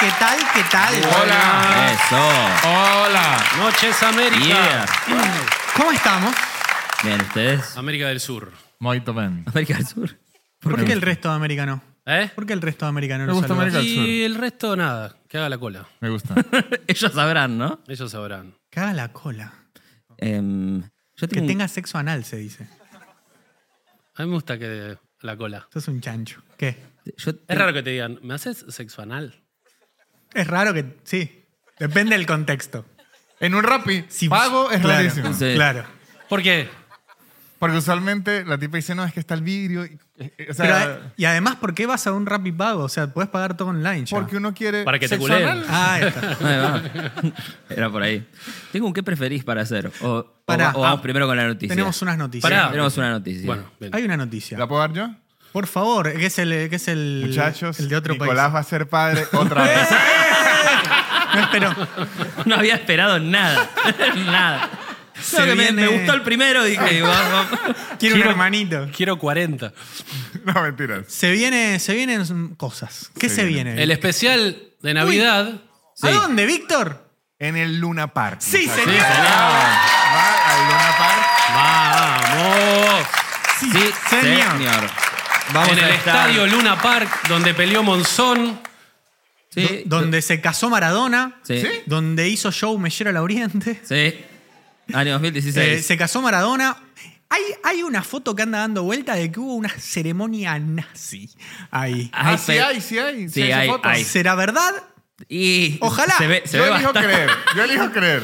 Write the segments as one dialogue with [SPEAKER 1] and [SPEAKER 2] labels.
[SPEAKER 1] ¿qué tal? ¿Qué tal?
[SPEAKER 2] Hola.
[SPEAKER 3] Eso.
[SPEAKER 2] Hola. Noches América.
[SPEAKER 3] Yeah.
[SPEAKER 1] ¿Cómo estamos?
[SPEAKER 3] Bien, ¿ustedes?
[SPEAKER 2] América del Sur.
[SPEAKER 4] Muito bem.
[SPEAKER 3] América del Sur.
[SPEAKER 1] ¿Por qué el resto de América no?
[SPEAKER 2] ¿Eh?
[SPEAKER 1] ¿Por qué el resto de América no
[SPEAKER 4] Me
[SPEAKER 1] lo
[SPEAKER 4] gusta
[SPEAKER 1] saluda?
[SPEAKER 4] América del Sur.
[SPEAKER 2] Y el resto nada, que haga la cola.
[SPEAKER 4] Me gusta.
[SPEAKER 3] Ellos sabrán, ¿no?
[SPEAKER 2] Ellos sabrán.
[SPEAKER 1] Que haga la cola.
[SPEAKER 3] Yo
[SPEAKER 1] Que
[SPEAKER 3] tengo
[SPEAKER 1] tenga sexo anal, se dice.
[SPEAKER 2] A mí me gusta que la cola.
[SPEAKER 1] Sos un chancho. ¿Qué?
[SPEAKER 2] Es raro que te digan, ¿me haces sexo anal?
[SPEAKER 1] Es raro que... Sí. Depende del contexto.
[SPEAKER 4] En un Rappi,
[SPEAKER 1] Si
[SPEAKER 4] pago es
[SPEAKER 1] claro,
[SPEAKER 4] rarísimo.
[SPEAKER 3] Sí.
[SPEAKER 1] Claro.
[SPEAKER 2] ¿Por qué?
[SPEAKER 4] Porque usualmente la tipa dice, no, es que está el vidrio. O sea,
[SPEAKER 1] Pero, y además, ¿por qué vas a un Rappi pago? O sea, podés pagar todo online ya.
[SPEAKER 4] porque uno quiere
[SPEAKER 2] Para que te
[SPEAKER 4] sexo
[SPEAKER 2] culeen.
[SPEAKER 4] anal.
[SPEAKER 1] Ah, ahí está.
[SPEAKER 3] Ahí va. Era por ahí. Tengo un qué preferís para hacer. O
[SPEAKER 1] Pará.
[SPEAKER 3] vamos primero con la noticia.
[SPEAKER 1] Tenemos unas noticias.
[SPEAKER 2] Pará.
[SPEAKER 3] Tenemos una noticia.
[SPEAKER 2] Bueno, bien.
[SPEAKER 1] Hay una noticia.
[SPEAKER 4] ¿La puedo dar yo?
[SPEAKER 1] Por favor, que es el
[SPEAKER 4] Muchachos,
[SPEAKER 1] el de otro
[SPEAKER 4] Nicolás
[SPEAKER 1] país.
[SPEAKER 4] va a ser padre otra vez.
[SPEAKER 1] No espero.
[SPEAKER 3] No había esperado nada. Nada.
[SPEAKER 1] Se
[SPEAKER 3] No, que me
[SPEAKER 1] viene-
[SPEAKER 3] gustó el primero, dije, vamos.
[SPEAKER 1] Quiero un hermanito.
[SPEAKER 2] Quiero 40.
[SPEAKER 4] No, mentiras.
[SPEAKER 1] Se vienen cosas. ¿Qué se viene?
[SPEAKER 2] El especial de Navidad.
[SPEAKER 1] ¿A dónde, Víctor?
[SPEAKER 4] En el Luna Park.
[SPEAKER 1] Sí,
[SPEAKER 4] muchachos.
[SPEAKER 1] señor.
[SPEAKER 4] Va al Luna Park.
[SPEAKER 2] ¡Vamos!
[SPEAKER 1] Sí,
[SPEAKER 3] Señor. Vamos
[SPEAKER 2] En
[SPEAKER 3] a
[SPEAKER 2] el
[SPEAKER 3] estar-
[SPEAKER 2] estadio Luna Park, donde peleó Monzón.
[SPEAKER 3] Sí.
[SPEAKER 1] Donde se casó Maradona.
[SPEAKER 3] Sí.
[SPEAKER 4] ¿Sí?
[SPEAKER 1] Donde hizo show Mellera al Oriente.
[SPEAKER 3] Sí. Año 2016.
[SPEAKER 1] Se casó Maradona. Hay una foto que anda dando vuelta de que hubo una ceremonia nazi ahí.
[SPEAKER 3] Ay,
[SPEAKER 4] Ah, sí
[SPEAKER 3] pe-
[SPEAKER 4] hay, sí hay.
[SPEAKER 3] Sí,
[SPEAKER 4] hay esa
[SPEAKER 3] hay,
[SPEAKER 4] foto.
[SPEAKER 3] hay.
[SPEAKER 1] ¿Será verdad?
[SPEAKER 3] Y
[SPEAKER 1] Ojalá.
[SPEAKER 3] Se ve
[SPEAKER 4] Yo elijo
[SPEAKER 3] bastante.
[SPEAKER 4] creer. Yo elijo creer.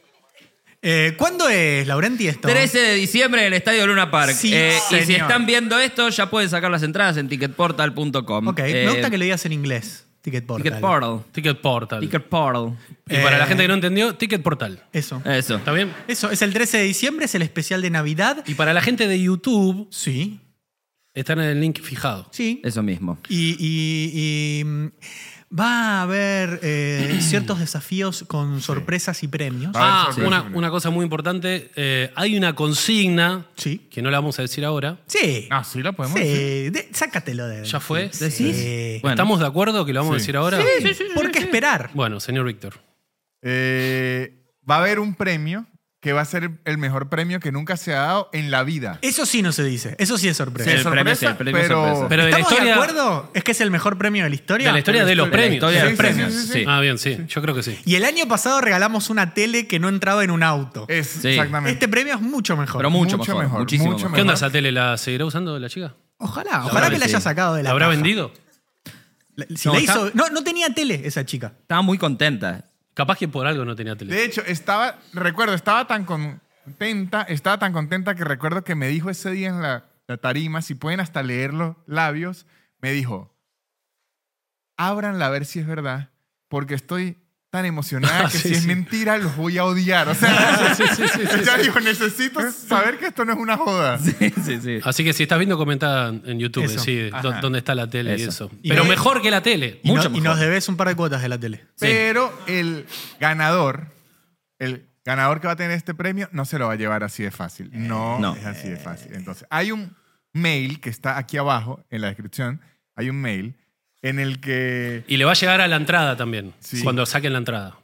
[SPEAKER 1] ¿Cuándo es, Laurenti, esto?
[SPEAKER 3] 13 de diciembre en el Estadio Luna Park.
[SPEAKER 1] Sí,
[SPEAKER 3] y si
[SPEAKER 1] señor.
[SPEAKER 3] están viendo esto, ya pueden sacar las entradas en ticketportal.com.
[SPEAKER 1] Ok, me gusta que le digas en inglés. Ticket Portal.
[SPEAKER 3] Ticket Portal.
[SPEAKER 2] Ticket Portal.
[SPEAKER 3] Ticket Portal.
[SPEAKER 2] Y para la gente que no entendió, Ticket Portal.
[SPEAKER 1] Eso.
[SPEAKER 3] Eso.
[SPEAKER 2] ¿Está bien?
[SPEAKER 1] Eso, es el 13 de diciembre, es el especial de Navidad.
[SPEAKER 2] Y para la gente de YouTube,
[SPEAKER 1] Sí.
[SPEAKER 2] están en el link fijado.
[SPEAKER 1] Sí.
[SPEAKER 3] Eso mismo.
[SPEAKER 1] Y va a haber ciertos desafíos con sorpresas y premios.
[SPEAKER 4] Ah,
[SPEAKER 2] Ah,
[SPEAKER 4] sí.
[SPEAKER 2] una cosa muy importante. Hay una consigna
[SPEAKER 1] Sí.
[SPEAKER 2] que no la vamos a decir ahora.
[SPEAKER 1] Sí.
[SPEAKER 4] Ah, sí, la podemos
[SPEAKER 1] Sí,
[SPEAKER 4] decir.
[SPEAKER 1] sácatelo de...
[SPEAKER 2] ¿Ya fue?
[SPEAKER 1] Sí.
[SPEAKER 3] ¿Decís? Bueno.
[SPEAKER 2] ¿Estamos de acuerdo que lo vamos a
[SPEAKER 4] Sí.
[SPEAKER 2] decir ahora?
[SPEAKER 1] ¿Por qué esperar?
[SPEAKER 2] Bueno, señor Víctor.
[SPEAKER 4] Va a haber un premio que va a ser el mejor premio que nunca se ha dado en la vida.
[SPEAKER 1] Eso sí no se dice. Eso sí es sorpresa.
[SPEAKER 3] Sí,
[SPEAKER 4] Es
[SPEAKER 3] el premio,
[SPEAKER 4] sorpresa,
[SPEAKER 3] sí, el premio
[SPEAKER 4] pero...
[SPEAKER 3] sorpresa.
[SPEAKER 2] Pero de la
[SPEAKER 1] ¿Estamos
[SPEAKER 2] historia.
[SPEAKER 1] de acuerdo? ¿Es que es el mejor premio de la historia?
[SPEAKER 2] De la historia de los
[SPEAKER 3] De la
[SPEAKER 2] premios.
[SPEAKER 3] historia de
[SPEAKER 4] Sí,
[SPEAKER 3] los
[SPEAKER 4] sí,
[SPEAKER 3] premios.
[SPEAKER 4] sí, sí, sí.
[SPEAKER 2] Ah, bien, sí. Yo creo que sí.
[SPEAKER 1] Y el año pasado regalamos una tele que no entraba en un auto.
[SPEAKER 4] Es,
[SPEAKER 3] Sí.
[SPEAKER 4] exactamente.
[SPEAKER 1] Este premio es mucho mejor.
[SPEAKER 3] Pero mucho
[SPEAKER 4] Mucho
[SPEAKER 3] mejor.
[SPEAKER 4] mejor,
[SPEAKER 3] Muchísimo
[SPEAKER 4] mucho
[SPEAKER 3] mejor.
[SPEAKER 2] ¿Qué onda
[SPEAKER 4] mejor.
[SPEAKER 2] esa tele? ¿La seguirá usando la chica?
[SPEAKER 1] Ojalá
[SPEAKER 3] verdad
[SPEAKER 1] que
[SPEAKER 3] que
[SPEAKER 1] la haya
[SPEAKER 3] sí.
[SPEAKER 1] sacado de la
[SPEAKER 2] ¿La habrá
[SPEAKER 1] caja.
[SPEAKER 2] vendido?
[SPEAKER 1] Si
[SPEAKER 3] No,
[SPEAKER 1] la
[SPEAKER 3] está-
[SPEAKER 1] hizo, no tenía tele esa chica.
[SPEAKER 3] Estaba muy contenta.
[SPEAKER 2] Capaz que por algo no tenía tele.
[SPEAKER 4] De hecho, estaba tan contenta que recuerdo que me dijo ese día en la tarima, si pueden hasta leer los labios, me dijo, ábranla a ver si es verdad, porque estoy tan emocionada que
[SPEAKER 2] Sí,
[SPEAKER 4] si es
[SPEAKER 2] sí.
[SPEAKER 4] mentira los voy a odiar. O sea, ella dijo, necesito saber que esto no es una joda.
[SPEAKER 3] Sí, sí.
[SPEAKER 2] Así que si estás viendo, comenta en YouTube,
[SPEAKER 1] Eso.
[SPEAKER 2] decí
[SPEAKER 4] Ajá.
[SPEAKER 2] dónde está la tele y
[SPEAKER 3] Eso.
[SPEAKER 2] eso.
[SPEAKER 1] Y
[SPEAKER 2] Pero
[SPEAKER 1] no-
[SPEAKER 2] mejor que la tele.
[SPEAKER 1] Y,
[SPEAKER 3] Mucho
[SPEAKER 1] y
[SPEAKER 3] mejor.
[SPEAKER 1] nos debes un par de cuotas de la tele.
[SPEAKER 4] Pero el ganador que va a tener este premio no se lo va a llevar así de fácil. No. Es así de fácil. Entonces, hay un mail que está aquí abajo en la descripción. Hay un mail en el que
[SPEAKER 2] Y le va a llegar a la entrada también,
[SPEAKER 4] Sí.
[SPEAKER 2] cuando saquen la entrada.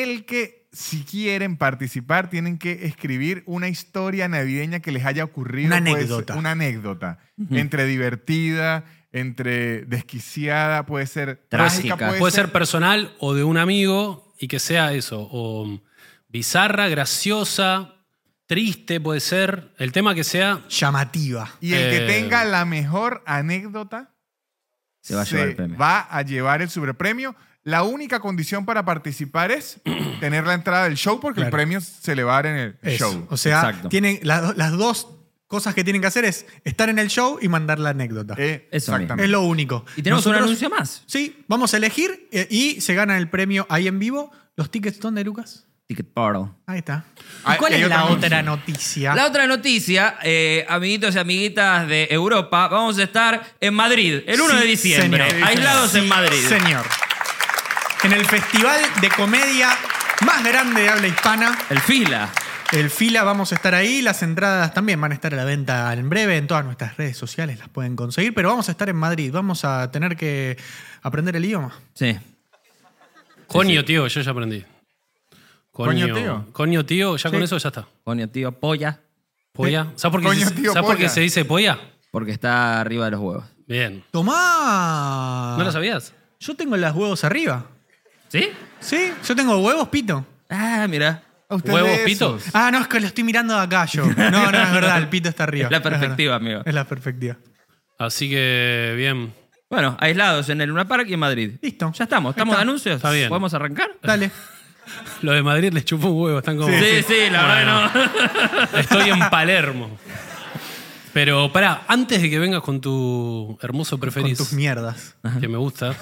[SPEAKER 4] si quieren participar, tienen que escribir una historia navideña que les haya ocurrido.
[SPEAKER 1] Una
[SPEAKER 4] Puede
[SPEAKER 1] anécdota.
[SPEAKER 4] ser una anécdota. Entre divertida, entre desquiciada, puede ser
[SPEAKER 3] Trágica.
[SPEAKER 4] trágica,
[SPEAKER 2] Puede ser personal o de un amigo y que sea eso, o bizarra, graciosa, triste, puede ser. El tema que sea.
[SPEAKER 1] Llamativa.
[SPEAKER 4] Y el que
[SPEAKER 2] Eh,
[SPEAKER 4] tenga la mejor anécdota
[SPEAKER 3] Se va a llevar el premio.
[SPEAKER 4] va a llevar el sobrepremio. La única condición para participar es tener la entrada del show porque el
[SPEAKER 1] Claro.
[SPEAKER 4] premio se le va a dar en el
[SPEAKER 1] Eso.
[SPEAKER 4] show.
[SPEAKER 1] O sea,
[SPEAKER 3] Exacto.
[SPEAKER 1] tienen las dos cosas que tienen que hacer es estar en el show y mandar la anécdota.
[SPEAKER 3] Eso
[SPEAKER 4] Exactamente.
[SPEAKER 1] Es lo único.
[SPEAKER 3] Y tenemos un anuncio más.
[SPEAKER 1] Sí, vamos a elegir y se gana el premio ahí en vivo. ¿Los tickets dónde, Lucas?
[SPEAKER 3] Ticket Portal.
[SPEAKER 1] Ahí está.
[SPEAKER 4] Ah,
[SPEAKER 1] ¿Y cuál
[SPEAKER 4] hay
[SPEAKER 1] es la
[SPEAKER 4] otra
[SPEAKER 1] otra noticia?
[SPEAKER 3] La otra noticia, amiguitos y amiguitas de Europa, vamos a estar en Madrid el 1 de
[SPEAKER 1] Sí,
[SPEAKER 3] diciembre,
[SPEAKER 1] señor.
[SPEAKER 3] aislados en
[SPEAKER 1] Sí,
[SPEAKER 3] Madrid.
[SPEAKER 1] Señor. En el festival de comedia más grande de habla hispana,
[SPEAKER 3] El Fila.
[SPEAKER 1] el Fila, vamos a estar ahí. Las entradas también van a estar a la venta en breve. En todas nuestras redes sociales las pueden conseguir. Pero vamos a estar en Madrid. Vamos a tener que aprender el idioma.
[SPEAKER 3] Sí.
[SPEAKER 2] Coño, tío, yo ya aprendí.
[SPEAKER 4] Coño, tío.
[SPEAKER 2] Coño, tío, ya con
[SPEAKER 1] Sí.
[SPEAKER 2] eso ya está.
[SPEAKER 3] Coño, tío, polla.
[SPEAKER 2] ¿Polla? ¿Sabes por qué,
[SPEAKER 4] Coño, tío,
[SPEAKER 2] ¿sabes por qué
[SPEAKER 4] polla.
[SPEAKER 2] se dice polla?
[SPEAKER 3] Porque está arriba de los huevos.
[SPEAKER 2] Bien.
[SPEAKER 1] ¡Tomá!
[SPEAKER 2] ¿No lo sabías?
[SPEAKER 1] Yo tengo los huevos arriba.
[SPEAKER 3] ¿Sí?
[SPEAKER 1] Sí, yo tengo huevos pito.
[SPEAKER 3] Ah, mira.
[SPEAKER 4] ¿A usted
[SPEAKER 2] ¿Huevos
[SPEAKER 4] de
[SPEAKER 2] pito?
[SPEAKER 4] esos?
[SPEAKER 1] Ah, no, es que lo estoy mirando de acá yo. No, es verdad, el pito está arriba.
[SPEAKER 3] Es la perspectiva,
[SPEAKER 1] verdad.
[SPEAKER 3] amigo.
[SPEAKER 1] Es la perspectiva.
[SPEAKER 2] Así que, bien.
[SPEAKER 3] Bueno, aislados en el Luna Park y en Madrid.
[SPEAKER 1] Listo.
[SPEAKER 3] Ya estamos. ¿Estamos de anuncios?
[SPEAKER 2] Está bien.
[SPEAKER 3] ¿Podemos arrancar?
[SPEAKER 1] Dale.
[SPEAKER 2] Lo de Madrid les chupó un huevo, están como.
[SPEAKER 3] Sí, la verdad no.
[SPEAKER 2] Estoy en Palermo. Pero pará, antes de que vengas con tu hermoso
[SPEAKER 1] Con
[SPEAKER 2] preferís,
[SPEAKER 1] tus mierdas.
[SPEAKER 2] que me gusta,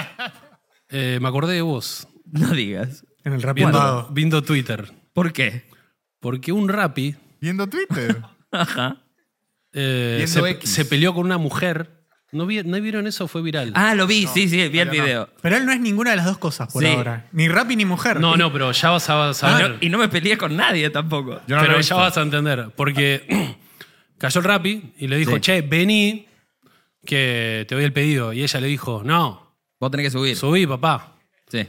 [SPEAKER 2] me acordé de vos
[SPEAKER 3] No digas.
[SPEAKER 1] En el rap
[SPEAKER 2] viendo,
[SPEAKER 1] mandado.
[SPEAKER 2] viendo Twitter.
[SPEAKER 3] ¿Por qué?
[SPEAKER 2] Porque un rapi
[SPEAKER 4] Viendo Twitter.
[SPEAKER 3] Ajá.
[SPEAKER 4] Viendo X.
[SPEAKER 2] se peleó con una mujer. ¿No vieron eso? Fue viral.
[SPEAKER 3] Ah, lo vi, sí, vi el
[SPEAKER 4] yo no.
[SPEAKER 3] video.
[SPEAKER 1] Pero él no es ninguna de las dos cosas por
[SPEAKER 3] Sí.
[SPEAKER 1] ahora. Ni rap ni mujer.
[SPEAKER 2] No, pero ya vas a saber.
[SPEAKER 3] Y no me peleé con nadie tampoco.
[SPEAKER 4] Yo no lo
[SPEAKER 2] pero
[SPEAKER 4] he
[SPEAKER 2] ya
[SPEAKER 4] visto.
[SPEAKER 2] vas a entender. Porque cayó el rapi y le dijo,
[SPEAKER 3] Sí.
[SPEAKER 2] che, vení, que te doy el pedido. Y ella le dijo, no,
[SPEAKER 3] Vos tenés que subir.
[SPEAKER 2] subí, papá.
[SPEAKER 3] Sí.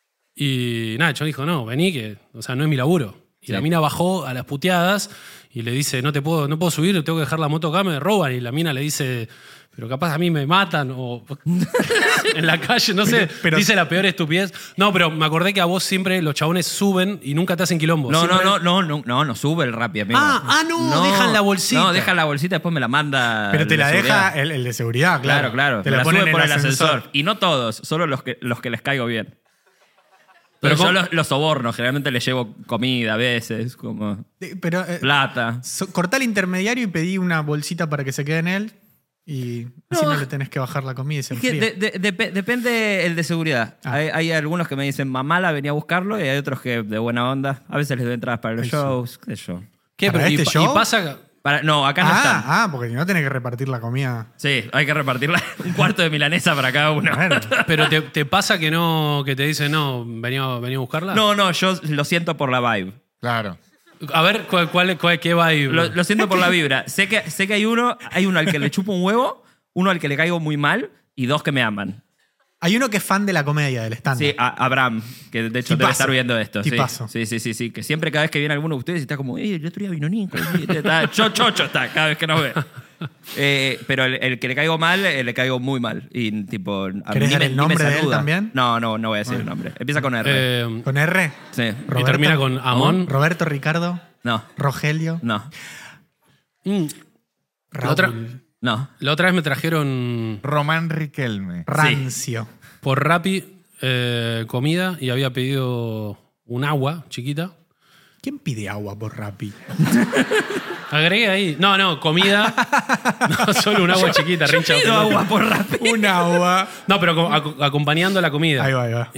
[SPEAKER 2] Y Nacho dijo, no, vení, que, o sea, no es mi laburo. Y
[SPEAKER 3] Sí.
[SPEAKER 2] la mina bajó a las puteadas y le dice, no puedo subir, tengo que dejar la moto acá, me roban. Y la mina le dice, pero capaz a mí me matan o en la calle, no sé,
[SPEAKER 1] Pero-
[SPEAKER 2] dice la peor estupidez. No, pero me acordé que a vos siempre los chabones suben y nunca te hacen quilombo.
[SPEAKER 3] No,
[SPEAKER 2] Siempre-
[SPEAKER 3] no sube el Rappi, amigo.
[SPEAKER 2] no, dejan la bolsita.
[SPEAKER 3] No, dejan la bolsita y después me la manda.
[SPEAKER 1] Pero te
[SPEAKER 3] el
[SPEAKER 1] la
[SPEAKER 3] de
[SPEAKER 1] deja
[SPEAKER 3] seguridad.
[SPEAKER 1] el de seguridad, claro.
[SPEAKER 3] Claro.
[SPEAKER 1] Te
[SPEAKER 3] me
[SPEAKER 1] la
[SPEAKER 3] la
[SPEAKER 1] ponen
[SPEAKER 3] sube
[SPEAKER 1] en
[SPEAKER 3] por el ascensor. Y no todos, solo los que les caigo bien. Pero
[SPEAKER 2] ¿cómo?
[SPEAKER 3] yo los soborno, generalmente les llevo comida a veces, como
[SPEAKER 1] Pero
[SPEAKER 3] plata.
[SPEAKER 1] cortá el intermediario y pedí una bolsita para que se quede en él. Y así no le tenés que bajar la comida y se
[SPEAKER 3] Es que
[SPEAKER 1] enfría.
[SPEAKER 3] depende el de seguridad.
[SPEAKER 1] Ah.
[SPEAKER 3] Hay algunos que me dicen, mamala, venía a buscarlo, y hay otros que de buena onda. A veces les doy entradas para los
[SPEAKER 1] Ay,
[SPEAKER 3] shows, qué sé yo.
[SPEAKER 2] ¿Qué?
[SPEAKER 1] ¿Para
[SPEAKER 2] Pero,
[SPEAKER 1] este show?
[SPEAKER 2] y pasa...
[SPEAKER 3] No, acá no están.
[SPEAKER 1] porque si no tenés que repartir la comida.
[SPEAKER 3] Sí, hay que repartirla. Un cuarto de milanesa para cada uno.
[SPEAKER 1] Bueno,
[SPEAKER 2] Pero te pasa que no, que te dicen, no, venía a buscarla.
[SPEAKER 3] No, yo lo siento por la vibe.
[SPEAKER 4] Claro.
[SPEAKER 2] A ver, ¿qué va ahí?
[SPEAKER 3] Lo siento por la vibra. Sé que hay uno al que le chupo un huevo, uno al que le caigo muy mal y dos que me aman.
[SPEAKER 1] hay uno que es fan de la comedia, del stand-up.
[SPEAKER 3] Sí, Abraham, que de hecho debe
[SPEAKER 1] Tipazo.
[SPEAKER 3] estar viendo esto.
[SPEAKER 1] Tipazo.
[SPEAKER 3] Sí. Que siempre cada vez que viene alguno de ustedes está como, el otro día vino Nico. Está chocho está cada vez que nos ve. Pero el que le caigo mal, le caigo muy mal. Y tipo,
[SPEAKER 1] ¿Querés dar el nombre de él
[SPEAKER 3] saluda.
[SPEAKER 1] también?
[SPEAKER 3] No voy a decir el nombre. Empieza con R.
[SPEAKER 1] ¿Con R?
[SPEAKER 3] Sí.
[SPEAKER 2] y termina con Amón.
[SPEAKER 1] Roberto, Ricardo,
[SPEAKER 3] No.
[SPEAKER 1] Rogelio,
[SPEAKER 3] No.
[SPEAKER 2] Mm,
[SPEAKER 1] Raúl,
[SPEAKER 2] otra-
[SPEAKER 3] No.
[SPEAKER 2] La otra vez me trajeron
[SPEAKER 4] Román Riquelme.
[SPEAKER 1] Rancio.
[SPEAKER 2] por Rappi comida y había pedido un agua chiquita.
[SPEAKER 1] ¿Quién pide agua por Rappi?
[SPEAKER 2] Agregué ahí. No, comida. No, solo un agua chiquita, rincha.
[SPEAKER 3] Pido agua por Rappi.
[SPEAKER 1] Un agua.
[SPEAKER 2] No, pero acompañando la comida.
[SPEAKER 1] Ahí va.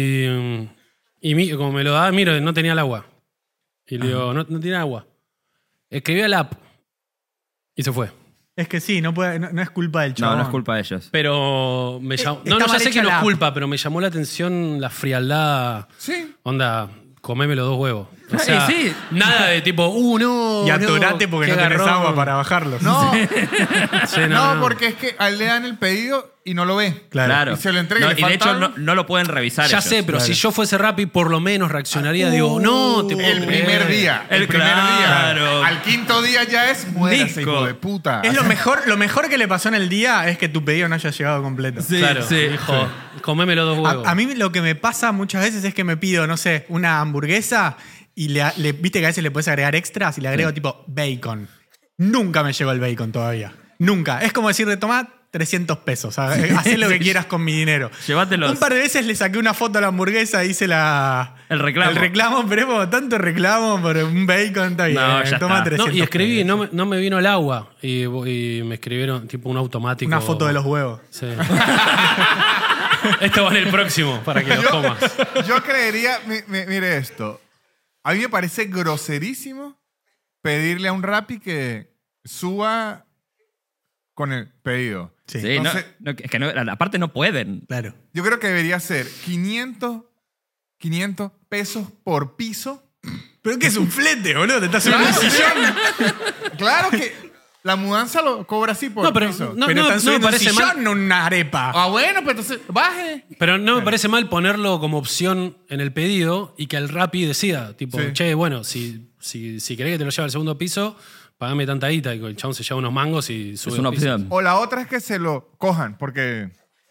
[SPEAKER 2] Y como me lo daba, miro, no tenía el agua. Y le digo, no tiene agua. Escribí al app y se fue.
[SPEAKER 1] Es que sí, no es culpa del chabón.
[SPEAKER 3] No es culpa de ellos.
[SPEAKER 2] Pero me llamó.
[SPEAKER 1] está
[SPEAKER 2] No, ya
[SPEAKER 1] mal
[SPEAKER 2] sé
[SPEAKER 1] hecha
[SPEAKER 2] que no
[SPEAKER 1] la
[SPEAKER 2] es
[SPEAKER 1] app.
[SPEAKER 2] culpa, pero me llamó la atención la frialdad.
[SPEAKER 4] Sí.
[SPEAKER 2] Onda, comeme los 2 huevos. O
[SPEAKER 3] Ay,
[SPEAKER 2] sea,
[SPEAKER 3] sí.
[SPEAKER 2] Nada de tipo, no.
[SPEAKER 1] Y aturate porque
[SPEAKER 2] qué
[SPEAKER 1] no tenés
[SPEAKER 2] garrón.
[SPEAKER 1] agua para bajarlo.
[SPEAKER 4] No,
[SPEAKER 2] Sí,
[SPEAKER 4] no, porque es que a él le dan el pedido y no lo ve.
[SPEAKER 3] Claro.
[SPEAKER 4] Y se lo entrega y
[SPEAKER 3] No,
[SPEAKER 4] le
[SPEAKER 3] y de
[SPEAKER 4] falta
[SPEAKER 3] hecho
[SPEAKER 4] algo.
[SPEAKER 3] no lo pueden revisar
[SPEAKER 2] Ya
[SPEAKER 3] ellos.
[SPEAKER 2] sé, pero si yo fuese Rappi, por lo menos reaccionaría. Digo, no, te puedo
[SPEAKER 4] El
[SPEAKER 2] creer.
[SPEAKER 4] primer día.
[SPEAKER 3] El
[SPEAKER 4] primer
[SPEAKER 3] claro.
[SPEAKER 4] día. Al quinto día ya es muérase,
[SPEAKER 3] Nico.
[SPEAKER 4] hijo de puta.
[SPEAKER 1] Es lo mejor que le pasó en el día es que tu pedido no haya llegado completo.
[SPEAKER 3] Sí,
[SPEAKER 2] Claro,
[SPEAKER 3] sí.
[SPEAKER 2] dijo, comeme los 2 huevos.
[SPEAKER 1] A mí lo que me pasa muchas veces es que me pido, no sé, una hamburguesa y viste que a veces le puedes agregar extras y le agrego tipo bacon. Nunca me llegó el bacon todavía. Nunca. Es como decirle, tomá 300 pesos. Hacé lo que quieras con mi dinero.
[SPEAKER 3] Llévatelos.
[SPEAKER 1] Un par de veces le saqué una foto a la hamburguesa, hice
[SPEAKER 3] El reclamo.
[SPEAKER 1] El reclamo, pero es como tanto reclamo por un bacon, está bien.
[SPEAKER 3] No, ya
[SPEAKER 1] Toma
[SPEAKER 3] está.
[SPEAKER 1] 300
[SPEAKER 2] No, y escribí,
[SPEAKER 1] pesos.
[SPEAKER 2] no me vino el agua. Y me escribieron tipo un automático.
[SPEAKER 1] Una foto de los huevos.
[SPEAKER 2] Sí. Esto va en el próximo para que lo comas.
[SPEAKER 4] Yo creería, mire esto. A mí me parece groserísimo pedirle a un Rappi que suba con el pedido.
[SPEAKER 1] Sí,
[SPEAKER 3] Sí,
[SPEAKER 4] Entonces-
[SPEAKER 3] es que aparte no pueden.
[SPEAKER 1] claro.
[SPEAKER 4] Yo creo que debería ser 500 pesos por piso.
[SPEAKER 1] ¿Pero qué es un flete, boludo? Te estás subiendo un
[SPEAKER 4] Claro,
[SPEAKER 1] sillón.
[SPEAKER 4] Claro que La mudanza lo cobra así por
[SPEAKER 2] No, pero
[SPEAKER 4] piso.
[SPEAKER 2] no,
[SPEAKER 1] Pero están
[SPEAKER 2] me
[SPEAKER 1] subiendo un
[SPEAKER 2] parece
[SPEAKER 1] sillón,
[SPEAKER 2] mal.
[SPEAKER 1] no una arepa.
[SPEAKER 4] Ah, bueno, pues entonces baje.
[SPEAKER 2] Pero no me parece mal ponerlo como opción en el pedido y que el Rappi decida, tipo,
[SPEAKER 4] Sí.
[SPEAKER 2] che, bueno, si querés que te lo lleve al segundo piso, pagame tanta guita. Y el chabón se lleva unos mangos y sube
[SPEAKER 3] Es una
[SPEAKER 2] al piso.
[SPEAKER 3] opción.
[SPEAKER 4] O la otra es que se lo cojan, porque...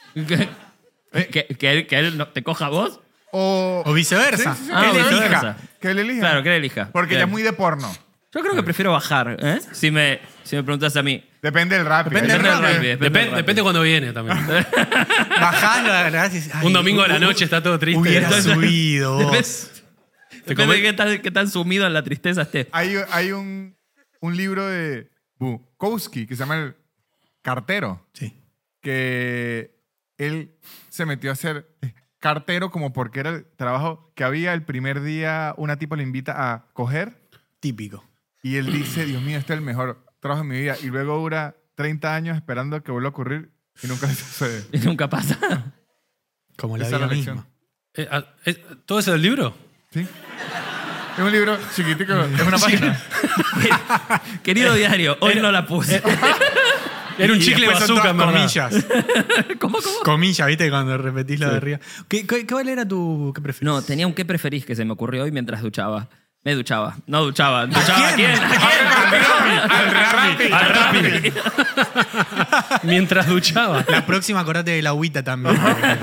[SPEAKER 3] ¿Que él no te coja a vos?
[SPEAKER 1] O viceversa.
[SPEAKER 4] Sí, sí, sí,
[SPEAKER 3] Ah,
[SPEAKER 4] que él
[SPEAKER 3] viceversa.
[SPEAKER 4] elija. Que él elija.
[SPEAKER 3] Claro, que él elija.
[SPEAKER 4] Porque ya
[SPEAKER 3] Bien.
[SPEAKER 4] es muy de porno.
[SPEAKER 3] Yo creo que prefiero bajar, ¿eh? Si me preguntas a mí.
[SPEAKER 4] Depende del rap.
[SPEAKER 1] Depende del rap.
[SPEAKER 2] Depende cuando viene también.
[SPEAKER 1] Bajás, lo agarrás y dices, ay,
[SPEAKER 2] Un domingo a la noche está todo triste.
[SPEAKER 1] Hubiera
[SPEAKER 2] Entonces-
[SPEAKER 1] subido vos.
[SPEAKER 3] Depende de qué tan sumido en la tristeza esté.
[SPEAKER 4] Hay un libro de Bukowski que se llama El Cartero,
[SPEAKER 1] Sí.
[SPEAKER 4] que él se metió a ser cartero como porque era el trabajo que había. El primer día una tipa le invita a coger
[SPEAKER 1] Típico.
[SPEAKER 4] y él dice, Dios mío, este es el mejor trabajo de mi vida. Y luego dura 30 años esperando que vuelva a ocurrir y nunca le sucede.
[SPEAKER 3] Y nunca pasa.
[SPEAKER 1] Como la
[SPEAKER 4] Esa
[SPEAKER 1] vida
[SPEAKER 4] es la lección.
[SPEAKER 1] misma.
[SPEAKER 2] ¿Todo eso del libro?
[SPEAKER 4] ¿Sí? Es un libro chiquitico, es una página.
[SPEAKER 3] Querido diario, hoy no la puse.
[SPEAKER 2] Era un
[SPEAKER 1] Y
[SPEAKER 2] chicle
[SPEAKER 1] después son
[SPEAKER 2] bazooka, en
[SPEAKER 1] todas
[SPEAKER 2] verdad.
[SPEAKER 1] comillas.
[SPEAKER 3] ¿Cómo?
[SPEAKER 1] Comillas, ¿viste? Cuando repetís lo de arriba. ¿Cuál era tu qué preferís?
[SPEAKER 3] No, tenía un qué preferís que se me ocurrió hoy mientras duchaba. Me duchaba. No duchaba.
[SPEAKER 1] ¿A
[SPEAKER 3] ¿Duchaba a quién?
[SPEAKER 1] quién?
[SPEAKER 2] Al Rappi. Mientras duchaba.
[SPEAKER 1] La próxima acordate de la agüita también.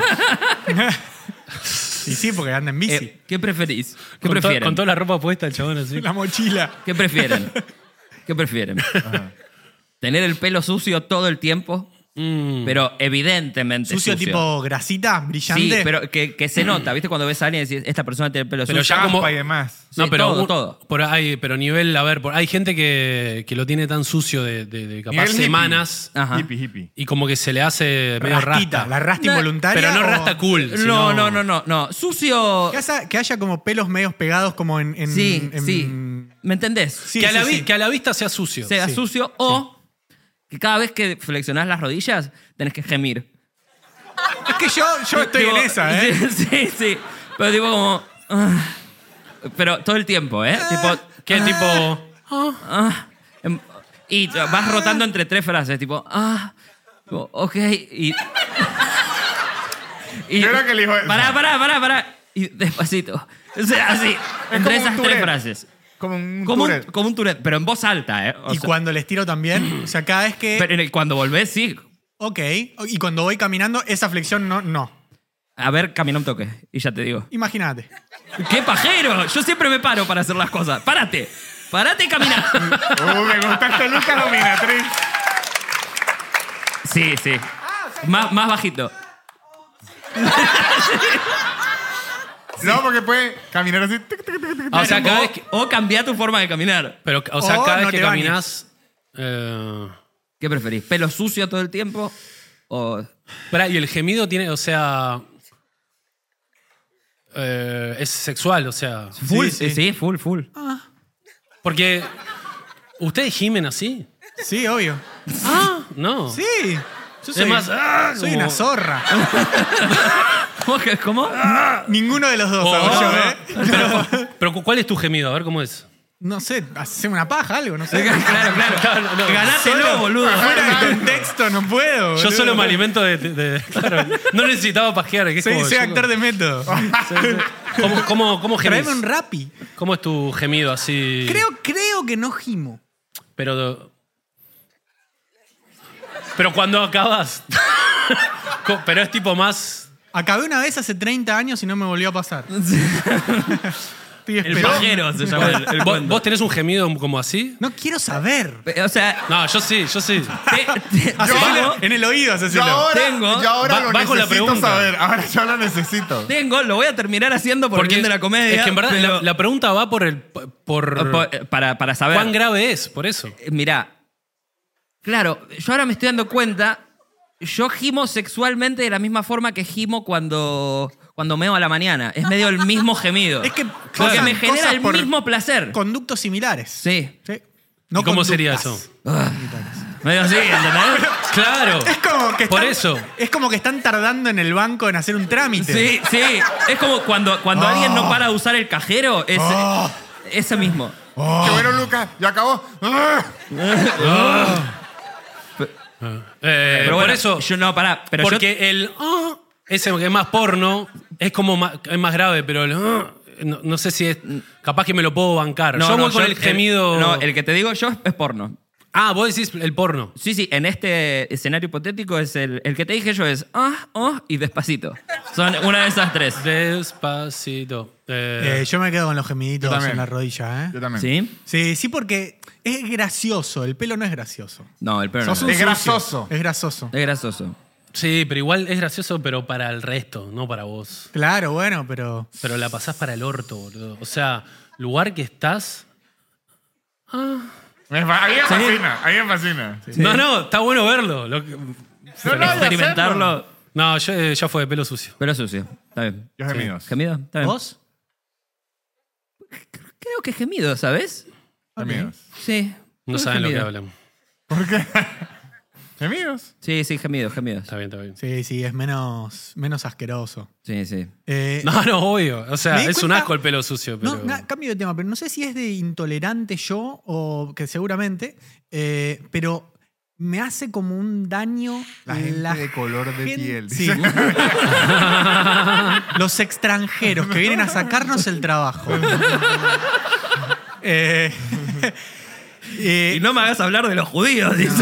[SPEAKER 1] Y sí, porque anda en bici.
[SPEAKER 3] ¿Qué preferís? ¿Qué
[SPEAKER 2] Con
[SPEAKER 3] prefieren?
[SPEAKER 2] con toda la ropa puesta el chabón así.
[SPEAKER 1] La mochila.
[SPEAKER 3] ¿Qué prefieren? ¿Qué prefieren? ¿Tener el pelo sucio todo el tiempo? Pero evidentemente
[SPEAKER 1] Sucio tipo grasita, brillante.
[SPEAKER 3] Sí, pero que se nota. ¿Viste? Cuando ves a alguien y decís, esta persona tiene el pelo
[SPEAKER 2] Pero
[SPEAKER 3] sucio.
[SPEAKER 2] ya como-
[SPEAKER 4] Caspa y demás.
[SPEAKER 3] Sí,
[SPEAKER 2] No, pero
[SPEAKER 3] todo.
[SPEAKER 2] Pero nivel, a ver, hay gente que lo tiene tan sucio de capaz
[SPEAKER 4] Nivel hippie.
[SPEAKER 2] semanas
[SPEAKER 3] Ajá.
[SPEAKER 4] Hippie.
[SPEAKER 2] y como que se le hace medio
[SPEAKER 1] Rastita.
[SPEAKER 2] rasta.
[SPEAKER 1] La rasta
[SPEAKER 3] No,
[SPEAKER 1] involuntaria.
[SPEAKER 2] Pero no
[SPEAKER 1] o-
[SPEAKER 2] rasta cool.
[SPEAKER 3] No,
[SPEAKER 2] sino-
[SPEAKER 3] no. Sucio.
[SPEAKER 1] Que haya como pelos medios pegados como en...
[SPEAKER 3] Sí,
[SPEAKER 1] en-
[SPEAKER 3] sí. ¿Me entendés?
[SPEAKER 1] Sí,
[SPEAKER 2] que, a
[SPEAKER 1] sí.
[SPEAKER 2] que a la vista sea sucio.
[SPEAKER 3] Sea
[SPEAKER 1] Sí,
[SPEAKER 3] sucio o que cada vez que flexionás las rodillas tenés que gemir.
[SPEAKER 1] Es que yo estoy
[SPEAKER 3] Tipo,
[SPEAKER 1] en esa, ¿eh?
[SPEAKER 3] Sí. Pero tipo como... pero todo el tiempo, ¿eh? Tipo...
[SPEAKER 2] ¿Qué tipo?
[SPEAKER 3] Y vas rotando entre tres frases, tipo... tipo, ok, y...
[SPEAKER 4] Yo creo que elijo esa.
[SPEAKER 3] Pará. Y despacito. O sea, así. Entre
[SPEAKER 4] como un
[SPEAKER 3] esas tres
[SPEAKER 4] Tourette.
[SPEAKER 3] frases.
[SPEAKER 4] Como un
[SPEAKER 3] Como un,
[SPEAKER 4] Tourette.
[SPEAKER 3] como un Tourette, pero en voz alta, ¿eh? O
[SPEAKER 1] Y
[SPEAKER 3] sea,
[SPEAKER 1] cuando les tiro también. O sea, cada vez que...
[SPEAKER 3] pero cuando volvés, sí.
[SPEAKER 1] Ok. Y cuando voy caminando, esa flexión no.
[SPEAKER 3] A ver, camina un toque. Y ya te digo.
[SPEAKER 1] Imagínate.
[SPEAKER 3] ¡Qué pajero! Yo siempre me paro para hacer las cosas. ¡Párate! ¡Párate y camina!
[SPEAKER 4] Me gusta esta Lucas dominatriz.
[SPEAKER 3] Sí. Más bajito.
[SPEAKER 4] No, porque puede caminar así. tic, tic, tic, tic, tic.
[SPEAKER 2] O sea, cada vez que,
[SPEAKER 3] O cambia tu forma de caminar.
[SPEAKER 2] pero, o sea,
[SPEAKER 1] O
[SPEAKER 2] cada vez
[SPEAKER 1] no
[SPEAKER 2] que
[SPEAKER 1] te bañes.
[SPEAKER 2] caminas.
[SPEAKER 3] ¿Qué preferís? ¿Pelo sucio todo el tiempo? ¿O
[SPEAKER 2] Y el gemido tiene, o sea. Es sexual, o sea.
[SPEAKER 3] full?
[SPEAKER 1] Sí.
[SPEAKER 3] Sí, full.
[SPEAKER 2] Porque. ¿Ustedes gimen así?
[SPEAKER 1] Sí, obvio.
[SPEAKER 2] No.
[SPEAKER 1] Sí. Yo soy,
[SPEAKER 2] más,
[SPEAKER 1] soy
[SPEAKER 2] como-
[SPEAKER 1] una zorra.
[SPEAKER 3] ¿Cómo?
[SPEAKER 1] Ninguno de los dos
[SPEAKER 2] Oh,
[SPEAKER 1] hago yo, ¿eh?
[SPEAKER 2] Pero ¿cuál es tu gemido? A ver cómo es.
[SPEAKER 1] No sé, haceme una paja, algo, no sé.
[SPEAKER 3] Claro. Ganátelo,
[SPEAKER 1] Solo,
[SPEAKER 3] boludo.
[SPEAKER 1] Fuera de contexto no puedo.
[SPEAKER 2] Yo
[SPEAKER 1] boludo.
[SPEAKER 2] solo me alimento de claro, no necesitaba pajear. Que es
[SPEAKER 1] Soy,
[SPEAKER 2] como-
[SPEAKER 1] soy
[SPEAKER 2] yo-
[SPEAKER 1] actor de método.
[SPEAKER 2] ¿Cómo gemís?
[SPEAKER 1] Traeme un rapi.
[SPEAKER 2] ¿Cómo es tu gemido así?
[SPEAKER 1] Creo que no gimo.
[SPEAKER 2] Pero cuando acabas. Pero es tipo más.
[SPEAKER 1] Acabé una vez hace 30 años y no me volvió a pasar. Estoy
[SPEAKER 3] El
[SPEAKER 1] esperando.
[SPEAKER 3] pajero se llama el
[SPEAKER 2] ¿Vos,
[SPEAKER 3] cuento.
[SPEAKER 2] vos tenés un gemido como así?
[SPEAKER 1] No quiero saber.
[SPEAKER 3] O sea,
[SPEAKER 2] No, yo sí.
[SPEAKER 3] tengo,
[SPEAKER 1] En el oído,
[SPEAKER 4] Yo
[SPEAKER 1] hacéselo.
[SPEAKER 4] ahora
[SPEAKER 2] Va-
[SPEAKER 4] lo
[SPEAKER 2] va con la
[SPEAKER 4] necesito
[SPEAKER 2] pregunta.
[SPEAKER 4] saber. Ahora yo lo necesito.
[SPEAKER 3] lo voy a terminar haciendo por el bien de la comedia.
[SPEAKER 2] Es que en verdad
[SPEAKER 3] pero-
[SPEAKER 2] la pregunta va
[SPEAKER 3] para saber.
[SPEAKER 2] cuán grave es, por eso.
[SPEAKER 3] Mirá, claro, yo ahora me estoy dando cuenta, yo gimo sexualmente de la misma forma que gimo cuando meo a la mañana. Es medio el mismo gemido.
[SPEAKER 1] Es que
[SPEAKER 3] Porque
[SPEAKER 1] pasan
[SPEAKER 3] me genera
[SPEAKER 1] cosas
[SPEAKER 3] el
[SPEAKER 1] por
[SPEAKER 3] mismo placer.
[SPEAKER 1] Conductos similares.
[SPEAKER 3] Sí.
[SPEAKER 1] Sí.
[SPEAKER 2] ¿Y cómo sería
[SPEAKER 1] conductas.
[SPEAKER 2] eso?
[SPEAKER 3] Medio así, ¿entendés?
[SPEAKER 2] Claro.
[SPEAKER 1] Es como que
[SPEAKER 2] Por
[SPEAKER 1] están-
[SPEAKER 2] eso.
[SPEAKER 1] Es como que están tardando en el banco en hacer un trámite.
[SPEAKER 3] Sí. Es como cuando alguien no para de usar el cajero, es Ese mismo.
[SPEAKER 4] Qué bueno, Lucas. Ya acabó.
[SPEAKER 3] Pero
[SPEAKER 2] por
[SPEAKER 3] bueno,
[SPEAKER 2] eso,
[SPEAKER 3] yo no, pará. Pero
[SPEAKER 2] porque el ese que es más porno, es como es más grave, pero el no sé si es. Capaz que me lo puedo bancar. Yo voy con el gemido.
[SPEAKER 3] No, el que te digo yo es porno.
[SPEAKER 2] Ah, vos decís el porno.
[SPEAKER 3] Sí, en este escenario hipotético es el que te dije yo es y despacito. Son una de esas tres.
[SPEAKER 2] Despacito.
[SPEAKER 1] Yo me quedo con los gemiditos
[SPEAKER 4] Yo también.
[SPEAKER 1] en la rodilla, ¿eh?
[SPEAKER 4] Yo también.
[SPEAKER 3] ¿Sí?
[SPEAKER 1] Sí, porque es gracioso. El pelo no es gracioso.
[SPEAKER 3] No, el pelo no.
[SPEAKER 1] Sos un
[SPEAKER 4] Es
[SPEAKER 1] sucio.
[SPEAKER 4] grasoso.
[SPEAKER 1] Es grasoso.
[SPEAKER 3] Es grasoso.
[SPEAKER 2] Sí, pero igual es gracioso, pero para el resto, no para vos.
[SPEAKER 1] Claro, bueno, pero...
[SPEAKER 2] Pero la pasás para el orto, boludo. O sea, lugar que estás.
[SPEAKER 4] A mí me fascina. A mí me fascina.
[SPEAKER 2] No, está bueno verlo.
[SPEAKER 3] Experimentarlo.
[SPEAKER 2] No, yo ya fue de pelo sucio.
[SPEAKER 3] Pelo sucio. Está bien.
[SPEAKER 4] Yo gemidos.
[SPEAKER 3] ¿Gemido? Está bien.
[SPEAKER 1] ¿Vos?
[SPEAKER 3] Creo que gemido, ¿sabes?
[SPEAKER 4] Gemidos.
[SPEAKER 3] Sí.
[SPEAKER 2] No
[SPEAKER 3] Creo
[SPEAKER 2] saben lo que
[SPEAKER 3] gemido.
[SPEAKER 2] hablan.
[SPEAKER 4] ¿Por qué? Gemidos.
[SPEAKER 3] Sí, gemidos.
[SPEAKER 2] Está bien.
[SPEAKER 1] Sí, es menos asqueroso.
[SPEAKER 3] Sí.
[SPEAKER 2] No, obvio. O sea,
[SPEAKER 1] Me di
[SPEAKER 2] es un
[SPEAKER 1] cuenta-
[SPEAKER 2] asco el pelo sucio, pero.
[SPEAKER 1] No, cambio de tema, pero no sé si es de intolerante yo o que seguramente, pero me hace como un daño
[SPEAKER 4] La gente de color de piel.
[SPEAKER 1] Sí. Los extranjeros que vienen a sacarnos el trabajo.
[SPEAKER 3] Y no me hagas hablar de los judíos, dice.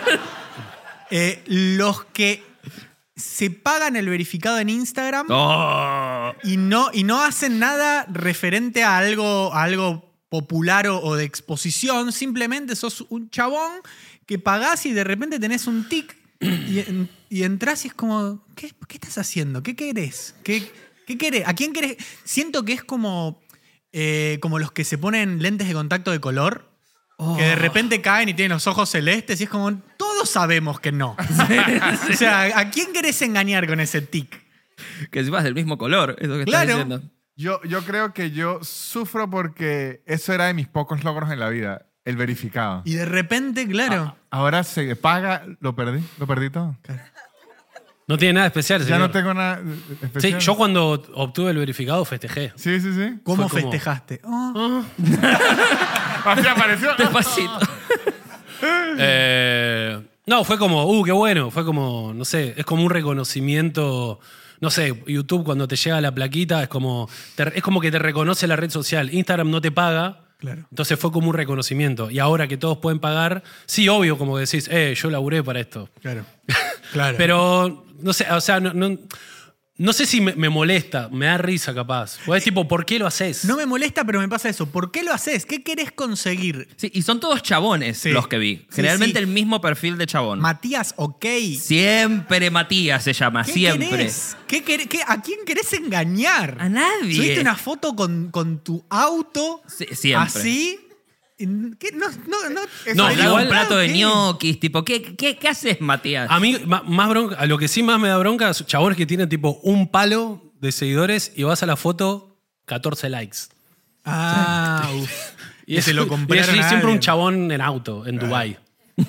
[SPEAKER 1] Los que se pagan el verificado en Instagram
[SPEAKER 3] Oh.
[SPEAKER 1] y no hacen nada referente a algo popular o de exposición. Simplemente sos un chabón que pagás y de repente tenés un tic y entras y es como, ¿qué estás haciendo? ¿Qué querés? ¿Qué querés? ¿A quién querés? Siento que es como los que se ponen lentes de contacto de color. Que de repente caen y tienen los ojos celestes y es como, todos sabemos que no. O sea, ¿a quién querés engañar con ese tic?
[SPEAKER 3] Que si vas del mismo color, es lo que
[SPEAKER 1] Claro.
[SPEAKER 3] estás diciendo.
[SPEAKER 4] Yo creo que yo sufro porque eso era de mis pocos logros en la vida. El verificado.
[SPEAKER 1] Y de repente, claro.
[SPEAKER 4] Ahora se paga, lo perdí todo.
[SPEAKER 2] No tiene nada especial,
[SPEAKER 4] Ya
[SPEAKER 2] señor.
[SPEAKER 4] no tengo nada
[SPEAKER 2] Sí,
[SPEAKER 4] especial.
[SPEAKER 2] yo cuando obtuve el verificado festejé.
[SPEAKER 4] Sí.
[SPEAKER 1] ¿Cómo
[SPEAKER 2] fue como-
[SPEAKER 1] festejaste? Oh.
[SPEAKER 4] Así apareció.
[SPEAKER 3] Despacito.
[SPEAKER 2] No, fue como, qué bueno. Fue como, no sé, es como un reconocimiento. No sé, YouTube cuando te llega la plaquita es como que te reconoce la red social. Instagram no te paga.
[SPEAKER 1] Claro.
[SPEAKER 2] Entonces fue como un reconocimiento. Y ahora que todos pueden pagar, sí, obvio, como decís, yo laburé para esto.
[SPEAKER 1] Claro. Claro.
[SPEAKER 2] Pero, no sé, o sea, no sé si me molesta, me da risa capaz. O es tipo, ¿por qué lo haces?
[SPEAKER 1] No me molesta, pero me pasa eso. ¿Por qué lo haces? ¿Qué querés conseguir?
[SPEAKER 3] Sí, y son todos chabones
[SPEAKER 1] Sí.
[SPEAKER 3] los que vi.
[SPEAKER 1] Sí,
[SPEAKER 3] Generalmente
[SPEAKER 1] sí.
[SPEAKER 3] el mismo perfil de chabón.
[SPEAKER 1] Matías, ok.
[SPEAKER 3] Siempre Matías se llama,
[SPEAKER 1] ¿Qué
[SPEAKER 3] siempre.
[SPEAKER 1] querés? ¿A quién querés engañar?
[SPEAKER 3] A nadie.
[SPEAKER 1] Subiste una foto con tu auto
[SPEAKER 3] Siempre.
[SPEAKER 1] así. ¿Qué? No,
[SPEAKER 2] No,
[SPEAKER 3] Al lado
[SPEAKER 2] igual-
[SPEAKER 3] un plato de
[SPEAKER 1] ¿qué?
[SPEAKER 3] ñoquis, tipo, ¿qué haces, Matías?
[SPEAKER 2] A mí, más bronca, a lo que sí más me da bronca, son chabones que tienen tipo un palo de seguidores y vas a la foto, 14 likes.
[SPEAKER 1] Ah, uf.
[SPEAKER 2] Y
[SPEAKER 1] Que se lo compraron
[SPEAKER 2] y es
[SPEAKER 1] a
[SPEAKER 2] siempre un
[SPEAKER 1] alguien.
[SPEAKER 2] chabón en auto, en Dubái.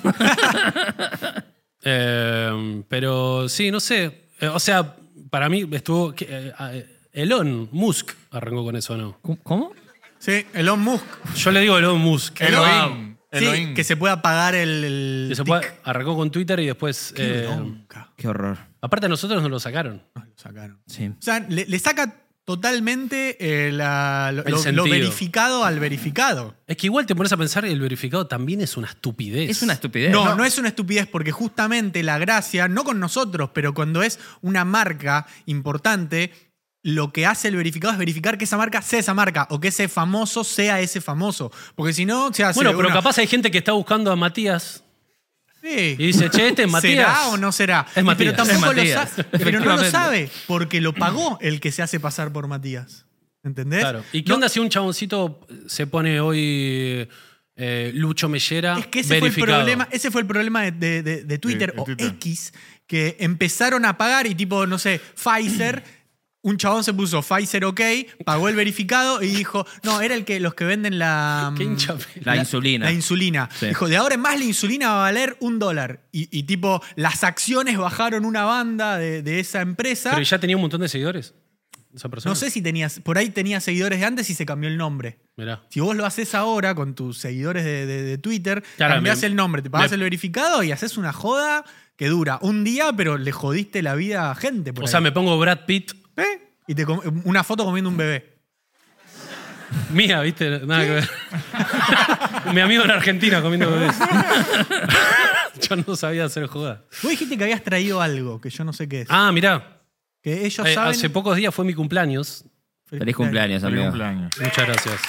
[SPEAKER 2] Pero sí, no sé. O sea, para mí estuvo... Elon Musk arrancó con eso, ¿no?
[SPEAKER 3] ¿Cómo?
[SPEAKER 1] Sí, Elon Musk.
[SPEAKER 2] Yo le digo Elon Musk.
[SPEAKER 4] Elohim.
[SPEAKER 1] Sí,
[SPEAKER 4] Elohim.
[SPEAKER 1] que se pueda pagar el
[SPEAKER 2] Que se
[SPEAKER 1] tic.
[SPEAKER 2] arrancó con Twitter y después...
[SPEAKER 1] Qué bronca.
[SPEAKER 3] Qué horror.
[SPEAKER 2] aparte a nosotros nos lo sacaron.
[SPEAKER 1] Nos lo sacaron.
[SPEAKER 3] Sí.
[SPEAKER 1] O sea, le saca totalmente lo
[SPEAKER 2] sentido.
[SPEAKER 1] verificado al verificado.
[SPEAKER 2] Es que igual te pones a pensar y el verificado también es una estupidez.
[SPEAKER 3] Es una estupidez.
[SPEAKER 1] No es una estupidez porque justamente la gracia, no con nosotros, pero cuando es una marca importante, lo que hace el verificado es verificar que esa marca sea esa marca o que ese famoso sea ese famoso. Porque si no, se hace
[SPEAKER 2] Bueno, pero
[SPEAKER 1] una-
[SPEAKER 2] capaz hay gente que está buscando a Matías
[SPEAKER 1] Sí.
[SPEAKER 2] y dice, che, este es Matías.
[SPEAKER 1] ¿Será o no será?
[SPEAKER 2] Es Matías.
[SPEAKER 1] Pero tampoco
[SPEAKER 3] Es
[SPEAKER 1] lo
[SPEAKER 3] Matías,
[SPEAKER 1] sabe. Pero no lo
[SPEAKER 3] efectivamente.
[SPEAKER 1] sabe porque lo pagó el que se hace pasar por Matías. ¿Entendés?
[SPEAKER 2] Claro. ¿Y qué
[SPEAKER 1] No,
[SPEAKER 2] onda si un chaboncito se pone hoy Lucho Mellera
[SPEAKER 1] Es que ese
[SPEAKER 2] verificado?
[SPEAKER 1] fue el problema de Twitter
[SPEAKER 4] De
[SPEAKER 1] o
[SPEAKER 4] Twitter.
[SPEAKER 1] X, que empezaron a pagar y tipo, no sé, Pfizer, un chabón se puso Pfizer OK, pagó el verificado y dijo, no, era los que venden la...
[SPEAKER 2] Qué hinchapela.
[SPEAKER 3] La insulina.
[SPEAKER 1] La insulina.
[SPEAKER 3] Sí.
[SPEAKER 1] Dijo, de ahora en más la insulina va a valer $1. Y tipo, las acciones bajaron una banda de esa empresa.
[SPEAKER 2] Pero ya tenía un montón de seguidores. esa persona?
[SPEAKER 1] No sé si tenías, por ahí tenía seguidores de antes y se cambió el nombre.
[SPEAKER 2] Mirá.
[SPEAKER 1] Si vos lo haces ahora con tus seguidores de Twitter,
[SPEAKER 2] Claro,
[SPEAKER 1] cambiás
[SPEAKER 2] me-
[SPEAKER 1] el nombre, te pagás
[SPEAKER 2] me-
[SPEAKER 1] el verificado y haces una joda que dura un día, pero le jodiste la vida a gente. Por
[SPEAKER 2] O
[SPEAKER 1] ahí.
[SPEAKER 2] sea, me pongo Brad Pitt,
[SPEAKER 1] Y una foto comiendo un bebé.
[SPEAKER 2] mía, ¿viste? Nada que ver. Mi amigo en Argentina comiendo bebés. Yo no sabía hacer jugada.
[SPEAKER 1] Vos dijiste que habías traído algo que yo no sé qué es.
[SPEAKER 2] Ah, mirá.
[SPEAKER 1] Que ellos saben.
[SPEAKER 2] Hace pocos días fue mi cumpleaños.
[SPEAKER 3] Feliz cumpleaños,
[SPEAKER 4] Feliz
[SPEAKER 3] amigo.
[SPEAKER 4] cumpleaños.
[SPEAKER 2] Muchas gracias.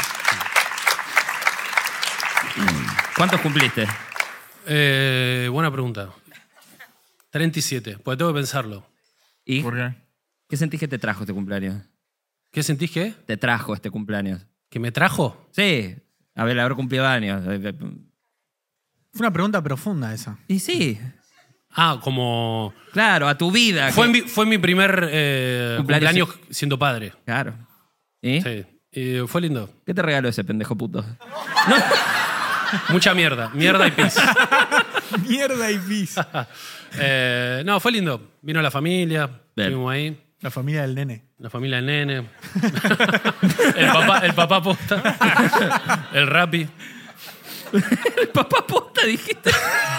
[SPEAKER 3] ¿Cuántos cumpliste?
[SPEAKER 2] Buena pregunta. 37, pues tengo que pensarlo.
[SPEAKER 3] ¿Y
[SPEAKER 4] ¿Por qué?
[SPEAKER 3] qué sentís que te trajo este cumpleaños?
[SPEAKER 2] ¿Qué sentís que?
[SPEAKER 3] Te trajo este cumpleaños.
[SPEAKER 2] ¿Que me trajo?
[SPEAKER 3] Sí, haber cumplido años.
[SPEAKER 1] Fue una pregunta profunda esa.
[SPEAKER 3] Y sí,
[SPEAKER 2] Ah, como...
[SPEAKER 3] claro, a tu vida.
[SPEAKER 2] Fue mi primer
[SPEAKER 3] Cumpleaños.
[SPEAKER 2] cumpleaños siendo padre.
[SPEAKER 3] Claro. ¿Y?
[SPEAKER 2] Sí. Y fue lindo.
[SPEAKER 3] ¿Qué te regaló ese pendejo puto?
[SPEAKER 2] Mucha mierda. Mierda y pis.
[SPEAKER 1] Mierda y pis.
[SPEAKER 2] No, fue lindo. Vino la familia.
[SPEAKER 3] Bien.
[SPEAKER 2] Estuvimos ahí.
[SPEAKER 1] La familia del nene.
[SPEAKER 2] La familia del nene. el papá posta. El rapi.
[SPEAKER 3] Papá posta, dijiste.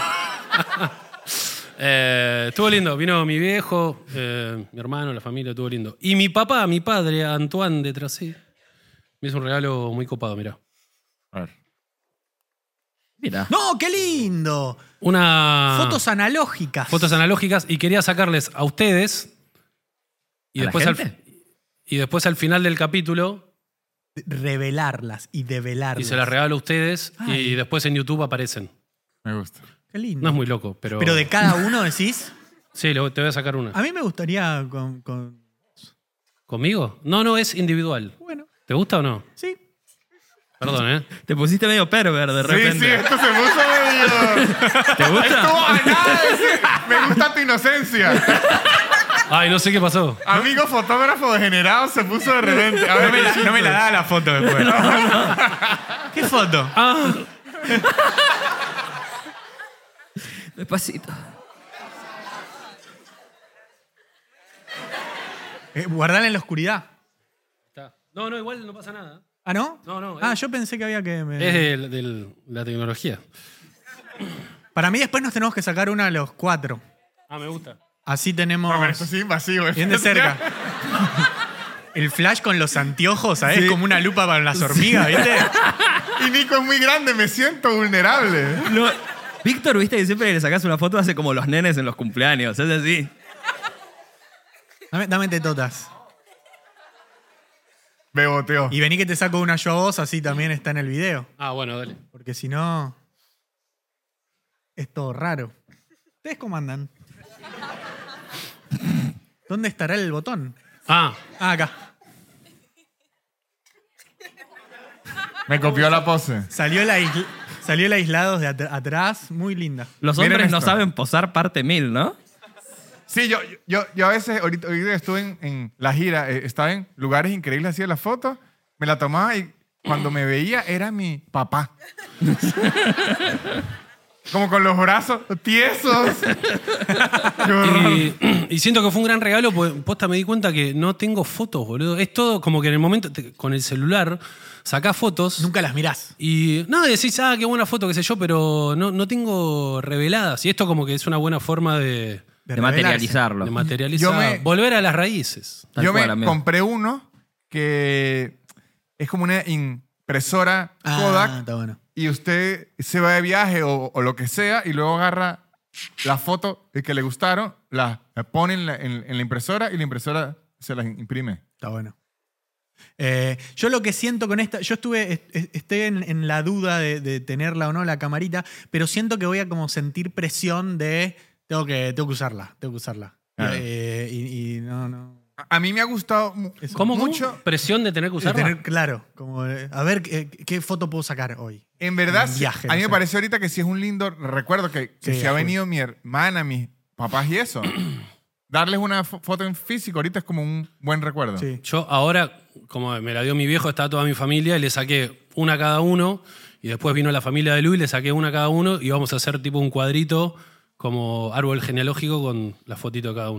[SPEAKER 2] Estuvo lindo. Vino mi viejo, mi hermano, la familia, estuvo lindo. Y mi papá, mi padre, Antoine de Tracé, me hizo un regalo muy copado, mirá.
[SPEAKER 4] A ver.
[SPEAKER 3] Mira.
[SPEAKER 1] ¡No, qué lindo!
[SPEAKER 2] Una...
[SPEAKER 1] Fotos analógicas.
[SPEAKER 2] Fotos analógicas y quería sacarles a ustedes y
[SPEAKER 3] ¿A la
[SPEAKER 2] después,
[SPEAKER 3] gente?
[SPEAKER 2] y después al final del capítulo
[SPEAKER 1] Revelarlas y develarlas.
[SPEAKER 2] y se las regalo a ustedes
[SPEAKER 1] Ay.
[SPEAKER 2] y después en YouTube aparecen.
[SPEAKER 4] Me gusta.
[SPEAKER 1] Qué lindo.
[SPEAKER 2] No es muy loco, pero...
[SPEAKER 1] Pero de cada uno decís.
[SPEAKER 2] Sí, te voy a sacar una.
[SPEAKER 1] A mí me gustaría
[SPEAKER 2] ¿Conmigo? No, es individual.
[SPEAKER 1] Bueno,
[SPEAKER 2] ¿Te gusta o no?
[SPEAKER 1] sí.
[SPEAKER 2] Perdón, ¿eh?
[SPEAKER 3] Te pusiste medio perver de
[SPEAKER 4] Sí,
[SPEAKER 3] repente.
[SPEAKER 4] sí, esto se puso medio...
[SPEAKER 3] ¿Te gusta?
[SPEAKER 4] Estuvo a nada de decir, me gusta tu inocencia.
[SPEAKER 2] Ay, no sé qué pasó.
[SPEAKER 4] Amigo fotógrafo degenerado se puso de repente. A ver,
[SPEAKER 1] No me la da la foto después. ¿Qué foto?
[SPEAKER 2] Ah,
[SPEAKER 3] Despacito.
[SPEAKER 1] Guardala en la oscuridad.
[SPEAKER 2] está. No, igual no pasa nada.
[SPEAKER 1] ¿Ah, no?
[SPEAKER 2] No,
[SPEAKER 1] Yo pensé que había que...
[SPEAKER 2] Es de la tecnología.
[SPEAKER 1] Para mí después nos tenemos que sacar una a los 4.
[SPEAKER 2] Ah, me gusta.
[SPEAKER 1] Así tenemos...
[SPEAKER 4] No, pero esto sí es invasivo.
[SPEAKER 1] Bien de cerca. El flash con los anteojos, ¿sabes?
[SPEAKER 4] Sí.
[SPEAKER 1] Como una lupa para las hormigas, ¿viste?
[SPEAKER 4] Y Nico es muy grande, me siento vulnerable.
[SPEAKER 3] No, Víctor, viste que siempre que le sacas una foto hace como los nenes en los cumpleaños. Es así.
[SPEAKER 1] Dame tetotas.
[SPEAKER 4] Me boteó.
[SPEAKER 1] Y vení que te saco una yo a vos, así también está en el video.
[SPEAKER 2] Ah, bueno, dale.
[SPEAKER 1] Porque si no... Es todo raro. ¿Ustedes cómo andan? ¿Dónde estará el botón?
[SPEAKER 2] Ah,
[SPEAKER 1] Acá.
[SPEAKER 4] Me copió la pose.
[SPEAKER 1] Salió el aislados de atrás. Muy linda.
[SPEAKER 3] Los
[SPEAKER 4] Miren
[SPEAKER 3] hombres no
[SPEAKER 4] esto.
[SPEAKER 3] saben posar parte 1000, ¿no?
[SPEAKER 4] Sí, yo a veces, ahorita estuve en la gira, estaba en lugares increíbles, hacía la foto, me la tomaba y cuando me veía era mi papá. Como con los brazos tiesos. Qué horror.
[SPEAKER 2] y siento que fue un gran regalo, porque posta me di cuenta que no tengo fotos, boludo. Es todo como que en el momento, con el celular, sacás fotos
[SPEAKER 1] Nunca las mirás.
[SPEAKER 2] y no, decís, qué buena foto, qué sé yo, pero no tengo reveladas. Y esto como que es una buena forma de
[SPEAKER 3] De
[SPEAKER 1] revelarse.
[SPEAKER 3] materializarlo.
[SPEAKER 2] materializar, volver a las raíces.
[SPEAKER 3] Tal
[SPEAKER 4] Yo
[SPEAKER 3] cual,
[SPEAKER 4] me
[SPEAKER 3] amigo.
[SPEAKER 4] compré uno que es como una impresora Kodak
[SPEAKER 1] Está bueno.
[SPEAKER 4] y usted se va de viaje o lo que sea y luego agarra las fotos que le gustaron, las pone en la impresora y la impresora se las imprime.
[SPEAKER 1] Está bueno. Yo lo que siento con esta, yo estoy en la duda de tenerla o no, la camarita, pero siento que voy a como sentir presión de tengo que usarla.
[SPEAKER 4] Claro.
[SPEAKER 1] Y no.
[SPEAKER 4] A mí me ha gustado
[SPEAKER 2] ¿Cómo?
[SPEAKER 4] mucho.
[SPEAKER 2] ¿Presión de tener que
[SPEAKER 1] De
[SPEAKER 2] usarla?
[SPEAKER 1] tener claro, como a ver qué foto puedo sacar hoy.
[SPEAKER 4] En verdad,
[SPEAKER 1] Un viaje,
[SPEAKER 4] a mí
[SPEAKER 1] no
[SPEAKER 4] me
[SPEAKER 1] sé.
[SPEAKER 4] parece ahorita que sí es un lindo recuerdo que
[SPEAKER 1] Sí,
[SPEAKER 4] si ha
[SPEAKER 1] a full.
[SPEAKER 4] venido mi hermana, mis papás y eso. Darles una foto en físico ahorita es como un buen recuerdo.
[SPEAKER 1] Sí.
[SPEAKER 2] Yo ahora, como me la dio mi viejo, estaba toda mi familia y le saqué una a cada uno. Y después vino la familia de Luis, le saqué una a cada uno y vamos a hacer tipo un cuadrito como árbol genealógico con la fotito de cada uno.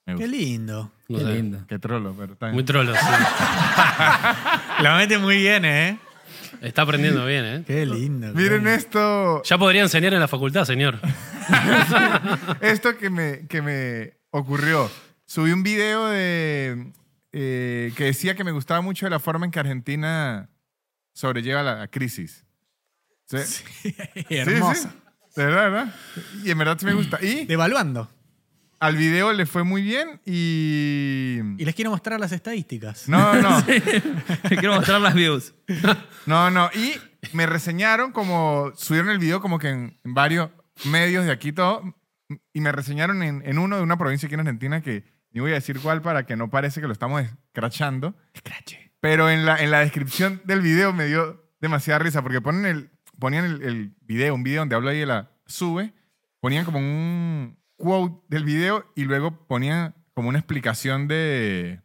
[SPEAKER 4] Me
[SPEAKER 1] Qué
[SPEAKER 4] gusta.
[SPEAKER 1] lindo.
[SPEAKER 2] No
[SPEAKER 3] Qué
[SPEAKER 2] sé.
[SPEAKER 3] lindo.
[SPEAKER 4] Qué trolo, pero está bien.
[SPEAKER 2] Muy trolo, sí.
[SPEAKER 1] La mete muy bien, ¿eh?
[SPEAKER 2] Está aprendiendo bien, ¿eh?
[SPEAKER 1] Qué lindo.
[SPEAKER 4] Miren
[SPEAKER 1] qué-
[SPEAKER 4] esto,
[SPEAKER 2] Ya podría enseñar en la facultad, señor.
[SPEAKER 4] esto que me ocurrió. Subí un video de que decía que me gustaba mucho la forma en que Argentina sobrelleva la crisis. ¿Sí?
[SPEAKER 1] Hermosa.
[SPEAKER 4] Sí. De verdad. Y en verdad sí me gusta. Y
[SPEAKER 1] Devaluando.
[SPEAKER 4] al video le fue muy bien y...
[SPEAKER 1] Y les quiero mostrar las estadísticas.
[SPEAKER 4] No.
[SPEAKER 3] Quiero mostrar las views.
[SPEAKER 4] No. Y me reseñaron como... Subieron el video como que en varios medios de aquí todo. Y me reseñaron en uno de una provincia aquí en Argentina que ni voy a decir cuál para que no parece que lo estamos escrachando.
[SPEAKER 1] Escrache.
[SPEAKER 4] Pero en la descripción del video me dio demasiada risa porque ponían el video, un video donde habla y la sube, ponían como un quote del video y luego ponían como una explicación de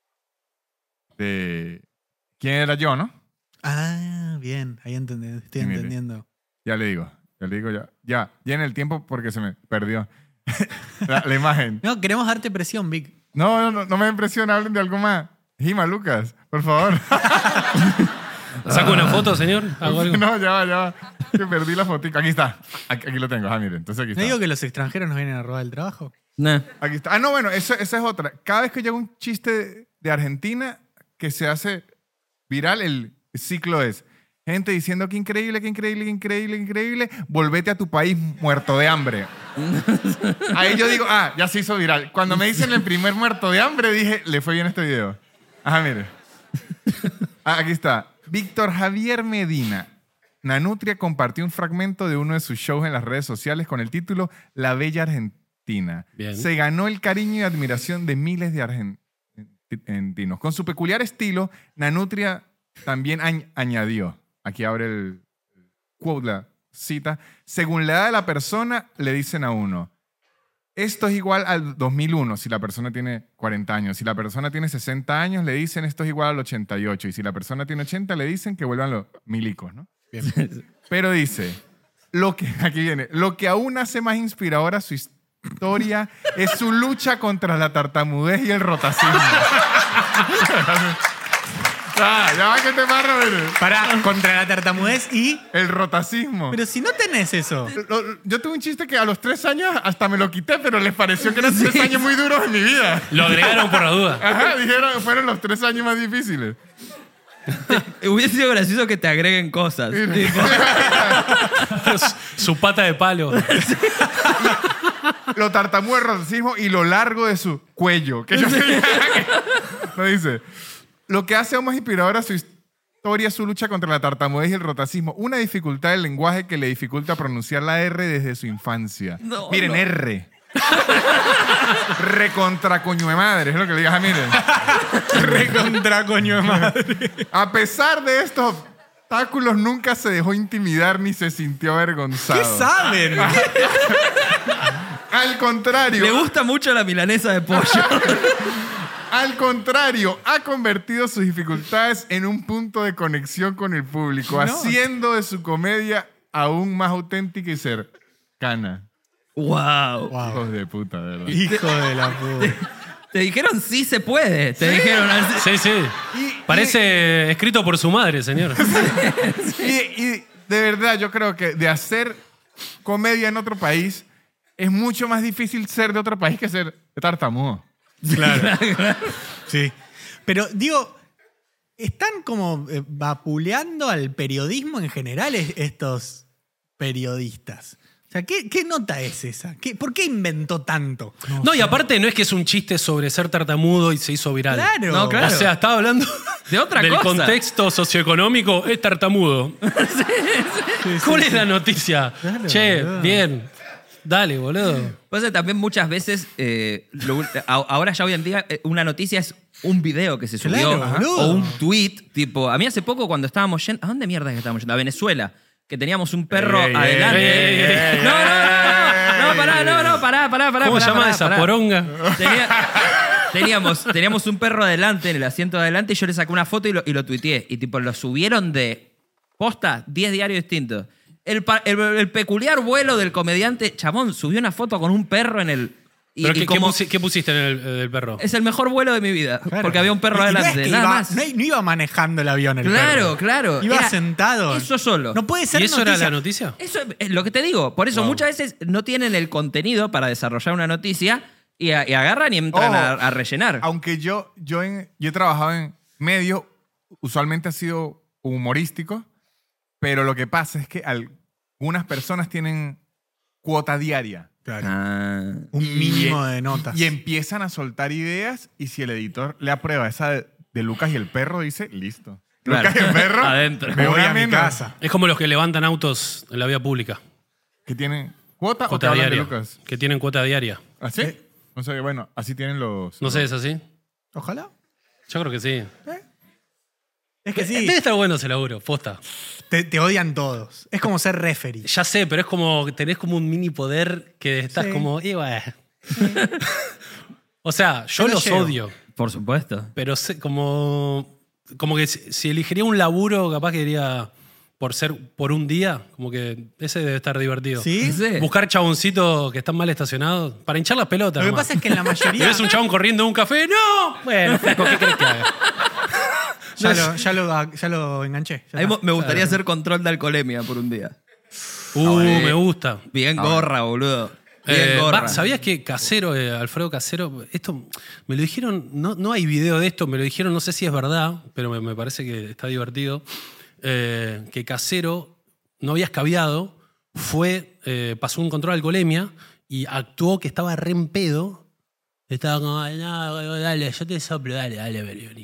[SPEAKER 4] quién era yo, ¿no?
[SPEAKER 1] Ah, bien. Ahí estoy
[SPEAKER 4] Sí, mire.
[SPEAKER 1] entendiendo.
[SPEAKER 4] Ya le digo ya en el tiempo porque se me perdió la imagen.
[SPEAKER 1] No, queremos darte presión, Vic.
[SPEAKER 4] No me impresiona, hablen de algo más. Gima, Lucas, por favor.
[SPEAKER 2] ¿Saco una foto, señor? ¿Hago algo?
[SPEAKER 4] No, ya va. Que perdí la fotica. Aquí está. Aquí lo tengo. Miren. Entonces aquí
[SPEAKER 1] ¿No
[SPEAKER 4] está.
[SPEAKER 1] digo que los extranjeros nos vienen a robar el trabajo?
[SPEAKER 3] Nah.
[SPEAKER 4] Aquí está. No, bueno, esa es otra. Cada vez que llega un chiste de Argentina que se hace viral, el ciclo es gente diciendo que increíble, volvete a tu país muerto de hambre. Ahí yo digo, ya se hizo viral. Cuando me dicen el primer muerto de hambre, dije, le fue bien este video. Ajá, mire. Aquí está. Víctor Javier Medina. Nanutria compartió un fragmento de uno de sus shows en las redes sociales con el título La Bella Argentina.
[SPEAKER 2] Bien.
[SPEAKER 4] Se ganó el cariño y admiración de miles de argentinos. Con su peculiar estilo, Nanutria también añadió, aquí abre el quote, la cita, según la edad de la persona, le dicen a uno, esto es igual al 2001 si la persona tiene 40 años. Si la persona tiene 60 años, le dicen esto es igual al 88. Y si la persona tiene 80, le dicen que vuelvan los milicos, ¿no? Pero dice, aquí viene, lo que aún hace más inspiradora su historia es su lucha contra la tartamudez y el rotacismo. Ya va que te marro, mire.
[SPEAKER 1] Para, contra la tartamudez y...
[SPEAKER 4] El rotacismo.
[SPEAKER 1] Pero si no tenés eso.
[SPEAKER 4] Yo tuve un chiste que a los 3 años hasta me lo quité, pero les pareció que eran 3 años muy duros en mi vida.
[SPEAKER 2] Lo agregaron por la duda.
[SPEAKER 4] Ajá, dijeron, fueron los 3 años más difíciles.
[SPEAKER 3] Hubiese sido gracioso que te agreguen cosas. Tipo,
[SPEAKER 2] Su pata de palo.
[SPEAKER 4] Lo tartamudo del rotacismo y lo largo de su cuello. Que yo sé no dice. Lo que hace aún más inspiradora su historia es su lucha contra la tartamudez y el rotacismo. Una dificultad del lenguaje que le dificulta pronunciar la R desde su infancia.
[SPEAKER 3] No,
[SPEAKER 4] Miren,
[SPEAKER 3] no.
[SPEAKER 4] R. Recontra coño de madre, es lo que le digas. Miren.
[SPEAKER 1] Recontra coño de madre.
[SPEAKER 4] A pesar de estos obstáculos, nunca se dejó intimidar ni se sintió avergonzado.
[SPEAKER 1] ¿Qué saben?
[SPEAKER 4] Al contrario.
[SPEAKER 3] le gusta mucho la milanesa de pollo.
[SPEAKER 4] Al contrario, ha convertido sus dificultades en un punto de conexión con el público, haciendo de su comedia aún más auténtica y cercana.
[SPEAKER 3] Wow.
[SPEAKER 1] Wow.
[SPEAKER 4] Hijos de puta, de verdad.
[SPEAKER 1] Hijo de la puta.
[SPEAKER 3] Te dijeron sí se puede. Te dijeron así.
[SPEAKER 2] Sí, sí. Parece escrito por su madre, señor.
[SPEAKER 4] Y de verdad, yo creo que de hacer comedia en otro país es mucho más difícil ser de otro país que ser tartamudo.
[SPEAKER 1] Claro. Sí. Pero digo, están como vapuleando al periodismo en general estos periodistas. O sea, ¿qué nota es esa? ¿Por qué inventó tanto?
[SPEAKER 2] No, y aparte no es que es un chiste sobre ser tartamudo y se hizo viral.
[SPEAKER 1] Claro.
[SPEAKER 3] No, claro.
[SPEAKER 2] O sea, estaba hablando
[SPEAKER 3] De otra
[SPEAKER 2] del
[SPEAKER 3] cosa.
[SPEAKER 2] contexto socioeconómico, es tartamudo. ¿Cuál es la noticia?
[SPEAKER 1] Claro,
[SPEAKER 2] Che,
[SPEAKER 1] boludo.
[SPEAKER 2] bien. Dale, boludo.
[SPEAKER 3] Pasa también muchas veces, ahora ya hoy en día, una noticia es un video que se subió
[SPEAKER 1] Claro, boludo.
[SPEAKER 3] o un tweet. Tipo, a mí hace poco cuando estábamos yendo... ¿A dónde mierda es que estábamos yendo? A Venezuela. Que teníamos un perro
[SPEAKER 4] Ey, ey,
[SPEAKER 3] adelante.
[SPEAKER 2] ey, ey, ey,
[SPEAKER 3] No, pará.
[SPEAKER 2] ¿Cómo se llama esa poronga?
[SPEAKER 3] Teníamos un perro adelante, en el asiento de adelante, y yo le saqué una foto y lo tuiteé. Y tipo, lo subieron de posta, 10 diarios distintos. El peculiar vuelo del comediante, chabón, subió una foto con un perro en el
[SPEAKER 2] ¿Pero
[SPEAKER 3] y
[SPEAKER 2] qué pusiste en el perro?
[SPEAKER 3] es el mejor vuelo de mi vida.
[SPEAKER 1] Claro.
[SPEAKER 3] Porque había un perro
[SPEAKER 1] Y no es
[SPEAKER 3] adelante.
[SPEAKER 1] que
[SPEAKER 3] Nada
[SPEAKER 1] iba,
[SPEAKER 3] más.
[SPEAKER 1] No iba manejando el avión el perro.
[SPEAKER 3] Claro.
[SPEAKER 1] Iba
[SPEAKER 3] Era
[SPEAKER 1] sentado.
[SPEAKER 3] Eso solo.
[SPEAKER 1] No puede ser
[SPEAKER 2] ¿Y eso
[SPEAKER 1] noticia.
[SPEAKER 2] era la noticia?
[SPEAKER 3] Eso es lo que te digo. Por eso
[SPEAKER 2] Wow.
[SPEAKER 3] muchas veces no tienen el contenido para desarrollar una noticia y agarran y entran
[SPEAKER 4] Ojo,
[SPEAKER 3] a rellenar.
[SPEAKER 4] Aunque yo he trabajado en medio, usualmente ha sido humorístico, pero lo que pasa es que algunas personas tienen cuota diaria.
[SPEAKER 1] Claro.
[SPEAKER 3] Ah.
[SPEAKER 1] Un mínimo de notas.
[SPEAKER 4] Y empiezan a soltar ideas y si el editor le aprueba esa de Lucas y el perro, dice, listo.
[SPEAKER 3] Claro.
[SPEAKER 4] Lucas y el perro,
[SPEAKER 3] Adentro.
[SPEAKER 1] Me voy a mi
[SPEAKER 4] menos.
[SPEAKER 1] casa.
[SPEAKER 2] Es como los que levantan autos en la vía pública.
[SPEAKER 4] ¿Que tienen cuota, o que
[SPEAKER 2] Cuota
[SPEAKER 4] hablan de
[SPEAKER 2] diaria.
[SPEAKER 4] Lucas?
[SPEAKER 2] Que tienen cuota diaria.
[SPEAKER 4] ¿Así? No sé, bueno, así tienen los...
[SPEAKER 2] No sé, ¿es así?
[SPEAKER 1] Ojalá.
[SPEAKER 2] Yo creo que sí.
[SPEAKER 1] Es que sí.
[SPEAKER 2] Debe estar bueno ese laburo, posta.
[SPEAKER 1] Te odian todos. Es como ser referee.
[SPEAKER 2] Ya sé, pero es como que tenés como un mini poder que estás
[SPEAKER 1] Sí.
[SPEAKER 2] como... bueno. O sea, yo
[SPEAKER 1] lo
[SPEAKER 2] los
[SPEAKER 1] llevo.
[SPEAKER 2] odio,
[SPEAKER 3] Por supuesto.
[SPEAKER 2] pero como que si elegiría un laburo, capaz que diría por un día, como que ese debe estar divertido.
[SPEAKER 1] ¿Sí?
[SPEAKER 3] Sí.
[SPEAKER 2] Buscar chaboncitos que están mal estacionados para hinchar las pelotas.
[SPEAKER 1] Lo que
[SPEAKER 2] nomás.
[SPEAKER 1] pasa es que en la
[SPEAKER 2] ¿Y
[SPEAKER 1] mayoría.
[SPEAKER 2] ves un chabón corriendo en un café? ¡No! Bueno, flaco, ¿qué crees que haga?
[SPEAKER 1] Ya lo enganché. Ya
[SPEAKER 3] A mí
[SPEAKER 1] está.
[SPEAKER 3] me gustaría hacer control de alcoholemia por un día.
[SPEAKER 2] Me gusta.
[SPEAKER 3] Bien gorra, boludo. Bien gorra.
[SPEAKER 2] ¿Sabías que Casero, Alfredo Casero, esto me lo dijeron, no hay video de esto, me lo dijeron, no sé si es verdad, pero me parece que está divertido, que Casero no había escabiado, pasó un control de alcoholemia y actuó que estaba re en pedo. Estaba como, no, dale, yo te soplo, dale, Berioni.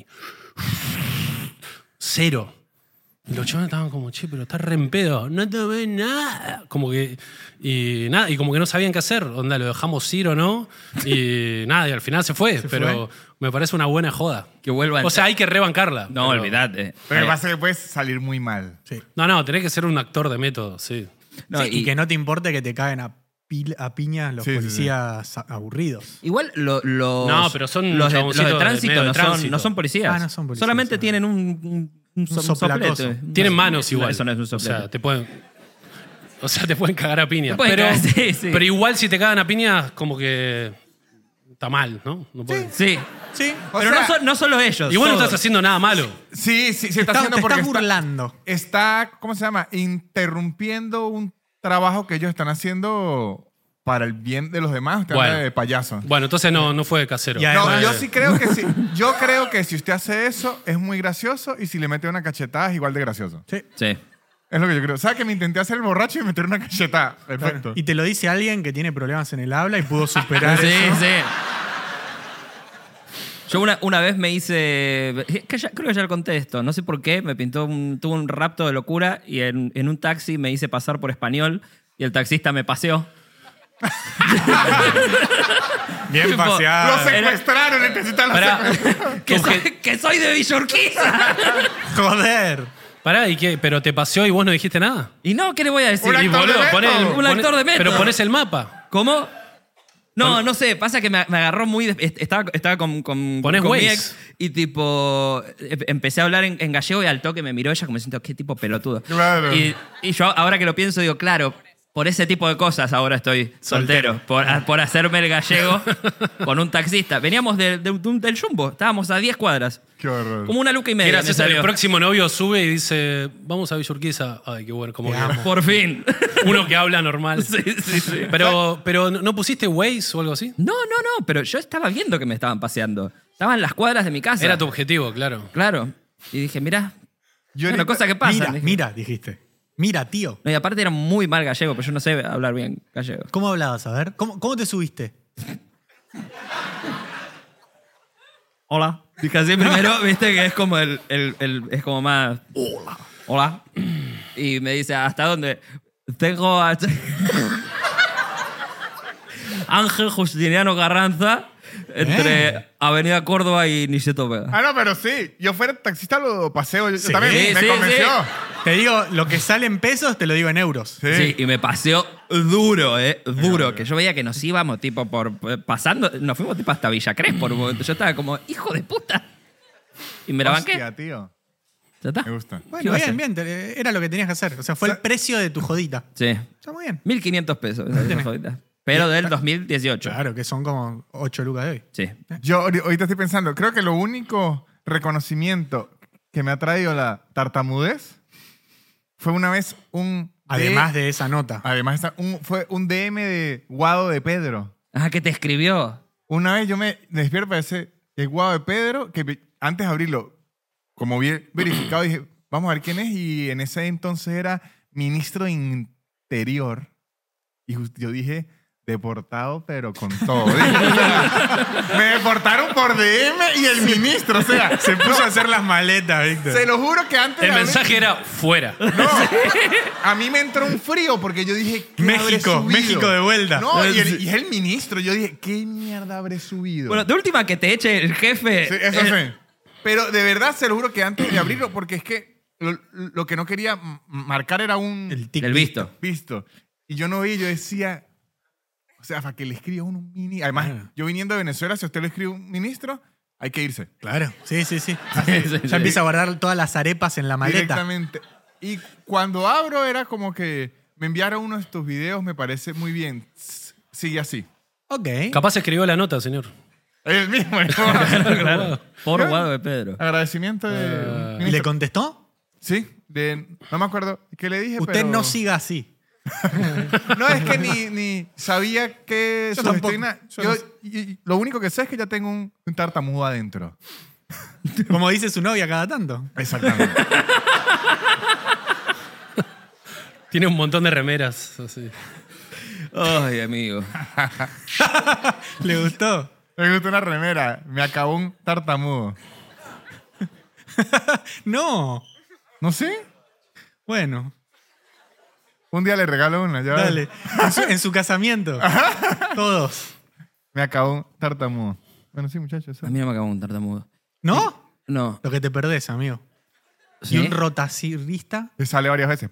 [SPEAKER 2] Cero. Y los chavales estaban como, che, pero estás re en pedo. No tomé nada. Como que. Y nada, y como que no sabían qué hacer. Onda, lo dejamos ir o no. Y nada, y al final se fue. Pero me parece una buena joda.
[SPEAKER 3] Que vuelvan.
[SPEAKER 2] O sea, hay que rebancarla.
[SPEAKER 3] No,
[SPEAKER 2] pero-
[SPEAKER 3] olvídate.
[SPEAKER 4] Pero lo que pasa es que puedes salir muy mal.
[SPEAKER 1] Sí.
[SPEAKER 2] No, tenés que ser un actor de método, sí.
[SPEAKER 3] No,
[SPEAKER 1] Sí, y que no te importe que te caguen a piñas los
[SPEAKER 4] Sí, sí, sí.
[SPEAKER 1] policías aburridos.
[SPEAKER 3] Igual los,
[SPEAKER 2] No, pero son
[SPEAKER 3] los de
[SPEAKER 2] chaboncitos de
[SPEAKER 3] tránsito,
[SPEAKER 2] medio de
[SPEAKER 3] no,
[SPEAKER 2] tránsito.
[SPEAKER 3] no son policías.
[SPEAKER 1] Ah, no son policías,
[SPEAKER 3] Solamente
[SPEAKER 1] no.
[SPEAKER 3] tienen un
[SPEAKER 1] soplacoso.
[SPEAKER 3] soplete.
[SPEAKER 2] Tienen
[SPEAKER 3] No,
[SPEAKER 2] manos igual.
[SPEAKER 3] Eso no es un
[SPEAKER 2] o
[SPEAKER 3] soplete.
[SPEAKER 2] sea, te pueden cagar a piña.
[SPEAKER 3] Te pueden
[SPEAKER 2] Pero,
[SPEAKER 3] cagar, sí, sí.
[SPEAKER 2] pero igual si te cagan a piña, como que está mal, ¿no? No puede-
[SPEAKER 3] Sí.
[SPEAKER 1] Sí.
[SPEAKER 4] O
[SPEAKER 3] Pero
[SPEAKER 4] sea,
[SPEAKER 3] no solo ellos.
[SPEAKER 2] Igual no
[SPEAKER 3] todos.
[SPEAKER 2] estás haciendo nada malo.
[SPEAKER 4] Sí, se está
[SPEAKER 1] Te
[SPEAKER 4] haciendo porque
[SPEAKER 1] estás burlando.
[SPEAKER 4] está, ¿cómo se llama? Interrumpiendo un trabajo que ellos están haciendo para el bien de los demás. Usted
[SPEAKER 2] Bueno.
[SPEAKER 4] anda de payaso.
[SPEAKER 2] Bueno, entonces no fue Casero.
[SPEAKER 1] Ya,
[SPEAKER 4] No,
[SPEAKER 1] además-
[SPEAKER 4] yo sí creo que sí. Yo creo que si usted hace eso, es muy gracioso y si le mete una cachetada es igual de gracioso.
[SPEAKER 1] Sí.
[SPEAKER 3] Sí.
[SPEAKER 4] Es lo que yo creo. ¿Sabes que me intenté hacer el borracho y meter una cachetada? Perfecto.
[SPEAKER 1] Y te lo dice alguien que tiene problemas en el habla y pudo superar
[SPEAKER 3] Sí,
[SPEAKER 1] eso.
[SPEAKER 3] sí. Yo una vez me hice. Creo que ya lo conté esto. No sé por qué. Me tuve un rapto de locura y en un taxi me hice pasar por español y el taxista me paseó.
[SPEAKER 1] Bien
[SPEAKER 3] Tipo,
[SPEAKER 1] paseado.
[SPEAKER 4] Lo secuestraron, necesitan la
[SPEAKER 2] Pará,
[SPEAKER 3] que soy de Villorquiza.
[SPEAKER 1] Joder.
[SPEAKER 2] pará, ¿y qué? ¿Pero te paseó y vos no dijiste nada?
[SPEAKER 3] Y no, ¿qué le voy a decir?
[SPEAKER 4] Un
[SPEAKER 2] Y
[SPEAKER 4] actor de
[SPEAKER 2] boludo,
[SPEAKER 4] método.
[SPEAKER 3] Un actor de método.
[SPEAKER 2] Pero pones el mapa.
[SPEAKER 3] ¿Cómo? No sé, pasa que me agarró muy... Estaba con
[SPEAKER 2] Ponés
[SPEAKER 3] mi
[SPEAKER 2] Waze.
[SPEAKER 3] ex y tipo... Empecé a hablar en gallego y al toque me miró ella como diciendo, qué tipo pelotudo.
[SPEAKER 4] Claro.
[SPEAKER 3] Y yo ahora que lo pienso digo, claro, por ese tipo de cosas ahora estoy soltero. Por hacerme el gallego con un taxista. Veníamos del Jumbo, estábamos a 10 cuadras.
[SPEAKER 4] Qué horror.
[SPEAKER 3] Como una luca y media.
[SPEAKER 2] Era
[SPEAKER 3] me
[SPEAKER 2] el
[SPEAKER 3] salió.
[SPEAKER 2] próximo novio sube y dice, vamos a Villurquiza. Ay, qué bueno, como
[SPEAKER 1] Te
[SPEAKER 2] que
[SPEAKER 1] amo.
[SPEAKER 3] Por fin.
[SPEAKER 2] uno que habla normal.
[SPEAKER 3] Sí.
[SPEAKER 2] Pero ¿no pusiste Waze o algo así?
[SPEAKER 3] No, pero yo estaba viendo que me estaban paseando. Estaban las cuadras de mi casa.
[SPEAKER 2] Era tu objetivo, claro.
[SPEAKER 3] Claro. Y dije, mirá,
[SPEAKER 4] Yo
[SPEAKER 3] bueno,
[SPEAKER 4] ahorita-
[SPEAKER 3] cosa que pasa.
[SPEAKER 1] Mira,
[SPEAKER 3] Dije,
[SPEAKER 1] mira, dijiste. Mira, tío.
[SPEAKER 3] No, y aparte era muy mal gallego, pero yo no sé hablar bien gallego.
[SPEAKER 1] ¿Cómo hablabas? A ver. ¿Cómo te subiste?
[SPEAKER 3] Hola. Dije así primero, viste que es como es como más. Hola. Hola. Y me dice, ¿hasta dónde? Tengo a Ángel Justiniano Carranza entre Avenida Córdoba y Niceto Vega.
[SPEAKER 4] Ah, no, pero sí. Yo fuera taxista lo paseo. Yo
[SPEAKER 1] Sí,
[SPEAKER 4] también me
[SPEAKER 3] sí,
[SPEAKER 4] convenció.
[SPEAKER 3] sí.
[SPEAKER 1] Te digo, lo que sale en pesos te lo digo en euros.
[SPEAKER 4] Sí.
[SPEAKER 3] Sí, y me paseó duro, duro. Que yo veía que nos íbamos, tipo, pasando. Nos fuimos, tipo, hasta Villa Crespo por un momento. Yo estaba como, hijo de puta. Y me la banqué.
[SPEAKER 4] Hostia, tío.
[SPEAKER 3] ¿Ya está?
[SPEAKER 4] Me gusta.
[SPEAKER 3] ¿Qué
[SPEAKER 1] Bueno,
[SPEAKER 3] iba a hacer?
[SPEAKER 1] bien. Era lo que tenías que hacer. O sea, fue el precio de tu jodita.
[SPEAKER 3] Sí.
[SPEAKER 1] Está muy bien.
[SPEAKER 3] 1.500 pesos. esa jodita. Pero del 2018.
[SPEAKER 1] Claro, que son como 8 lucas de hoy.
[SPEAKER 3] Sí.
[SPEAKER 4] Yo ahorita estoy pensando, creo que lo único reconocimiento que me ha traído la tartamudez fue una vez
[SPEAKER 1] Además de esa nota.
[SPEAKER 4] fue un DM de Guado de Pedro.
[SPEAKER 3] Ah, que te escribió.
[SPEAKER 4] Una vez yo me despierto para ese el Guado de Pedro, que antes de abrirlo, como bien verificado, dije, vamos a ver quién es, y en ese entonces era ministro de Interior. Y yo dije, deportado, pero con todo. Me deportaron por DM y el ministro, o sea,
[SPEAKER 1] Se puso a hacer las maletas, Víctor.
[SPEAKER 4] se lo juro que antes
[SPEAKER 2] El
[SPEAKER 4] de abrir-
[SPEAKER 2] mensaje era fuera.
[SPEAKER 4] No, a mí me entró un frío porque yo dije, ¿qué habré
[SPEAKER 1] México,
[SPEAKER 4] subido?
[SPEAKER 1] México de vuelta.
[SPEAKER 4] No, y es el ministro. Yo dije, ¿qué mierda habré subido?
[SPEAKER 3] Bueno, de última que te eche el jefe.
[SPEAKER 4] Sí, eso sí. Pero de verdad se lo juro que antes de abrirlo, porque es que lo que no quería marcar era un
[SPEAKER 1] El tic
[SPEAKER 3] El visto.
[SPEAKER 4] visto. Y yo no vi, yo decía, o sea, para que le escriba uno un mini. Además,
[SPEAKER 1] Claro.
[SPEAKER 4] yo viniendo de Venezuela, si a usted le escribe un ministro, hay que irse.
[SPEAKER 1] Claro, sí.
[SPEAKER 3] Sí, sí,
[SPEAKER 1] Ya
[SPEAKER 3] sí.
[SPEAKER 1] empieza a guardar todas las arepas en la maleta.
[SPEAKER 4] Directamente. Y cuando abro era como que me enviaron uno de estos videos, me parece muy bien. Sigue así.
[SPEAKER 1] Ok.
[SPEAKER 2] Capaz escribió la nota, señor.
[SPEAKER 4] El mismo.
[SPEAKER 3] Claro. Por Guado de Pedro.
[SPEAKER 4] Agradecimiento de...
[SPEAKER 1] ¿Y le
[SPEAKER 4] ministro.
[SPEAKER 1] contestó?
[SPEAKER 4] Sí, no me acuerdo qué le dije,
[SPEAKER 1] Usted
[SPEAKER 4] pero...
[SPEAKER 1] no siga así.
[SPEAKER 4] No, es que ni sabía que...
[SPEAKER 1] Yo
[SPEAKER 4] sugestionar.
[SPEAKER 1] tampoco. Yo no sé.
[SPEAKER 4] Y lo único que sé es que ya tengo un tartamudo adentro.
[SPEAKER 1] Como dice su novia cada tanto.
[SPEAKER 4] Exactamente.
[SPEAKER 2] Tiene un montón de remeras. Así.
[SPEAKER 3] Ay, amigo.
[SPEAKER 1] ¿Le gustó?
[SPEAKER 4] Me gusta una remera. Me acabó un tartamudo.
[SPEAKER 1] No.
[SPEAKER 4] ¿No sé?
[SPEAKER 1] Bueno,
[SPEAKER 4] Un día le regalo una. Ya ves.
[SPEAKER 1] dale. En su casamiento. Todos.
[SPEAKER 4] Me acabó un tartamudo. Bueno, sí, muchachos.
[SPEAKER 3] A mí no me acabó un tartamudo.
[SPEAKER 1] ¿No?
[SPEAKER 3] No.
[SPEAKER 1] Lo que te perdés, amigo.
[SPEAKER 3] ¿Sí?
[SPEAKER 1] ¿Y un rotacirrista?
[SPEAKER 4] Le sale varias veces.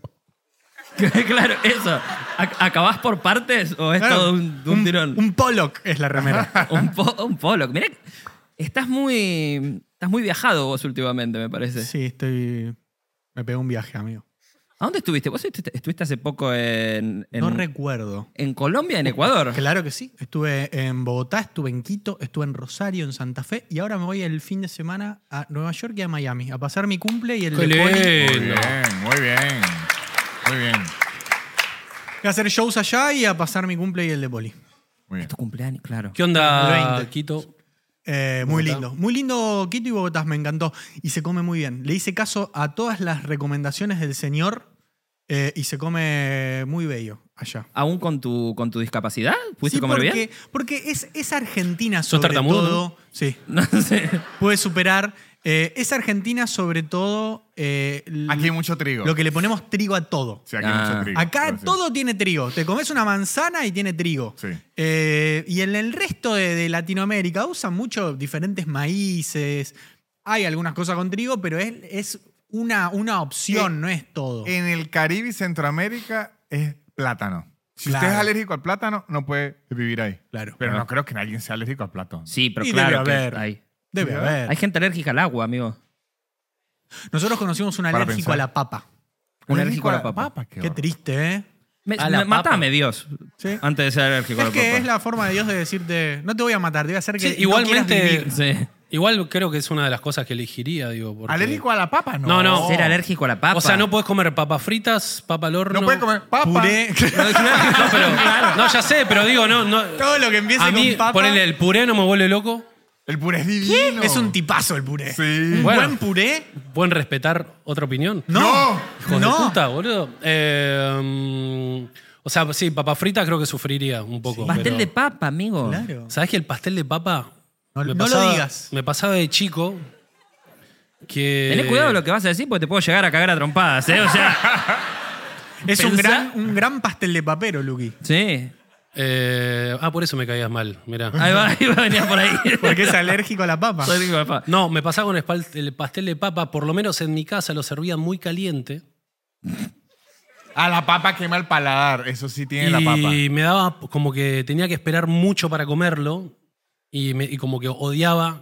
[SPEAKER 3] Claro, eso. ¿Acabás por partes o es
[SPEAKER 1] Claro,
[SPEAKER 3] todo un tirón?
[SPEAKER 1] Un Pollock es la remera.
[SPEAKER 3] Un polo. Mirá, estás muy viajado vos últimamente, me parece.
[SPEAKER 1] Sí, me pegó un viaje, amigo.
[SPEAKER 3] ¿A dónde estuviste? ¿Vos estuviste hace poco
[SPEAKER 1] No recuerdo.
[SPEAKER 3] en Colombia, en Ecuador?
[SPEAKER 1] Claro que sí. Estuve en Bogotá, estuve en Quito, estuve en Rosario, en Santa Fe y ahora me voy el fin de semana a Nueva York y a Miami a pasar mi cumple y el
[SPEAKER 2] Qué
[SPEAKER 1] de Pony.
[SPEAKER 2] lindo.
[SPEAKER 4] Muy bien, muy bien. Muy bien.
[SPEAKER 1] Voy a hacer shows allá y a pasar mi cumple y el de Poli.
[SPEAKER 4] Muy bien.
[SPEAKER 3] Tu cumpleaños, claro.
[SPEAKER 2] ¿Qué onda,
[SPEAKER 1] 20.
[SPEAKER 2] Quito?
[SPEAKER 1] Muy
[SPEAKER 2] Bogotá.
[SPEAKER 1] lindo. Muy lindo Quito y Bogotá, me encantó. Y se come muy bien. Le hice caso a todas las recomendaciones del señor y se come muy bello allá.
[SPEAKER 3] ¿Aún con tu discapacidad? ¿Pudiste
[SPEAKER 1] Sí,
[SPEAKER 3] comer
[SPEAKER 1] porque,
[SPEAKER 3] bien?
[SPEAKER 1] porque es Argentina
[SPEAKER 2] ¿Sos
[SPEAKER 1] sobre
[SPEAKER 2] tartamudo,
[SPEAKER 1] todo. Sí,
[SPEAKER 3] No sé.
[SPEAKER 1] puede superar. Es Argentina sobre todo
[SPEAKER 4] Aquí hay mucho trigo.
[SPEAKER 1] lo que le ponemos trigo a todo.
[SPEAKER 4] Sí, aquí hay mucho trigo.
[SPEAKER 1] Acá
[SPEAKER 4] Pero sí.
[SPEAKER 1] todo tiene trigo. Te comes una manzana y tiene trigo.
[SPEAKER 4] Sí.
[SPEAKER 1] Y en el resto de Latinoamérica usan mucho diferentes maíces. Hay algunas cosas con trigo, pero es una opción, no es todo.
[SPEAKER 4] En el Caribe y Centroamérica es plátano. Si
[SPEAKER 1] Claro.
[SPEAKER 4] usted es alérgico al plátano, no puede vivir ahí.
[SPEAKER 1] Claro.
[SPEAKER 4] Pero no creo que nadie sea alérgico al plátano.
[SPEAKER 3] Sí, pero
[SPEAKER 1] Y
[SPEAKER 3] claro
[SPEAKER 1] debe
[SPEAKER 3] que
[SPEAKER 1] haber.
[SPEAKER 3] hay.
[SPEAKER 1] Debe
[SPEAKER 4] Sí,
[SPEAKER 1] haber.
[SPEAKER 3] Hay gente alérgica al agua, amigo.
[SPEAKER 1] Nosotros conocimos un
[SPEAKER 4] Para
[SPEAKER 1] alérgico
[SPEAKER 4] pensar.
[SPEAKER 1] a la papa.
[SPEAKER 3] Un alérgico a la papa.
[SPEAKER 1] Qué triste, ¿eh?
[SPEAKER 2] A la papa.
[SPEAKER 3] Mátame, Dios.
[SPEAKER 1] Sí.
[SPEAKER 3] Antes de ser alérgico a
[SPEAKER 1] Es
[SPEAKER 3] la
[SPEAKER 1] que
[SPEAKER 3] papa.
[SPEAKER 1] es la forma de Dios de decirte, no te voy a matar, te voy a hacer que
[SPEAKER 2] Sí, igualmente-
[SPEAKER 1] no quieras vivir.
[SPEAKER 3] Sí.
[SPEAKER 2] Igual creo que es una de las cosas que elegiría, digo. Porque...
[SPEAKER 4] ¿Alérgico a la papa? No.
[SPEAKER 2] No, no.
[SPEAKER 3] Ser alérgico a la papa.
[SPEAKER 2] O sea, no puedes comer papas fritas, papa al horno.
[SPEAKER 4] No puede comer papa.
[SPEAKER 1] Puré.
[SPEAKER 2] No, pero, no, ya sé, pero digo, no.
[SPEAKER 1] Todo lo que empiece
[SPEAKER 2] A mí,
[SPEAKER 1] con papa
[SPEAKER 2] ponele el puré, no me vuelve loco.
[SPEAKER 4] El puré es divino.
[SPEAKER 1] es un tipazo el puré.
[SPEAKER 4] Sí.
[SPEAKER 1] Un
[SPEAKER 2] Bueno.
[SPEAKER 1] buen puré.
[SPEAKER 2] ¿Pueden respetar otra opinión?
[SPEAKER 1] No.
[SPEAKER 2] Hijos
[SPEAKER 1] no.
[SPEAKER 2] de puta, boludo. O sea, sí, papa frita creo que sufriría un poco.
[SPEAKER 3] Pastel
[SPEAKER 2] pero-
[SPEAKER 3] de papa, amigo.
[SPEAKER 1] Claro.
[SPEAKER 2] ¿Sabés que el pastel de papa?
[SPEAKER 1] No
[SPEAKER 2] me
[SPEAKER 1] lo digas.
[SPEAKER 2] Me pasaba de chico que...
[SPEAKER 3] Tené cuidado lo que vas a decir porque te puedo llegar a cagar a trompadas, ¿eh? O sea,
[SPEAKER 1] Es un
[SPEAKER 3] Pensá-
[SPEAKER 1] un gran pastel de papero, Luqui.
[SPEAKER 3] sí.
[SPEAKER 2] por eso me caías mal, mirá.
[SPEAKER 3] Ahí va, venía por ahí.
[SPEAKER 1] Porque es alérgico a la papa.
[SPEAKER 3] Soy alérgico a la papa.
[SPEAKER 2] No, me pasaba con el pastel de papa, por lo menos en mi casa lo servían muy caliente.
[SPEAKER 4] A la papa quema el paladar. Eso sí tiene la
[SPEAKER 2] Y
[SPEAKER 4] papa.
[SPEAKER 2] me daba como que tenía que esperar mucho para comerlo y como que odiaba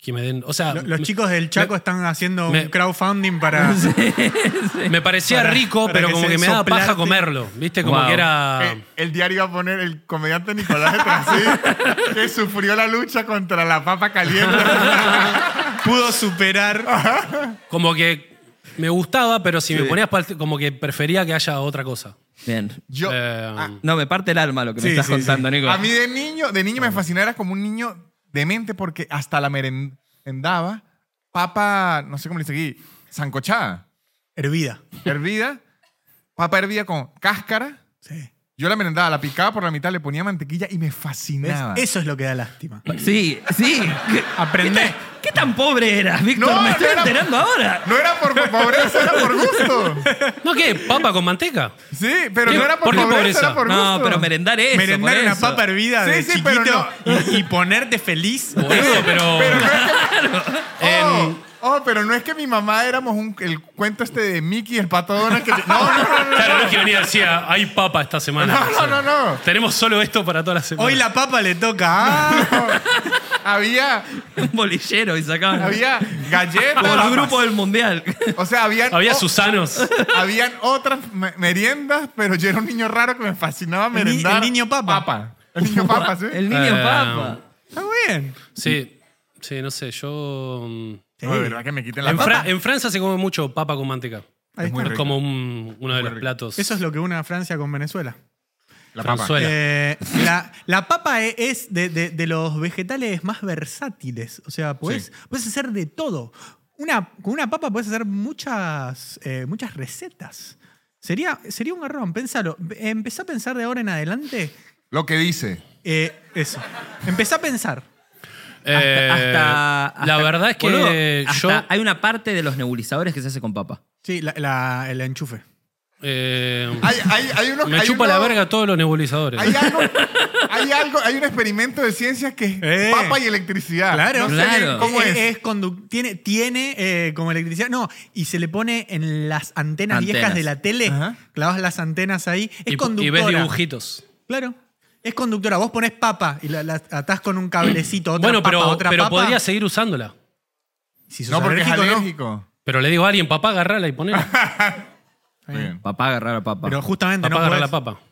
[SPEAKER 2] que me den. O sea,
[SPEAKER 1] Los chicos del Chaco están haciendo
[SPEAKER 2] me-
[SPEAKER 1] un crowdfunding para.
[SPEAKER 2] me parecía
[SPEAKER 1] para-
[SPEAKER 2] rico,
[SPEAKER 1] para
[SPEAKER 2] pero
[SPEAKER 1] que
[SPEAKER 2] como
[SPEAKER 1] se
[SPEAKER 2] que me daba paja
[SPEAKER 1] soplarte.
[SPEAKER 2] comerlo. ¿Viste? Como
[SPEAKER 3] Wow.
[SPEAKER 2] que era.
[SPEAKER 4] El diario iba a poner el comediante Nicolás de Trasí, que sufrió la lucha contra la papa caliente.
[SPEAKER 1] Pudo superar.
[SPEAKER 2] Como que me gustaba, pero si me ponías como que prefería que haya otra cosa.
[SPEAKER 3] Bien.
[SPEAKER 4] Yo,
[SPEAKER 3] No, me parte el alma lo que me
[SPEAKER 1] Sí,
[SPEAKER 3] estás
[SPEAKER 1] sí,
[SPEAKER 3] contando, Nico.
[SPEAKER 4] a mí de niño me fascinaba, era como un niño demente porque hasta la merendaba papa, no sé cómo le dice aquí, sancochada,
[SPEAKER 1] Hervida.
[SPEAKER 4] hervida, papa hervida con cáscara.
[SPEAKER 1] Sí.
[SPEAKER 4] Yo la merendaba, la picaba por la mitad, le ponía mantequilla y me
[SPEAKER 1] ¿Ves?
[SPEAKER 4] fascinaba.
[SPEAKER 1] Eso es lo que da lástima.
[SPEAKER 3] Sí, sí.
[SPEAKER 1] Aprendé.
[SPEAKER 3] ¿Qué tan pobre eras, Víctor?
[SPEAKER 4] No,
[SPEAKER 3] me estoy
[SPEAKER 4] no era-
[SPEAKER 3] enterando ahora.
[SPEAKER 4] No era por pobreza, era por gusto.
[SPEAKER 2] ¿No qué? ¿Papa con manteca?
[SPEAKER 4] Sí, pero
[SPEAKER 2] ¿Qué?
[SPEAKER 4] no era por
[SPEAKER 2] ¿Por qué
[SPEAKER 4] pobreza,
[SPEAKER 2] pobreza?
[SPEAKER 4] era por gusto.
[SPEAKER 3] No, pero merendar eso.
[SPEAKER 1] Merendar
[SPEAKER 3] por
[SPEAKER 1] una
[SPEAKER 3] eso.
[SPEAKER 1] papa hervida
[SPEAKER 4] Sí,
[SPEAKER 1] de
[SPEAKER 4] sí, pero
[SPEAKER 1] chiquito y ponerte feliz.
[SPEAKER 2] Boludo, pero.
[SPEAKER 4] Pero no es que... pero no es que mi mamá éramos el cuento este de Mickey, el pato Donald. No.
[SPEAKER 2] Claro, no es que venía y decía, hay papa esta semana.
[SPEAKER 4] No.
[SPEAKER 2] Tenemos solo esto para toda la semana.
[SPEAKER 1] Hoy la papa le toca. Ah.
[SPEAKER 4] Había
[SPEAKER 3] Un bolillero y sacaban.
[SPEAKER 4] galletas.
[SPEAKER 3] Como el
[SPEAKER 4] papas.
[SPEAKER 3] grupo del mundial.
[SPEAKER 4] O sea,
[SPEAKER 2] Había Susanos.
[SPEAKER 4] habían otras meriendas, pero yo era un niño raro que me fascinaba merendar.
[SPEAKER 1] el niño papa.
[SPEAKER 4] El niño papa, sí.
[SPEAKER 3] El niño papa.
[SPEAKER 1] Está bien.
[SPEAKER 2] Sí, no sé, yo.
[SPEAKER 4] No, de verdad que me quiten la
[SPEAKER 2] En,
[SPEAKER 4] papa.
[SPEAKER 2] En Francia se come mucho papa con manteca.
[SPEAKER 1] Ahí
[SPEAKER 4] muy
[SPEAKER 1] está.
[SPEAKER 2] Es
[SPEAKER 4] rico.
[SPEAKER 2] como uno de los
[SPEAKER 4] rico.
[SPEAKER 2] platos.
[SPEAKER 1] Eso es lo que une a Francia con Venezuela.
[SPEAKER 4] La papa.
[SPEAKER 2] Franzuela.
[SPEAKER 1] La papa es de los vegetales más versátiles. O sea, puedes hacer de todo. Con una papa puedes hacer muchas recetas. Sería un garrón, pensalo. Empezá a pensar de ahora en adelante.
[SPEAKER 4] Lo que dice.
[SPEAKER 1] Eso. Empezá a pensar.
[SPEAKER 3] Hasta-
[SPEAKER 2] la verdad es que
[SPEAKER 3] boludo,
[SPEAKER 2] yo.
[SPEAKER 3] hasta hay una parte de los nebulizadores que se hace con papa.
[SPEAKER 1] Sí, el enchufe.
[SPEAKER 4] Hay unos,
[SPEAKER 2] me
[SPEAKER 4] hay
[SPEAKER 2] chupa la
[SPEAKER 4] unos-
[SPEAKER 2] verga todos los nebulizadores.
[SPEAKER 4] hay un experimento de ciencia que es papa y electricidad.
[SPEAKER 1] Claro.
[SPEAKER 4] No sé
[SPEAKER 3] Claro.
[SPEAKER 4] ¿Cómo es?
[SPEAKER 1] Tiene como electricidad. No, y se le pone en las antenas
[SPEAKER 3] Antenas.
[SPEAKER 1] viejas de la tele.
[SPEAKER 4] Ajá.
[SPEAKER 1] Clavas las antenas ahí. Es
[SPEAKER 2] y
[SPEAKER 1] conductora.
[SPEAKER 2] ves dibujitos.
[SPEAKER 1] Claro. Es conductora. Vos ponés papa y la atás con un cablecito. Otra
[SPEAKER 2] Bueno,
[SPEAKER 1] papa,
[SPEAKER 2] pero
[SPEAKER 1] otra papa.
[SPEAKER 2] podría seguir usándola.
[SPEAKER 1] Si sos
[SPEAKER 4] No, porque es
[SPEAKER 1] alérgico, ¿no?
[SPEAKER 4] alérgico.
[SPEAKER 2] Pero le digo a alguien, papá, agarrala y ponela.
[SPEAKER 4] Muy bien.
[SPEAKER 3] Papá agarrar a papa.
[SPEAKER 1] Pero justamente
[SPEAKER 2] Papá,
[SPEAKER 1] no
[SPEAKER 2] agarra
[SPEAKER 1] podés.
[SPEAKER 2] la papa.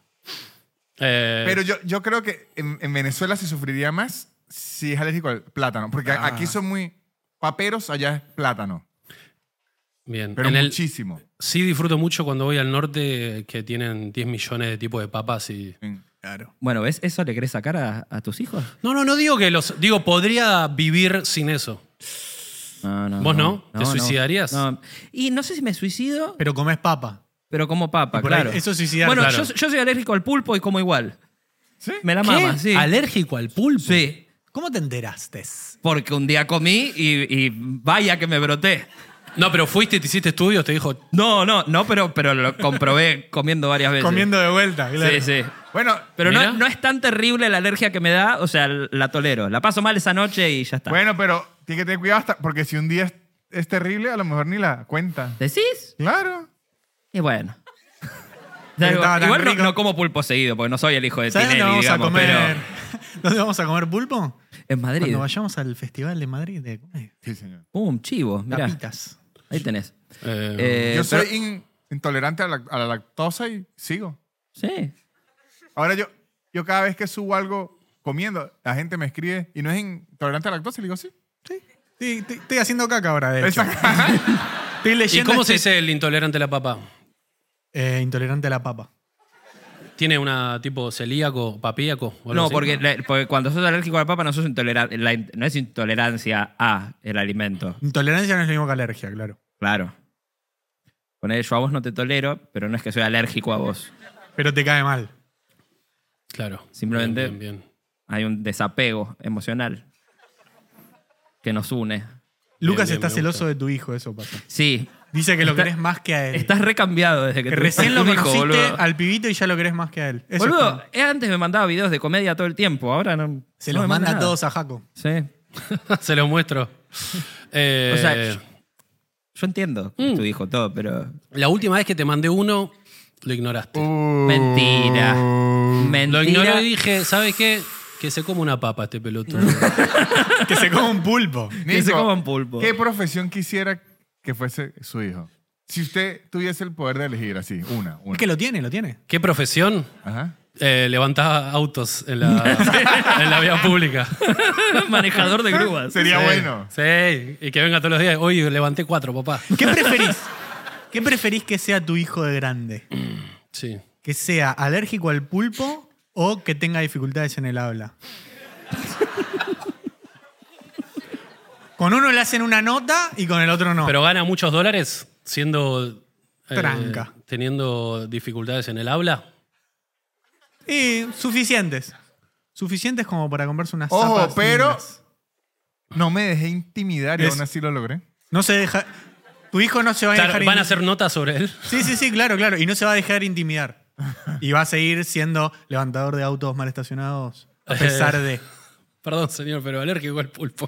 [SPEAKER 4] Pero yo creo que en Venezuela se sufriría más si es alérgico al plátano. Porque aquí son muy paperos, allá es plátano.
[SPEAKER 2] Bien.
[SPEAKER 4] Pero muchísimo.
[SPEAKER 2] Sí disfruto mucho cuando voy al norte que tienen 10 millones de tipos de papas y...
[SPEAKER 4] Sí.
[SPEAKER 1] Claro.
[SPEAKER 3] Bueno, ¿ves? ¿Eso le querés sacar a tus hijos?
[SPEAKER 2] No digo que los... Digo, podría vivir sin eso.
[SPEAKER 3] No.
[SPEAKER 2] ¿Vos no? ¿Te suicidarías?
[SPEAKER 3] No. Y no sé si me suicido,
[SPEAKER 1] Pero comés papa.
[SPEAKER 3] pero como papa,
[SPEAKER 1] Y por ahí,
[SPEAKER 3] claro.
[SPEAKER 1] eso es suicidar.
[SPEAKER 3] Bueno,
[SPEAKER 2] Claro.
[SPEAKER 3] yo soy alérgico al pulpo y como igual.
[SPEAKER 4] ¿Sí?
[SPEAKER 3] Me la
[SPEAKER 2] ¿Qué?
[SPEAKER 3] mama, sí.
[SPEAKER 2] ¿Alérgico al pulpo?
[SPEAKER 3] Sí.
[SPEAKER 1] ¿Cómo te enteraste?
[SPEAKER 3] Porque un día comí y vaya que me broté.
[SPEAKER 2] No, pero fuiste y te hiciste estudios, te dijo...
[SPEAKER 3] No, pero lo comprobé comiendo varias veces.
[SPEAKER 1] Comiendo de vuelta. Claro.
[SPEAKER 3] Sí, sí.
[SPEAKER 4] Bueno,
[SPEAKER 3] Pero
[SPEAKER 2] Mira.
[SPEAKER 3] no es tan terrible la alergia que me da, o sea, la tolero. La paso mal esa noche y ya está.
[SPEAKER 4] bueno, pero tienes que tener cuidado porque si un día es terrible, a lo mejor ni la cuenta.
[SPEAKER 3] ¿Decís?
[SPEAKER 4] Claro.
[SPEAKER 3] Y bueno.
[SPEAKER 1] Pero estaba tan
[SPEAKER 3] Igual
[SPEAKER 1] rico.
[SPEAKER 3] no como pulpo seguido, porque no soy el hijo de
[SPEAKER 1] ¿Sabes dónde
[SPEAKER 3] Tinelli,
[SPEAKER 1] vamos a
[SPEAKER 3] digamos,
[SPEAKER 1] comer?
[SPEAKER 3] pero
[SPEAKER 1] ¿Dónde vamos a comer pulpo?
[SPEAKER 3] en Madrid.
[SPEAKER 1] Cuando vayamos al festival de Madrid de
[SPEAKER 4] Sí, señor.
[SPEAKER 3] Chivo, mirá.
[SPEAKER 1] tapitas.
[SPEAKER 3] Ahí tenés.
[SPEAKER 4] Yo soy
[SPEAKER 3] pero-
[SPEAKER 4] intolerante a la lactosa y sigo.
[SPEAKER 3] Sí.
[SPEAKER 4] Ahora yo cada vez que subo algo comiendo, la gente me escribe y no es intolerante a la lactosa y le digo sí.
[SPEAKER 1] Sí, estoy haciendo caca ahora, de hecho.
[SPEAKER 4] Exacto.
[SPEAKER 1] Estoy
[SPEAKER 2] ¿Y
[SPEAKER 1] leyendo
[SPEAKER 2] cómo se dice el intolerante a la papa?
[SPEAKER 1] intolerante a la papa.
[SPEAKER 2] ¿Tiene una tipo celíaco, papíaco? o algo
[SPEAKER 3] No,
[SPEAKER 2] así?
[SPEAKER 3] porque cuando sos alérgico a la papa no sos intolerante. No es intolerancia a el alimento.
[SPEAKER 1] Intolerancia no es lo mismo que alergia, claro.
[SPEAKER 3] Claro. Con yo a vos no te tolero, pero no es que soy alérgico a vos.
[SPEAKER 1] Pero te cae mal.
[SPEAKER 2] Claro.
[SPEAKER 3] Simplemente-
[SPEAKER 2] Bien, bien.
[SPEAKER 3] Hay un desapego emocional que nos une.
[SPEAKER 1] Lucas
[SPEAKER 2] bien,
[SPEAKER 1] está
[SPEAKER 2] me
[SPEAKER 1] celoso
[SPEAKER 2] gusta.
[SPEAKER 1] de tu hijo, eso pasa.
[SPEAKER 3] Sí.
[SPEAKER 1] Dice que lo
[SPEAKER 3] Está-
[SPEAKER 1] querés más que a él.
[SPEAKER 3] Estás recambiado desde que
[SPEAKER 1] Que
[SPEAKER 3] tuviste
[SPEAKER 1] recién lo
[SPEAKER 3] un hijo,
[SPEAKER 1] conociste
[SPEAKER 3] boludo.
[SPEAKER 1] al pibito y ya lo querés más que a él. Eso es
[SPEAKER 3] Boludo,
[SPEAKER 1] como-
[SPEAKER 3] antes me mandaba videos de comedia todo el tiempo, ahora no.
[SPEAKER 1] se
[SPEAKER 3] no
[SPEAKER 1] los
[SPEAKER 3] me manda
[SPEAKER 1] manda
[SPEAKER 3] nada.
[SPEAKER 1] todos a Jaco.
[SPEAKER 3] Sí.
[SPEAKER 2] Se los muestro.
[SPEAKER 3] O sea, yo entiendo que tu hijo todo, pero.
[SPEAKER 2] La última vez que te mandé uno, lo ignoraste.
[SPEAKER 3] Mentira.
[SPEAKER 2] Lo ignoré
[SPEAKER 3] Mentira.
[SPEAKER 2] y dije, ¿sabes qué? Que se come una papa este pelotudo.
[SPEAKER 1] Que se coma un pulpo.
[SPEAKER 3] Que se coma un pulpo.
[SPEAKER 4] ¿Qué profesión quisiera que fuese su hijo? Si usted tuviese el poder de elegir así, una.
[SPEAKER 1] Es que lo tiene.
[SPEAKER 2] ¿Qué profesión?
[SPEAKER 4] Ajá.
[SPEAKER 2] Levantar autos en la vía pública.
[SPEAKER 3] Manejador de grúas.
[SPEAKER 4] Sería
[SPEAKER 2] Sí,
[SPEAKER 4] bueno.
[SPEAKER 2] Sí, y que venga todos los días. Hoy levanté 4, papá.
[SPEAKER 1] ¿Qué preferís? ¿Qué preferís que sea tu hijo de grande?
[SPEAKER 2] Sí.
[SPEAKER 1] ¿Que sea alérgico al pulpo o que tenga dificultades en el habla? Con uno le hacen una nota y con el otro no.
[SPEAKER 2] Pero gana muchos dólares siendo...
[SPEAKER 1] Tranca.
[SPEAKER 2] Teniendo dificultades en el habla.
[SPEAKER 1] Y suficientes. Suficientes como para comprarse unas
[SPEAKER 4] Ojo,
[SPEAKER 1] zapas
[SPEAKER 4] pero
[SPEAKER 1] lindas.
[SPEAKER 4] no me dejé intimidar y
[SPEAKER 1] Es-
[SPEAKER 4] aún así lo logré.
[SPEAKER 1] No se deja... Tu hijo no se va a
[SPEAKER 2] Claro,
[SPEAKER 1] dejar...
[SPEAKER 2] ¿van a hacer notas sobre él?
[SPEAKER 1] Sí, claro. Y no se va a dejar intimidar. Y va a seguir siendo levantador de autos mal estacionados a pesar de...
[SPEAKER 2] Perdón, señor, pero alérgico al pulpo.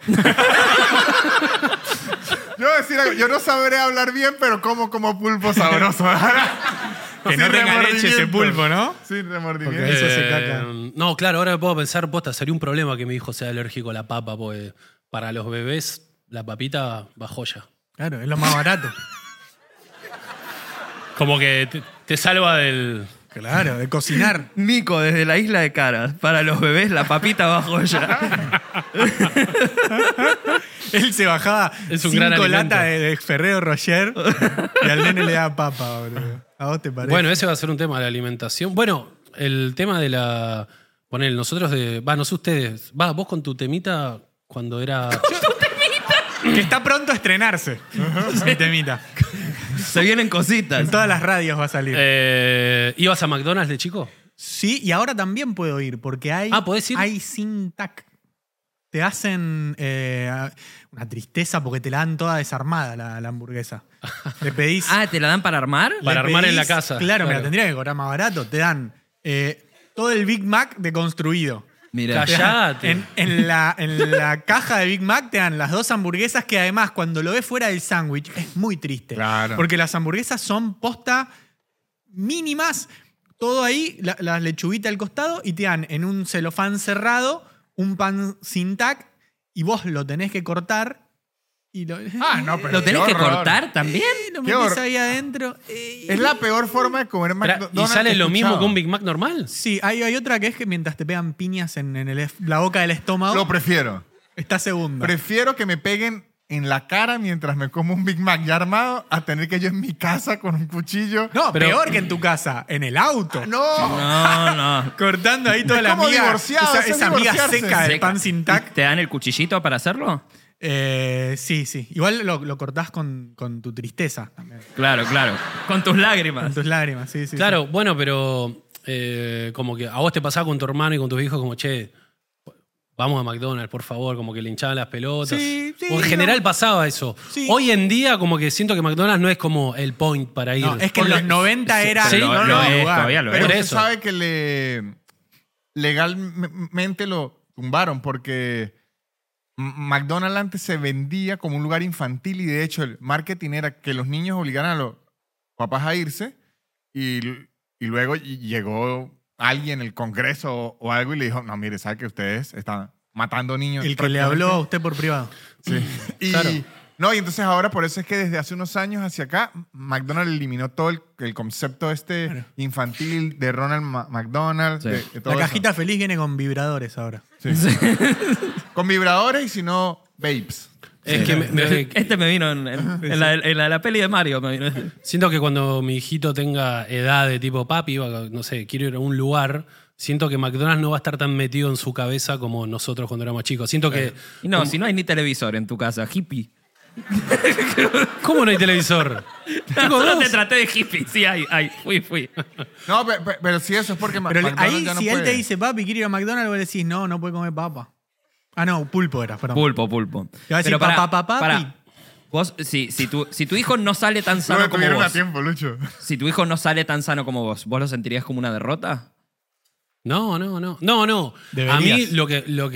[SPEAKER 4] Yo voy a decir algo, yo no sabré hablar bien, pero como pulpo sabroso.
[SPEAKER 1] Que no
[SPEAKER 4] Sin
[SPEAKER 1] tenga leche ese
[SPEAKER 4] remordimiento.
[SPEAKER 1] pulpo, ¿no?
[SPEAKER 4] Sin remordimiento.
[SPEAKER 1] Porque eso se caca.
[SPEAKER 2] No, claro, ahora me puedo pensar, posta, sería un problema que mi hijo sea alérgico a la papa, porque para los bebés la papita va joya.
[SPEAKER 1] Claro, es lo más barato.
[SPEAKER 2] Como que te salva del...
[SPEAKER 1] Claro, de cocinar.
[SPEAKER 3] Nico, desde la isla de Caras. Para los bebés, la papita bajo ya.
[SPEAKER 1] Él se bajaba
[SPEAKER 2] Es un gran
[SPEAKER 1] 5
[SPEAKER 2] alimento.
[SPEAKER 1] latas de Ferrero Rocher y al nene le daba papa, boludo. ¿A vos te parece?
[SPEAKER 2] Bueno, ese va a ser un tema de la alimentación. Bueno, el tema de la... Ponele, nosotros de... no sé ustedes. Vos con tu temita cuando era...
[SPEAKER 1] que está pronto a estrenarse. Mi temita.
[SPEAKER 3] Se vienen cositas.
[SPEAKER 1] En todas las radios va a salir.
[SPEAKER 2] ¿Ibas a McDonald's de chico?
[SPEAKER 1] Sí, y ahora también puedo ir, porque hay,
[SPEAKER 2] ¿podés ir?
[SPEAKER 1] hay sin tac. Te hacen una tristeza porque te la dan toda desarmada la hamburguesa. Le pedís...
[SPEAKER 3] Ah, ¿te la dan para armar?
[SPEAKER 2] Para
[SPEAKER 1] le
[SPEAKER 2] armar en
[SPEAKER 1] pedís-
[SPEAKER 2] la casa.
[SPEAKER 1] Claro, me
[SPEAKER 2] Claro.
[SPEAKER 1] la tendría que cobrar más barato. Te dan todo el Big Mac deconstruido.
[SPEAKER 3] Mira.
[SPEAKER 2] Callate.
[SPEAKER 1] En la caja de Big Mac te dan las 2 hamburguesas que además cuando lo ves fuera del sándwich es muy triste.
[SPEAKER 4] Claro.
[SPEAKER 1] Porque las hamburguesas son posta mínimas, todo ahí, la lechuguita al costado y te dan en un celofán cerrado un pan sin tac y vos lo tenés que cortar y lo,
[SPEAKER 4] No, pero
[SPEAKER 3] ¿Lo tenés
[SPEAKER 4] qué
[SPEAKER 3] que
[SPEAKER 4] horror.
[SPEAKER 3] cortar también?
[SPEAKER 1] lo
[SPEAKER 4] qué
[SPEAKER 1] metés
[SPEAKER 4] horror.
[SPEAKER 1] ahí adentro.
[SPEAKER 4] Es la peor forma de comer McDonald's.
[SPEAKER 2] ¿Y sale
[SPEAKER 4] que he
[SPEAKER 2] lo mismo
[SPEAKER 4] escuchado.
[SPEAKER 2] que un Big Mac normal?
[SPEAKER 1] Sí, hay otra que es que mientras te pegan piñas en la boca del estómago,
[SPEAKER 4] Lo prefiero.
[SPEAKER 1] está segunda.
[SPEAKER 4] Prefiero que me peguen en la cara mientras me como un Big Mac ya armado a tener que yo en mi casa con un cuchillo.
[SPEAKER 1] No,
[SPEAKER 2] Pero-
[SPEAKER 1] peor que en tu casa, en el auto.
[SPEAKER 4] ¡No!
[SPEAKER 3] No.
[SPEAKER 1] Cortando ahí toda
[SPEAKER 4] Es
[SPEAKER 1] la
[SPEAKER 4] como
[SPEAKER 1] miga,
[SPEAKER 4] divorciado,
[SPEAKER 1] esa
[SPEAKER 4] eso es
[SPEAKER 1] miga
[SPEAKER 4] divorciarse.
[SPEAKER 1] seca del
[SPEAKER 3] Seca.
[SPEAKER 1] pan sin tac.
[SPEAKER 3] ¿Te dan el cuchillito para hacerlo?
[SPEAKER 1] Sí. Igual lo cortás con tu tristeza también.
[SPEAKER 3] Claro. Con tus lágrimas.
[SPEAKER 1] Con tus lágrimas, sí.
[SPEAKER 2] Claro, bueno, pero como que a vos te pasaba con tu hermano y con tus hijos como, che, vamos a McDonald's, por favor, como que le hinchaban las pelotas.
[SPEAKER 1] Sí,
[SPEAKER 2] o en general pasaba eso.
[SPEAKER 1] Sí.
[SPEAKER 2] Hoy en día como que siento que McDonald's no es como el point para ir.
[SPEAKER 1] No, es que en los 90 era
[SPEAKER 2] Sí,
[SPEAKER 1] el
[SPEAKER 2] lo
[SPEAKER 1] lugar.
[SPEAKER 3] es, todavía lo
[SPEAKER 4] Pero
[SPEAKER 2] Por
[SPEAKER 4] usted
[SPEAKER 2] eso.
[SPEAKER 4] sabe que legalmente lo tumbaron porque McDonald's antes se vendía como un lugar infantil y de hecho el marketing era que los niños obligaran a los papás a irse y luego llegó alguien, el Congreso o algo y le dijo, no, mire, sabe que ustedes están matando niños.
[SPEAKER 1] El que le habló a usted por privado.
[SPEAKER 4] Sí. Y,
[SPEAKER 2] Claro.
[SPEAKER 4] no, y entonces ahora por eso es que desde hace unos años hacia acá, McDonald's eliminó todo el concepto
[SPEAKER 1] Claro.
[SPEAKER 4] infantil de Ronald McDonald.
[SPEAKER 3] Sí.
[SPEAKER 4] De todo
[SPEAKER 1] La
[SPEAKER 4] eso.
[SPEAKER 1] cajita feliz viene con vibradores ahora.
[SPEAKER 4] Sí. Con vibradores y si no, vapes.
[SPEAKER 2] Es que
[SPEAKER 3] Este me vino en la peli de Mario. Me vino.
[SPEAKER 2] siento que cuando mi hijito tenga edad de tipo papi, no sé, quiero ir a un lugar, siento que McDonald's no va a estar tan metido en su cabeza como nosotros cuando éramos chicos. Siento que...
[SPEAKER 3] Y no, si no hay ni televisor en tu casa, hippie.
[SPEAKER 2] ¿Cómo no hay televisor? Tengo
[SPEAKER 3] Solo
[SPEAKER 2] dos.
[SPEAKER 3] te traté de hippie. Sí, hay. Fui.
[SPEAKER 4] No, pero sí, eso es porque
[SPEAKER 1] Pero
[SPEAKER 4] McDonald's
[SPEAKER 1] ahí,
[SPEAKER 4] ya no
[SPEAKER 1] si él
[SPEAKER 4] puede.
[SPEAKER 1] te dice, papi, quiero ir a McDonald's, vos le decís, no puede comer papa. Ah, no, pulpo era, perdón.
[SPEAKER 3] Pulpo.
[SPEAKER 1] Te va a decir, papi.
[SPEAKER 3] pará. Vos, si tu hijo no sale tan
[SPEAKER 4] No
[SPEAKER 3] sano
[SPEAKER 4] me
[SPEAKER 3] como
[SPEAKER 4] tuvieron a
[SPEAKER 3] vos,
[SPEAKER 4] tiempo, Lucho.
[SPEAKER 3] si tu hijo no sale tan sano como vos lo sentirías como una derrota?
[SPEAKER 2] No.
[SPEAKER 1] Deberías.
[SPEAKER 2] A mí lo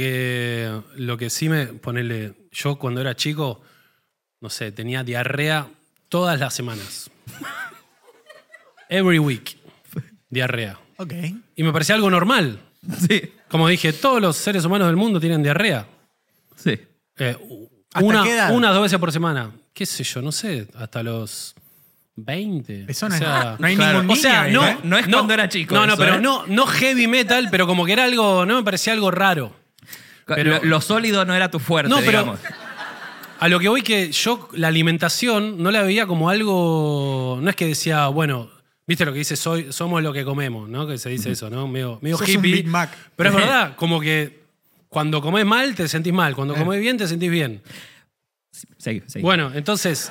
[SPEAKER 2] que sí me... Ponerle... Yo cuando era chico, no sé, tenía diarrea todas las semanas. Every week. Diarrea.
[SPEAKER 1] Ok.
[SPEAKER 2] Y me parecía algo normal.
[SPEAKER 3] Sí,
[SPEAKER 2] Como dije, todos los seres humanos del mundo tienen diarrea.
[SPEAKER 3] sí.
[SPEAKER 1] ¿Hasta qué edad?
[SPEAKER 2] Una o 2 veces por semana. ¿Qué sé yo? No sé, hasta los 20.
[SPEAKER 1] Eso
[SPEAKER 2] O
[SPEAKER 1] no es-
[SPEAKER 2] sea,
[SPEAKER 1] no hay
[SPEAKER 3] claro.
[SPEAKER 1] ningún
[SPEAKER 2] o sea,
[SPEAKER 1] niño ahí,
[SPEAKER 2] no,
[SPEAKER 1] ¿eh?
[SPEAKER 3] No es cuando era chico.
[SPEAKER 2] No,
[SPEAKER 3] eso,
[SPEAKER 2] pero
[SPEAKER 3] ¿eh?
[SPEAKER 2] no heavy metal, pero como que era algo, no me parecía algo raro. pero-
[SPEAKER 3] Lo sólido no era tu fuerte,
[SPEAKER 2] No, pero
[SPEAKER 3] digamos.
[SPEAKER 2] a lo que voy que yo la alimentación no la veía como algo, no es que decía, bueno, viste lo que dice, somos lo que comemos, ¿no? Que se dice eso, ¿no? Medio
[SPEAKER 1] Sos un
[SPEAKER 2] hippie.
[SPEAKER 1] Big Mac.
[SPEAKER 2] Pero es verdad, como que cuando comes mal te sentís mal, cuando comes bien te sentís bien.
[SPEAKER 3] Seguí.
[SPEAKER 2] Bueno, entonces,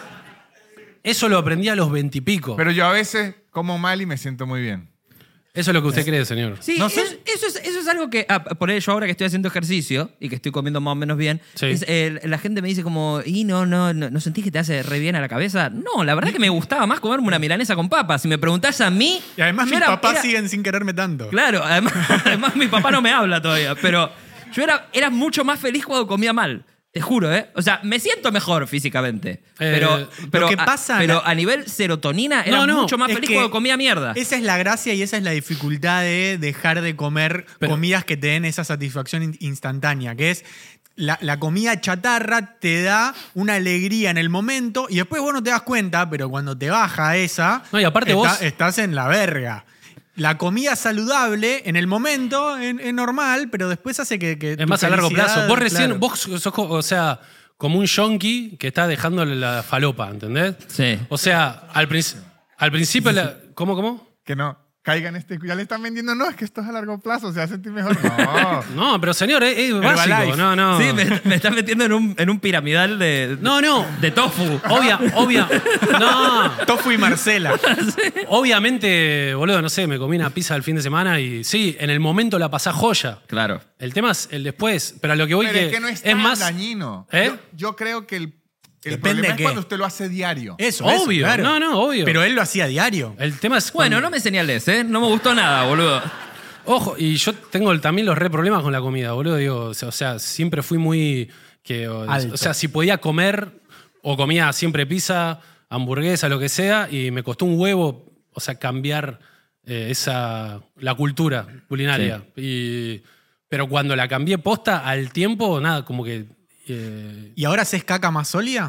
[SPEAKER 2] eso lo aprendí a los 20 y pico.
[SPEAKER 4] Pero yo a veces como mal y me siento muy bien.
[SPEAKER 2] Eso es lo que usted cree, señor.
[SPEAKER 3] Sí,
[SPEAKER 4] No sé.
[SPEAKER 3] eso es algo que, por ello ahora que estoy haciendo ejercicio y que estoy comiendo más o menos bien,
[SPEAKER 2] Sí.
[SPEAKER 3] la gente me dice como, ¿y no sentís que te hace re bien a la cabeza? No, la verdad que me gustaba más comerme una milanesa con papas. Si me preguntás a mí...
[SPEAKER 1] Y además
[SPEAKER 3] yo
[SPEAKER 1] mis
[SPEAKER 3] era-
[SPEAKER 1] papás
[SPEAKER 3] era-
[SPEAKER 1] siguen sin quererme tanto.
[SPEAKER 3] Claro, además mi papá no me habla todavía, pero yo era mucho más feliz cuando comía mal. Te juro, ¿eh? O sea, me siento mejor físicamente. Pero
[SPEAKER 1] que pasa-
[SPEAKER 3] a nivel serotonina era
[SPEAKER 2] No,
[SPEAKER 3] mucho más
[SPEAKER 1] es
[SPEAKER 3] feliz
[SPEAKER 1] que
[SPEAKER 3] cuando comía mierda.
[SPEAKER 1] Esa es la gracia y esa es la dificultad de dejar de comer
[SPEAKER 2] Pero-
[SPEAKER 1] comidas que te den esa satisfacción instantánea, que es la comida chatarra te da una alegría en el momento y después vos no te das cuenta, pero cuando te baja esa,
[SPEAKER 2] No, y aparte vos-
[SPEAKER 1] estás en la verga. La comida saludable en el momento es normal, pero después hace que
[SPEAKER 2] Es
[SPEAKER 1] tu
[SPEAKER 2] más a largo
[SPEAKER 1] felicidad,
[SPEAKER 2] plazo. Vos recién,
[SPEAKER 1] claro.
[SPEAKER 2] vos sos, o sea, como un yonki que está dejándole la falopa, ¿entendés?
[SPEAKER 3] Sí.
[SPEAKER 2] O sea, al principio, ¿cómo?
[SPEAKER 4] Que no caigan ya le están vendiendo, no, es que esto es a largo plazo, se va a sentir mejor. No.
[SPEAKER 2] No, pero señor, es
[SPEAKER 1] Herbalife.
[SPEAKER 2] básico. No.
[SPEAKER 3] Sí, me estás metiendo en un piramidal de tofu.
[SPEAKER 2] Obvia. No.
[SPEAKER 1] Tofu y Marcela.
[SPEAKER 2] Obviamente, boludo, no sé, me comí una pizza el fin de semana y sí, en el momento la pasás joya.
[SPEAKER 3] Claro.
[SPEAKER 2] El tema es el después. Pero a lo que voy
[SPEAKER 4] Pero es que no es tan
[SPEAKER 2] más
[SPEAKER 4] dañino.
[SPEAKER 2] ¿Eh?
[SPEAKER 4] Yo creo que el
[SPEAKER 1] Depende
[SPEAKER 4] problema
[SPEAKER 1] de
[SPEAKER 4] es
[SPEAKER 1] qué.
[SPEAKER 4] cuando usted lo hace diario.
[SPEAKER 1] Eso,
[SPEAKER 2] Obvio.
[SPEAKER 1] claro.
[SPEAKER 2] No, obvio.
[SPEAKER 1] Pero él lo hacía a diario.
[SPEAKER 2] El tema es
[SPEAKER 3] Bueno,
[SPEAKER 2] cuando-
[SPEAKER 3] no me señales, ¿eh? No me gustó nada, boludo.
[SPEAKER 2] Ojo, y yo tengo también los re problemas con la comida, boludo. Digo, o sea, siempre fui muy.
[SPEAKER 1] Alto.
[SPEAKER 2] O sea, si podía comer, o comía siempre pizza, hamburguesa, lo que sea, y me costó un huevo, o sea, cambiar la cultura culinaria. Pero cuando la cambié posta al tiempo, nada, como que.
[SPEAKER 1] ¿Y ahora haces caca más sólida?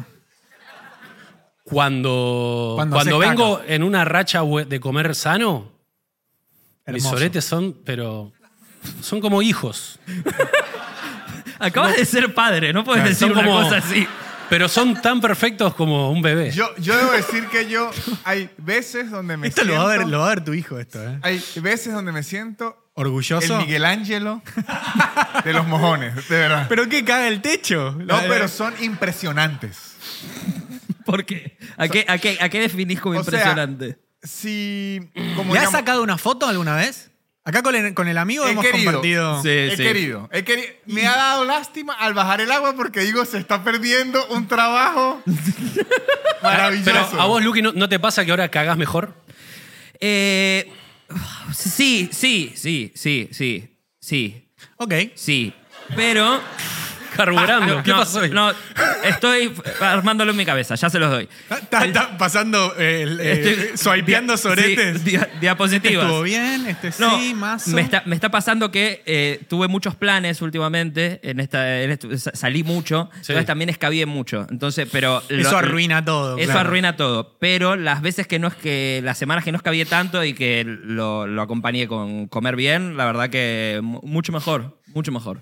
[SPEAKER 2] Cuando
[SPEAKER 1] haces
[SPEAKER 2] vengo en una racha de comer sano, mis
[SPEAKER 1] Hermoso.
[SPEAKER 2] soretes son como hijos.
[SPEAKER 3] Acabas de ser padre, no puedes decir
[SPEAKER 2] Son
[SPEAKER 3] una
[SPEAKER 2] como-
[SPEAKER 3] cosa así.
[SPEAKER 2] Pero son tan perfectos como un bebé.
[SPEAKER 4] Yo debo decir que hay veces donde me
[SPEAKER 1] Esto
[SPEAKER 4] siento...
[SPEAKER 1] lo va a ver tu hijo, esto, ¿eh?
[SPEAKER 4] Hay veces donde me siento
[SPEAKER 1] Orgulloso.
[SPEAKER 4] el Miguel Ángelo de los mojones, de verdad.
[SPEAKER 1] ¿Pero qué caga el techo?
[SPEAKER 4] No, pero son impresionantes.
[SPEAKER 3] ¿Por qué? ¿A qué definís como
[SPEAKER 4] O sea,
[SPEAKER 3] impresionante?
[SPEAKER 4] Si... Como
[SPEAKER 1] ¿Le has
[SPEAKER 4] digamos,
[SPEAKER 1] sacado una foto alguna vez? Acá con el amigo
[SPEAKER 4] He
[SPEAKER 1] hemos
[SPEAKER 4] querido.
[SPEAKER 1] compartido.
[SPEAKER 3] Sí.
[SPEAKER 4] He querido. Me ha dado lástima al bajar el agua porque digo, se está perdiendo un trabajo maravilloso.
[SPEAKER 2] Pero a vos, Luqui, ¿no te pasa que ahora cagás mejor?
[SPEAKER 3] Sí.
[SPEAKER 1] Ok.
[SPEAKER 3] Sí. Pero.
[SPEAKER 2] Carburando. ¿Qué
[SPEAKER 3] no,
[SPEAKER 2] pasó ahí?
[SPEAKER 3] No, estoy armándolo en mi cabeza, ya se los doy.
[SPEAKER 1] Está pasando, swipeando soretes.
[SPEAKER 3] Sí, diapositivas.
[SPEAKER 1] Estuvo bien,
[SPEAKER 3] No,
[SPEAKER 1] sí, más.
[SPEAKER 3] me está pasando que tuve muchos planes últimamente. Salí mucho.
[SPEAKER 2] Sí.
[SPEAKER 3] Entonces también escabié mucho. Entonces, pero.
[SPEAKER 1] Eso arruina todo.
[SPEAKER 3] Eso
[SPEAKER 1] claro.
[SPEAKER 3] arruina todo. Pero las veces las semanas que no escabié tanto y que lo acompañé con comer bien, la verdad que mucho mejor. Mucho mejor.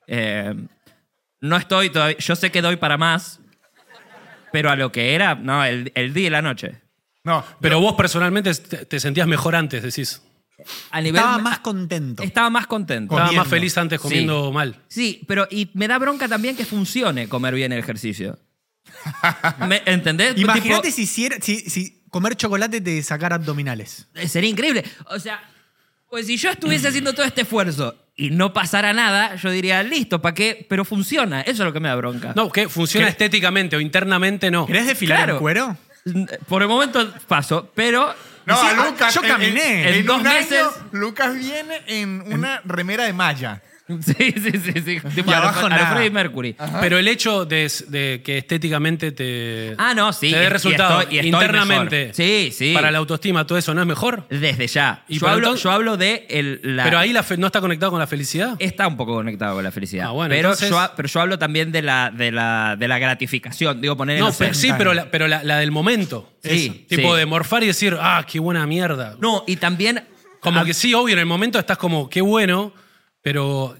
[SPEAKER 3] No estoy todavía. Yo sé que doy para más. Pero a lo que era, no, el día y la noche.
[SPEAKER 4] No,
[SPEAKER 2] Pero vos personalmente te sentías mejor antes, decís.
[SPEAKER 3] A nivel,
[SPEAKER 1] Estaba más contento.
[SPEAKER 3] Estaba más contento.
[SPEAKER 2] Estabas
[SPEAKER 1] Comiendo.
[SPEAKER 2] más feliz antes comiendo mal.
[SPEAKER 3] Sí, pero y me da bronca también que funcione comer bien el ejercicio. ¿Entendés?
[SPEAKER 1] Imagínate
[SPEAKER 3] Tipo,
[SPEAKER 1] si comer chocolate te sacara abdominales.
[SPEAKER 3] sería increíble. O sea, pues si yo estuviese haciendo todo este esfuerzo y no pasara nada, yo diría, listo, ¿para qué? Pero funciona. Eso es lo que me da bronca.
[SPEAKER 2] No, que funciona estéticamente o internamente no.
[SPEAKER 1] ¿Querés desfilar
[SPEAKER 3] Claro.
[SPEAKER 1] en cuero?
[SPEAKER 3] Por el momento paso, pero...
[SPEAKER 4] no,
[SPEAKER 1] Sí,
[SPEAKER 4] a Lucas.
[SPEAKER 1] yo caminé.
[SPEAKER 3] en
[SPEAKER 4] En
[SPEAKER 3] 2
[SPEAKER 4] un año,
[SPEAKER 3] meses-
[SPEAKER 4] Lucas viene en una remera de malla.
[SPEAKER 3] Sí. Tipo,
[SPEAKER 1] Y abajo
[SPEAKER 3] a lo
[SPEAKER 1] nada.
[SPEAKER 3] Freddie Mercury.
[SPEAKER 2] Pero el hecho de que estéticamente te,
[SPEAKER 3] No, sí.
[SPEAKER 2] te dé resultado
[SPEAKER 3] y estoy
[SPEAKER 2] internamente
[SPEAKER 3] mejor. Sí.
[SPEAKER 2] para la autoestima, todo eso, ¿no es mejor?
[SPEAKER 3] Desde ya.
[SPEAKER 2] Y
[SPEAKER 3] Yo
[SPEAKER 2] pero
[SPEAKER 3] hablo,
[SPEAKER 2] entonces-
[SPEAKER 3] yo hablo de
[SPEAKER 2] Pero ahí no está conectado con la felicidad.
[SPEAKER 3] Está un poco conectado con la felicidad.
[SPEAKER 2] Ah, bueno,
[SPEAKER 3] pero,
[SPEAKER 2] entonces-
[SPEAKER 3] pero yo hablo también de la gratificación. Digo, poner
[SPEAKER 2] No,
[SPEAKER 3] no sé.
[SPEAKER 2] sí, pero la del momento.
[SPEAKER 3] Sí,
[SPEAKER 2] Eso. Tipo
[SPEAKER 3] sí.
[SPEAKER 2] de morfar y decir, qué buena mierda.
[SPEAKER 3] No, y también.
[SPEAKER 2] Como que sí, obvio, en el momento estás como, qué bueno, pero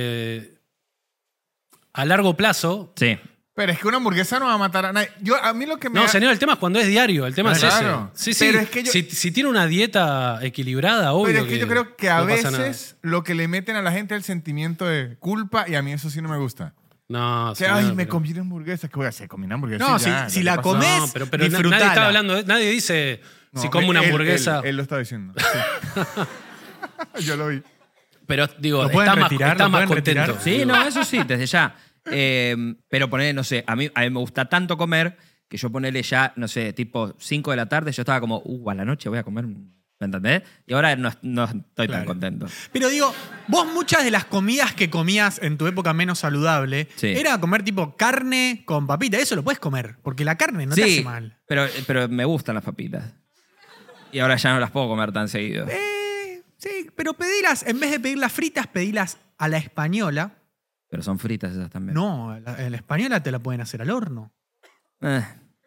[SPEAKER 2] a largo plazo.
[SPEAKER 3] Sí.
[SPEAKER 4] Pero es que una hamburguesa no va a matar a nadie. A mí lo que me
[SPEAKER 2] No,
[SPEAKER 4] da-
[SPEAKER 2] señor, el tema es cuando es diario. El tema
[SPEAKER 4] Claro.
[SPEAKER 2] es ese. Sí.
[SPEAKER 4] Pero es que yo-
[SPEAKER 2] si tiene una dieta equilibrada, obvio.
[SPEAKER 4] Pero es que yo creo que a
[SPEAKER 2] no pasa nada.
[SPEAKER 4] veces lo que le meten a la gente es el sentimiento de culpa y a mí eso sí no me gusta.
[SPEAKER 2] No,
[SPEAKER 4] Que,
[SPEAKER 2] señor,
[SPEAKER 4] ay, me
[SPEAKER 2] pero-
[SPEAKER 4] comí una hamburguesa. ¿Qué voy a hacer? Comí una hamburguesa.
[SPEAKER 1] No,
[SPEAKER 4] y ya,
[SPEAKER 1] si
[SPEAKER 4] ya,
[SPEAKER 1] la
[SPEAKER 4] ¿qué pasó?
[SPEAKER 1] comes,
[SPEAKER 2] No, pero
[SPEAKER 1] disfrutala.
[SPEAKER 2] nadie está hablando, nadie dice
[SPEAKER 4] No,
[SPEAKER 2] si come una
[SPEAKER 4] él-
[SPEAKER 2] hamburguesa.
[SPEAKER 4] Él lo está diciendo. Sí. Yo lo vi.
[SPEAKER 2] Pero digo,
[SPEAKER 1] ¿Lo pueden
[SPEAKER 2] está más,
[SPEAKER 1] retirar?
[SPEAKER 2] está
[SPEAKER 1] ¿Lo
[SPEAKER 2] más
[SPEAKER 1] pueden
[SPEAKER 2] contento.
[SPEAKER 1] retirar?
[SPEAKER 3] Sí, no, eso sí, desde ya. Pero poner, no sé, a mí me gusta tanto comer que yo ponerle ya, no sé, tipo 5 de la tarde, yo estaba como, a la noche voy a comer, ¿me entendés? Y ahora no estoy tan
[SPEAKER 1] Claro.
[SPEAKER 3] contento.
[SPEAKER 1] Pero digo, vos muchas de las comidas que comías en tu época menos saludable
[SPEAKER 3] Sí.
[SPEAKER 1] era comer tipo carne con papita. Eso lo puedes comer, porque la carne no te hace mal.
[SPEAKER 3] pero me gustan las papitas. Y ahora ya no las puedo comer tan seguido.
[SPEAKER 1] Sí, pero pedilas, en vez de pedirlas fritas, pedilas a la española.
[SPEAKER 3] Pero son fritas esas también.
[SPEAKER 1] No, en la española te la pueden hacer al horno.
[SPEAKER 3] Eh.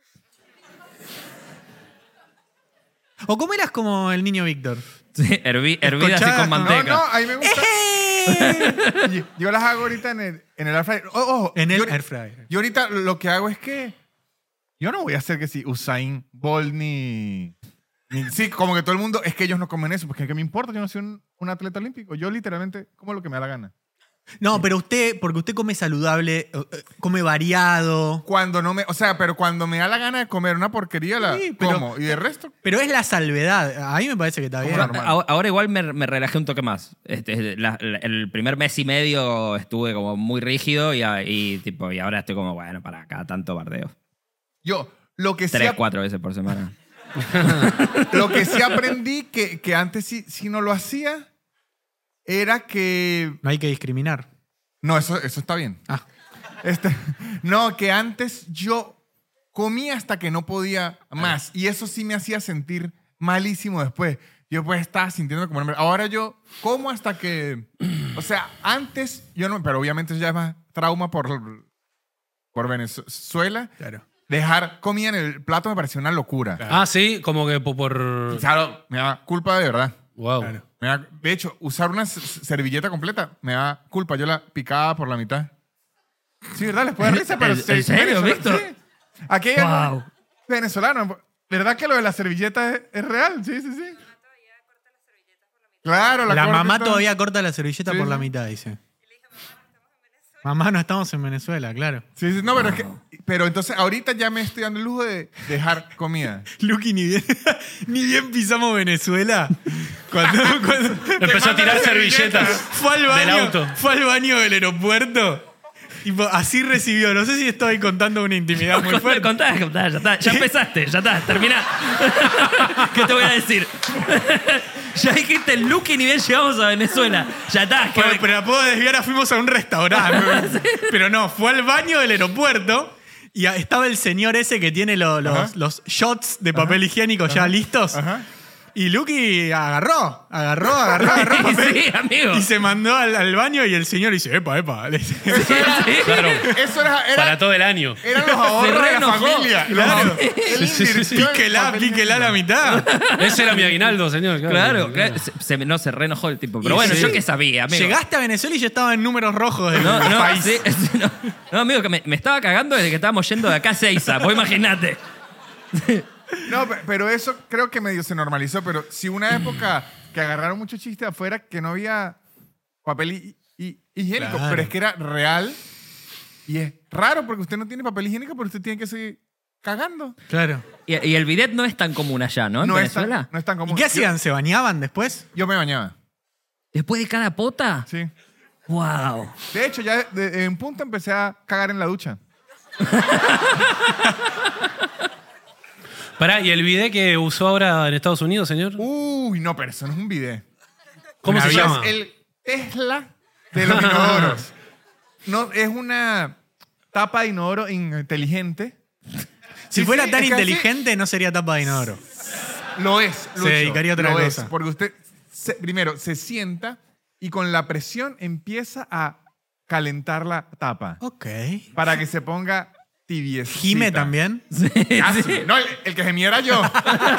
[SPEAKER 1] O comelas como el niño Víctor.
[SPEAKER 3] Sí, hervidas así
[SPEAKER 1] Escuchá,
[SPEAKER 3] con
[SPEAKER 1] no,
[SPEAKER 3] manteca.
[SPEAKER 4] No, a mí me gusta.
[SPEAKER 1] ¡Ejé!
[SPEAKER 4] Yo las hago ahorita en el air fryer. Ojo,
[SPEAKER 1] En el
[SPEAKER 4] yo-
[SPEAKER 1] air fryer.
[SPEAKER 4] Yo ahorita lo que hago es que yo no voy a hacer que si Usain Bolt sí, como que todo el mundo, es que ellos no comen eso, porque ¿qué me importa? Yo no soy un atleta olímpico. Yo literalmente como lo que me da la gana.
[SPEAKER 1] No, pero porque usted come saludable, come variado.
[SPEAKER 4] Pero cuando me da la gana de comer una porquería, la
[SPEAKER 1] Sí, pero-
[SPEAKER 4] como. Y de resto,
[SPEAKER 1] Pero es la salvedad. A mí me parece que está bien.
[SPEAKER 4] Como normal.
[SPEAKER 3] Ahora igual me relajé un toque más. El primer mes y medio estuve como muy rígido y ahora estoy como, bueno, para cada tanto bardeo.
[SPEAKER 4] yo lo que sí
[SPEAKER 3] 3-4 veces por semana.
[SPEAKER 4] Lo que sí aprendí que antes sí no lo hacía era que...
[SPEAKER 1] No hay que discriminar.
[SPEAKER 4] No, eso está bien.
[SPEAKER 1] Ah,
[SPEAKER 4] No, que antes yo comía hasta que no podía más. Y eso sí me hacía sentir malísimo después. Yo pues estaba sintiendo como... Ahora yo como hasta que... O sea, antes yo no... Pero obviamente eso ya es más trauma por Venezuela.
[SPEAKER 1] claro.
[SPEAKER 4] Dejar comida en el plato me parecía una locura.
[SPEAKER 2] Sí, como que por.
[SPEAKER 4] Claro, me da culpa de verdad.
[SPEAKER 2] Wow.
[SPEAKER 1] Claro.
[SPEAKER 4] De hecho, usar una servilleta completa me da culpa. Yo la picaba por la mitad. Sí, ¿verdad? Les puede dar risa, pero
[SPEAKER 3] ¿En serio, Víctor?
[SPEAKER 4] Sí. Aquí hay algún venezolano. ¿Verdad que lo de la servilleta es real? Sí. Claro,
[SPEAKER 1] La
[SPEAKER 4] corta
[SPEAKER 1] mamá
[SPEAKER 4] y todo.
[SPEAKER 1] todavía corta la servilleta
[SPEAKER 4] Sí,
[SPEAKER 1] por la
[SPEAKER 4] sí.
[SPEAKER 1] mitad, dice. Mamá, no estamos en Venezuela, claro.
[SPEAKER 4] Sí, no, pero es que... Pero entonces ahorita ya me estoy dando el lujo de dejar comida.
[SPEAKER 1] Luqui, ni bien pisamos Venezuela. Cuando
[SPEAKER 2] Empezó a tirar
[SPEAKER 4] manda
[SPEAKER 2] servilletas
[SPEAKER 1] fue al baño,
[SPEAKER 2] del auto.
[SPEAKER 1] fue al baño del aeropuerto. Tipo, así recibió. No sé si estoy contando una intimidad muy fuerte.
[SPEAKER 3] Contá, ya está. Ya empezaste, ya está, terminá. ¿Qué te voy a decir? Ya dijiste el look y ni bien llegamos a Venezuela. Ya está.
[SPEAKER 1] Bueno, pero la puedo desviar, fuimos a un restaurante. Pero no, fue al baño del aeropuerto y estaba el señor ese que tiene los shots de papel higiénico ya listos.
[SPEAKER 4] Ajá.
[SPEAKER 1] Y Luqui agarró papel.
[SPEAKER 3] Sí, amigo.
[SPEAKER 1] Y se mandó al baño y el señor dice, epa. Le dice,
[SPEAKER 4] Claro, eso era
[SPEAKER 2] Para todo el año.
[SPEAKER 4] eran los ahorros de la
[SPEAKER 3] reenojó.
[SPEAKER 4] familia.
[SPEAKER 1] Claro.
[SPEAKER 4] Él invirtió en
[SPEAKER 1] Píquela
[SPEAKER 4] papel
[SPEAKER 1] la mitad.
[SPEAKER 2] Ese era mi aguinaldo, señor.
[SPEAKER 3] Claro. Se reenojó el tipo. Pero bueno,
[SPEAKER 1] Sí.
[SPEAKER 3] yo qué sabía, amigo.
[SPEAKER 1] Llegaste a Venezuela y ya estaba en números rojos del
[SPEAKER 3] No,
[SPEAKER 1] país.
[SPEAKER 3] sí, no, amigo, que me estaba cagando desde que estábamos yendo de acá a Seiza. Vos imaginate.
[SPEAKER 4] No, pero eso creo que medio se normalizó. Pero si una época que agarraron mucho chiste afuera que no había papel higiénico,
[SPEAKER 1] Claro.
[SPEAKER 4] pero es que era real y es raro porque usted no tiene papel higiénico, pero usted tiene que seguir cagando.
[SPEAKER 1] Claro.
[SPEAKER 3] Y el bidet no es tan común allá, ¿no? En
[SPEAKER 4] No es,
[SPEAKER 3] Venezuela.
[SPEAKER 4] no es tan
[SPEAKER 1] ¿Y
[SPEAKER 4] común.
[SPEAKER 1] qué hacían? ¿Se bañaban después?
[SPEAKER 4] Yo me bañaba,
[SPEAKER 3] Después de cada pota.
[SPEAKER 4] sí.
[SPEAKER 3] Wow.
[SPEAKER 4] De hecho, ya en punto empecé a cagar en la ducha.
[SPEAKER 2] Pará, ¿y el bidet que usó ahora en Estados Unidos, señor?
[SPEAKER 4] Uy, no, pero eso no es un bidet.
[SPEAKER 2] ¿Cómo se
[SPEAKER 1] Una
[SPEAKER 2] llama?
[SPEAKER 4] Es el Tesla de los inodoros. No, es una tapa de inodoro inteligente.
[SPEAKER 1] Si fuera
[SPEAKER 4] sí,
[SPEAKER 1] tan
[SPEAKER 4] es que así-
[SPEAKER 1] inteligente, no sería tapa de inodoro.
[SPEAKER 4] Lo es,
[SPEAKER 1] Se
[SPEAKER 4] Lucho,
[SPEAKER 1] dedicaría a otra
[SPEAKER 4] lo
[SPEAKER 1] cosa.
[SPEAKER 4] es, porque usted primero se sienta y con la presión empieza a calentar la tapa
[SPEAKER 1] Ok.
[SPEAKER 4] para que se ponga tibiecita.
[SPEAKER 1] ¿Gime también?
[SPEAKER 4] Casi. No, el que gemía era yo.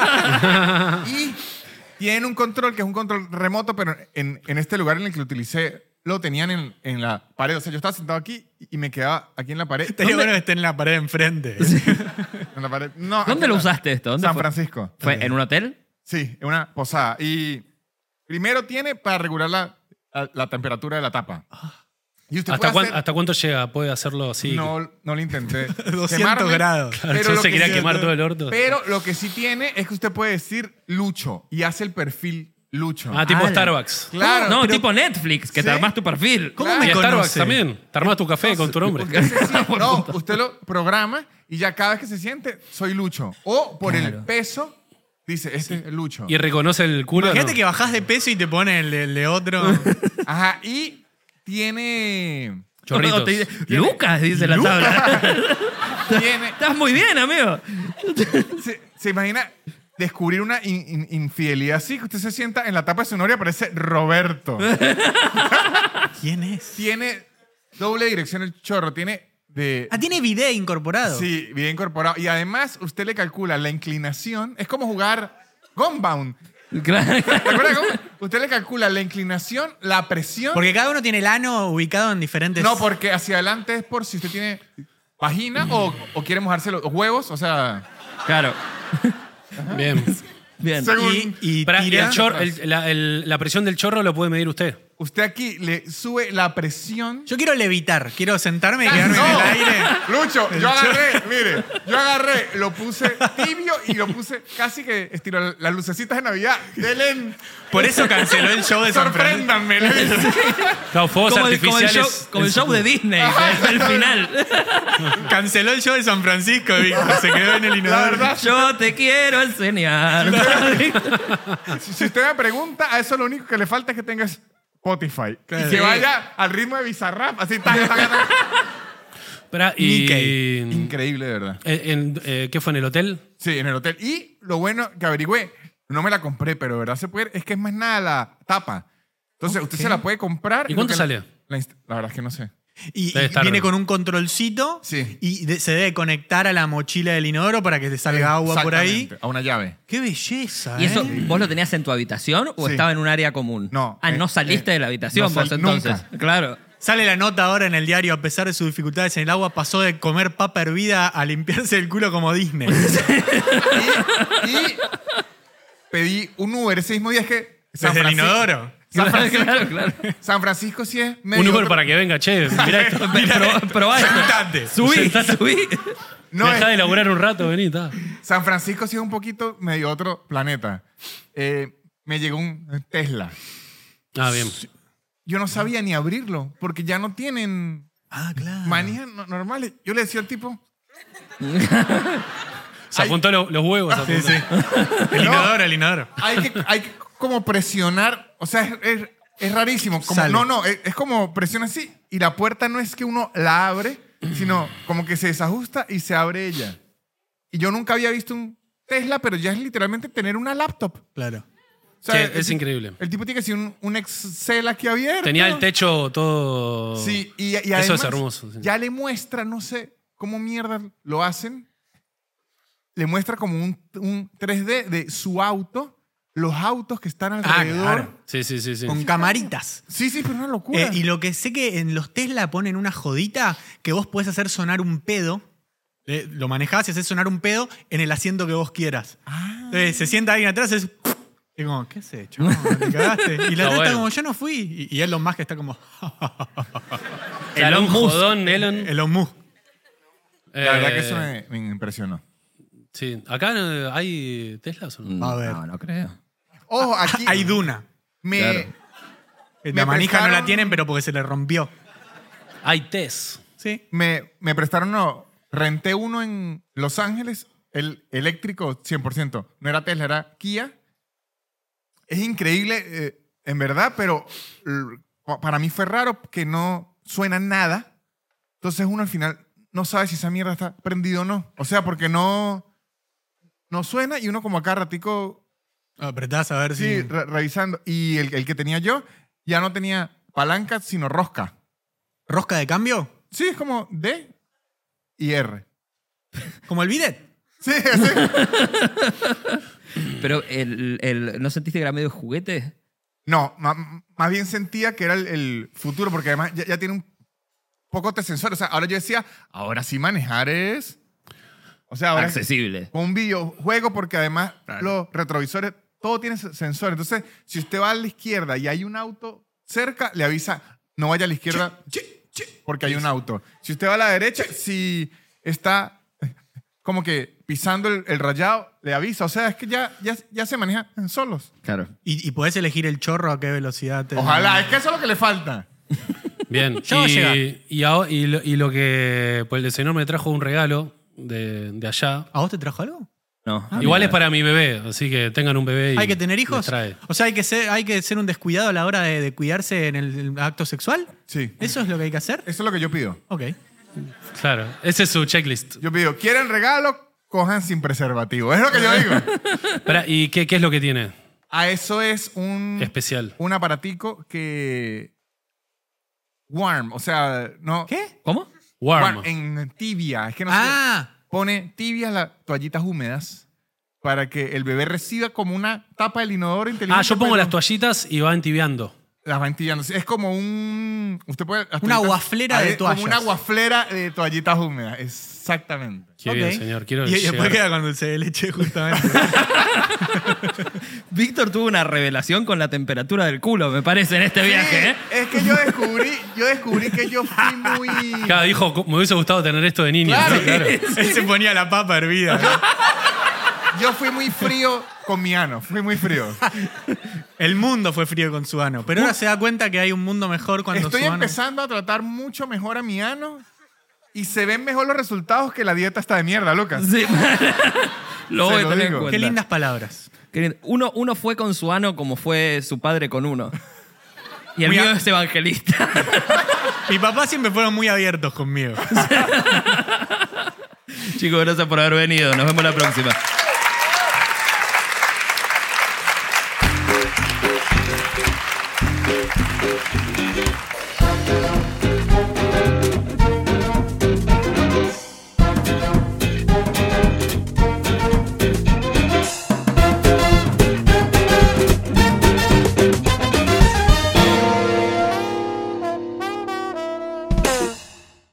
[SPEAKER 4] Y tiene un control que es un control remoto, pero en este lugar en el que lo utilicé, lo tenían en la pared. O sea, yo estaba sentado aquí y me quedaba aquí en la pared.
[SPEAKER 1] Estaría bueno que esté en la pared enfrente.
[SPEAKER 4] En la pared. No,
[SPEAKER 3] ¿Dónde
[SPEAKER 4] aquí
[SPEAKER 3] lo
[SPEAKER 4] en
[SPEAKER 3] usaste esto? ¿Dónde
[SPEAKER 4] San
[SPEAKER 3] fue?
[SPEAKER 4] Francisco.
[SPEAKER 3] ¿Fue en un hotel?
[SPEAKER 4] Sí, en una posada. Y primero tiene para regular la temperatura de la tapa. Y usted
[SPEAKER 2] ¿Hasta,
[SPEAKER 4] puede hacer-
[SPEAKER 2] ¿Hasta cuánto llega? ¿Puede hacerlo así?
[SPEAKER 4] No lo intenté.
[SPEAKER 1] 200
[SPEAKER 4] Quemarme,
[SPEAKER 1] grados.
[SPEAKER 2] Claro,
[SPEAKER 4] pero
[SPEAKER 2] yo
[SPEAKER 4] lo
[SPEAKER 2] se
[SPEAKER 4] que
[SPEAKER 2] quería
[SPEAKER 4] sí-
[SPEAKER 2] quemar todo el orto.
[SPEAKER 4] Pero lo que sí tiene es que usted puede decir Lucho y hace el perfil Lucho.
[SPEAKER 2] Ah, tipo
[SPEAKER 3] Ah,
[SPEAKER 2] Starbucks.
[SPEAKER 4] claro.
[SPEAKER 3] No,
[SPEAKER 4] pero-
[SPEAKER 3] tipo Netflix, que te
[SPEAKER 4] ¿Sí?
[SPEAKER 3] armás tu perfil.
[SPEAKER 1] ¿Cómo
[SPEAKER 4] Claro.
[SPEAKER 1] me
[SPEAKER 2] Y Starbucks
[SPEAKER 1] conoce?
[SPEAKER 2] también. Te armas tu café con tu nombre.
[SPEAKER 4] Usted se siente- no, usted lo programa y ya cada vez que se siente, soy Lucho. O por el
[SPEAKER 3] Claro.
[SPEAKER 4] peso, dice, este es Lucho.
[SPEAKER 2] Y reconoce el culo.
[SPEAKER 1] Imagínate
[SPEAKER 2] ¿no?
[SPEAKER 1] que bajás de peso y te pone el de otro.
[SPEAKER 4] Ajá, y tiene...
[SPEAKER 2] Chorritos.
[SPEAKER 3] O te dice, Lucas, dice la tabla.
[SPEAKER 4] tiene
[SPEAKER 3] Estás muy bien, amigo.
[SPEAKER 4] se imagina descubrir una infidelidad así, que usted se sienta en la tapa de su novia, aparece Roberto.
[SPEAKER 1] ¿Quién es?
[SPEAKER 4] Tiene doble dirección el chorro, tiene de...
[SPEAKER 1] Ah, tiene bidet incorporado.
[SPEAKER 4] Sí, bien incorporado. Y además usted le calcula la inclinación. Es como jugar Gunbound.
[SPEAKER 3] Claro.
[SPEAKER 4] ¿Te acuerdas cómo? Usted le calcula la inclinación, la presión.
[SPEAKER 1] Porque cada uno tiene el ano ubicado en diferentes.
[SPEAKER 4] No, porque hacia adelante es por si usted tiene vagina o quiere mojarse los huevos. O sea,
[SPEAKER 3] Claro.
[SPEAKER 2] Bien.
[SPEAKER 3] Bien.
[SPEAKER 4] según
[SPEAKER 1] Y
[SPEAKER 2] Pará, y
[SPEAKER 1] tira.
[SPEAKER 2] la presión del chorro lo puede medir usted.
[SPEAKER 4] usted aquí le sube la presión.
[SPEAKER 1] Yo quiero levitar, quiero sentarme y quedarme en el aire.
[SPEAKER 4] Lucho, yo agarré, lo puse tibio y lo puse casi que estilo las lucecitas de Navidad. Delen,
[SPEAKER 1] Por eso canceló el show de San Francisco.
[SPEAKER 4] sorpréndanme. le dije.
[SPEAKER 2] Claro, fuegos
[SPEAKER 3] Como el show,
[SPEAKER 2] artificiales.
[SPEAKER 3] como el show de Disney, que es el final.
[SPEAKER 1] Canceló el show de San Francisco, Víctor. Se quedó en el
[SPEAKER 4] La
[SPEAKER 1] inodoro.
[SPEAKER 4] verdad,
[SPEAKER 3] Yo te quiero enseñar.
[SPEAKER 4] si usted me pregunta, a eso lo único que le falta es que tenga Spotify.
[SPEAKER 1] Claro.
[SPEAKER 4] Y que
[SPEAKER 3] Sí.
[SPEAKER 4] vaya al ritmo de Bizarrap, así, taca, taca, taca.
[SPEAKER 2] Pará,
[SPEAKER 1] Nikkei.
[SPEAKER 4] Increíble, de verdad.
[SPEAKER 2] ¿Qué fue en el hotel?
[SPEAKER 4] Sí, en el hotel. Y lo bueno que averigüé, no me la compré, pero de verdad se puede, es que es más nada la tapa. Entonces, usted se la puede comprar.
[SPEAKER 2] ¿Y cuánto
[SPEAKER 4] lo que
[SPEAKER 2] sale?
[SPEAKER 4] La verdad es que no sé.
[SPEAKER 1] Y
[SPEAKER 2] Debe estar-
[SPEAKER 1] viene con un controlcito
[SPEAKER 4] Sí.
[SPEAKER 1] y se debe conectar a la mochila del inodoro para que te salga agua por ahí.
[SPEAKER 4] Exactamente, a una llave.
[SPEAKER 1] ¡Qué belleza!
[SPEAKER 3] ¿Y eso
[SPEAKER 1] ¿eh?
[SPEAKER 3] vos lo tenías en tu habitación o
[SPEAKER 4] Sí.
[SPEAKER 3] estaba en un área común?
[SPEAKER 4] No,
[SPEAKER 3] Ah, no saliste de la habitación
[SPEAKER 4] no
[SPEAKER 3] vos
[SPEAKER 4] salí
[SPEAKER 3] entonces.
[SPEAKER 4] nunca.
[SPEAKER 3] Claro.
[SPEAKER 1] Sale la nota ahora en el diario, a pesar de sus dificultades en el agua, pasó de comer papa hervida a limpiarse el culo como Disney.
[SPEAKER 4] Y pedí un Uber ese mismo día. Es que
[SPEAKER 1] Desde el inodoro.
[SPEAKER 3] Claro.
[SPEAKER 4] San Francisco sí es medio
[SPEAKER 2] Un Uber
[SPEAKER 4] otro-
[SPEAKER 2] para que venga, che. Mirá esto.
[SPEAKER 3] Probá esto.
[SPEAKER 1] Sentate.
[SPEAKER 3] Subí.
[SPEAKER 4] No,
[SPEAKER 2] Dejá
[SPEAKER 4] es-
[SPEAKER 2] de laburar un rato, vení, ta.
[SPEAKER 4] San Francisco sí es un poquito medio otro planeta. Me llegó un Tesla.
[SPEAKER 2] Ah, bien.
[SPEAKER 4] Yo no sabía ni abrirlo porque ya no tienen
[SPEAKER 1] Ah, claro.
[SPEAKER 4] manijas normales. Yo le decía al tipo,
[SPEAKER 2] Se apuntó los huevos.
[SPEAKER 1] Sí, sí. El inodoro, el inodoro.
[SPEAKER 4] hay que como presionar. O sea, es rarísimo. Como,
[SPEAKER 1] Sale.
[SPEAKER 4] es como presiona así y la puerta no es que uno la abre, sino como que se desajusta y se abre ella. Y yo nunca había visto un Tesla, pero ya es literalmente tener una laptop.
[SPEAKER 1] Claro.
[SPEAKER 4] O sea,
[SPEAKER 2] Sí, es increíble.
[SPEAKER 4] El tipo tiene que ser un Excel aquí abierto.
[SPEAKER 2] Tenía el techo todo.
[SPEAKER 4] Sí, y
[SPEAKER 2] Eso
[SPEAKER 4] además
[SPEAKER 2] es hermoso. sí.
[SPEAKER 4] ya le muestra, no sé cómo mierda lo hacen, le muestra como un 3D de su auto, los autos que están alrededor.
[SPEAKER 1] claro.
[SPEAKER 2] Sí, sí, sí. sí.
[SPEAKER 1] Con camaritas.
[SPEAKER 4] Sí, pero una locura.
[SPEAKER 1] Y lo que sé que en los Tesla ponen una jodita que vos podés hacer sonar un pedo. Lo manejás y haces sonar un pedo en el asiento que vos quieras. Entonces, se sienta alguien atrás y es... Y como, ¿qué has hecho? No, te cagaste. Y la otra
[SPEAKER 2] Está
[SPEAKER 1] está
[SPEAKER 2] bueno.
[SPEAKER 1] como, yo no fui. Y Elon Musk está como...
[SPEAKER 2] Claro, un
[SPEAKER 3] Elon Musk.
[SPEAKER 2] jodón, Elon.
[SPEAKER 1] Elon Musk.
[SPEAKER 4] La verdad que eso me impresionó.
[SPEAKER 2] Sí. ¿Acá hay Teslas o no?
[SPEAKER 1] Va a ver.
[SPEAKER 3] No creo.
[SPEAKER 4] Ojo, aquí
[SPEAKER 1] Hay Duna.
[SPEAKER 4] me,
[SPEAKER 3] Claro.
[SPEAKER 1] La
[SPEAKER 4] Me
[SPEAKER 1] manija no la
[SPEAKER 4] prestaron-
[SPEAKER 1] tienen, pero porque se le rompió.
[SPEAKER 2] Hay Tes.
[SPEAKER 1] Sí.
[SPEAKER 4] me prestaron uno, renté uno en Los Ángeles, el eléctrico 100%. No era Tesla, era Kia. Es increíble, en verdad, pero para mí fue raro que no suena nada. Entonces uno al final no sabe si esa mierda está prendida o no. O sea, porque no suena y uno como acá ratico
[SPEAKER 1] Apretás a ver
[SPEAKER 4] sí,
[SPEAKER 1] si...
[SPEAKER 4] revisando. Y el que tenía yo ya no tenía palanca, sino rosca.
[SPEAKER 1] ¿Rosca de cambio?
[SPEAKER 4] Sí, es como D y R.
[SPEAKER 1] Como el bidet.
[SPEAKER 4] Sí, sí.
[SPEAKER 3] Pero ¿no sentiste que era medio juguete?
[SPEAKER 4] No, más bien sentía que era el futuro, porque además ya tiene un poco de sensor. O sea, ahora yo decía, ahora sí manejar es... O sea, ahora
[SPEAKER 3] Accesible.
[SPEAKER 4] con un videojuego, porque además los retrovisores, todo tiene sensor. Entonces, si usted va a la izquierda y hay un auto cerca, le avisa, no vaya a la izquierda porque hay un auto. Si usted va a la derecha, si está como que pisando el rayado, le avisa. O sea, es que ya se maneja solos.
[SPEAKER 3] Claro.
[SPEAKER 1] Y podés elegir el chorro a qué velocidad te...
[SPEAKER 4] Ojalá, es que eso es lo que le falta.
[SPEAKER 2] Bien.
[SPEAKER 1] Ya va a llegar.
[SPEAKER 2] Y lo que... Pues el señor me trajo un regalo de allá.
[SPEAKER 1] ¿A vos te trajo algo?
[SPEAKER 3] No.
[SPEAKER 2] Igual es para mi bebé, así que tengan un bebé y
[SPEAKER 1] ¿Hay que tener
[SPEAKER 2] les
[SPEAKER 1] hijos?
[SPEAKER 2] trae.
[SPEAKER 1] O sea, hay que ser un descuidado a la hora de cuidarse en el acto sexual.
[SPEAKER 4] Sí.
[SPEAKER 1] ¿Eso es lo que hay que hacer?
[SPEAKER 4] Eso es lo que yo pido.
[SPEAKER 1] Ok.
[SPEAKER 2] Claro, ese es su checklist.
[SPEAKER 4] Yo pido, ¿quieren regalo? Cojan sin preservativo. Es lo que yo digo.
[SPEAKER 2] Espera, ¿y qué es lo que tiene
[SPEAKER 4] A eso es
[SPEAKER 2] especial?
[SPEAKER 4] un aparatico que... Warm, o sea, no...
[SPEAKER 1] ¿Qué?
[SPEAKER 3] ¿Cómo?
[SPEAKER 2] Warm.
[SPEAKER 4] En tibia. Es que no sé.
[SPEAKER 1] Ah,
[SPEAKER 4] Pone tibias las toallitas húmedas para que el bebé reciba como una tapa del inodoro inteligente.
[SPEAKER 2] Yo pongo
[SPEAKER 4] pero
[SPEAKER 2] las toallitas y va entibiando.
[SPEAKER 4] Las va entibiando. Es como un... Usted puede... las
[SPEAKER 1] Una
[SPEAKER 4] toallitas-
[SPEAKER 1] guaflera de
[SPEAKER 4] Como
[SPEAKER 1] toallas.
[SPEAKER 4] una guaflera de toallitas húmedas. Exactamente.
[SPEAKER 2] Qué
[SPEAKER 1] ok.
[SPEAKER 2] bien, señor. Quiero
[SPEAKER 1] Y después
[SPEAKER 2] llegar.
[SPEAKER 1] queda con dulce de leche, justamente.
[SPEAKER 3] Víctor tuvo una revelación con la temperatura del culo, me parece, en este viaje, ¿eh?
[SPEAKER 4] Es que yo descubrí que yo fui muy...
[SPEAKER 2] Claro, dijo, me hubiese gustado tener esto de niño.
[SPEAKER 4] Claro.
[SPEAKER 2] ¿no? Claro.
[SPEAKER 1] Él se ponía la papa hervida.
[SPEAKER 4] Yo fui muy frío con mi ano. Fui muy frío.
[SPEAKER 1] El mundo fue frío con su ano. Pero ahora se da cuenta que hay un mundo mejor cuando
[SPEAKER 4] Estoy
[SPEAKER 1] su ano...
[SPEAKER 4] empezando a tratar mucho mejor a mi ano y se ven mejor los resultados que la dieta está de mierda, Lucas.
[SPEAKER 3] Sí. Lo
[SPEAKER 4] Se
[SPEAKER 3] voy a
[SPEAKER 4] lo
[SPEAKER 3] tener en
[SPEAKER 4] digo.
[SPEAKER 3] cuenta.
[SPEAKER 1] Qué lindas palabras.
[SPEAKER 3] Qué lindo. Uno fue con su ano como fue su padre con uno. Y el
[SPEAKER 1] Muy
[SPEAKER 3] mío
[SPEAKER 1] a-
[SPEAKER 3] es evangelista.
[SPEAKER 1] Mi papá siempre fueron muy abiertos conmigo.
[SPEAKER 3] Chicos, gracias por haber venido. Nos vemos la próxima.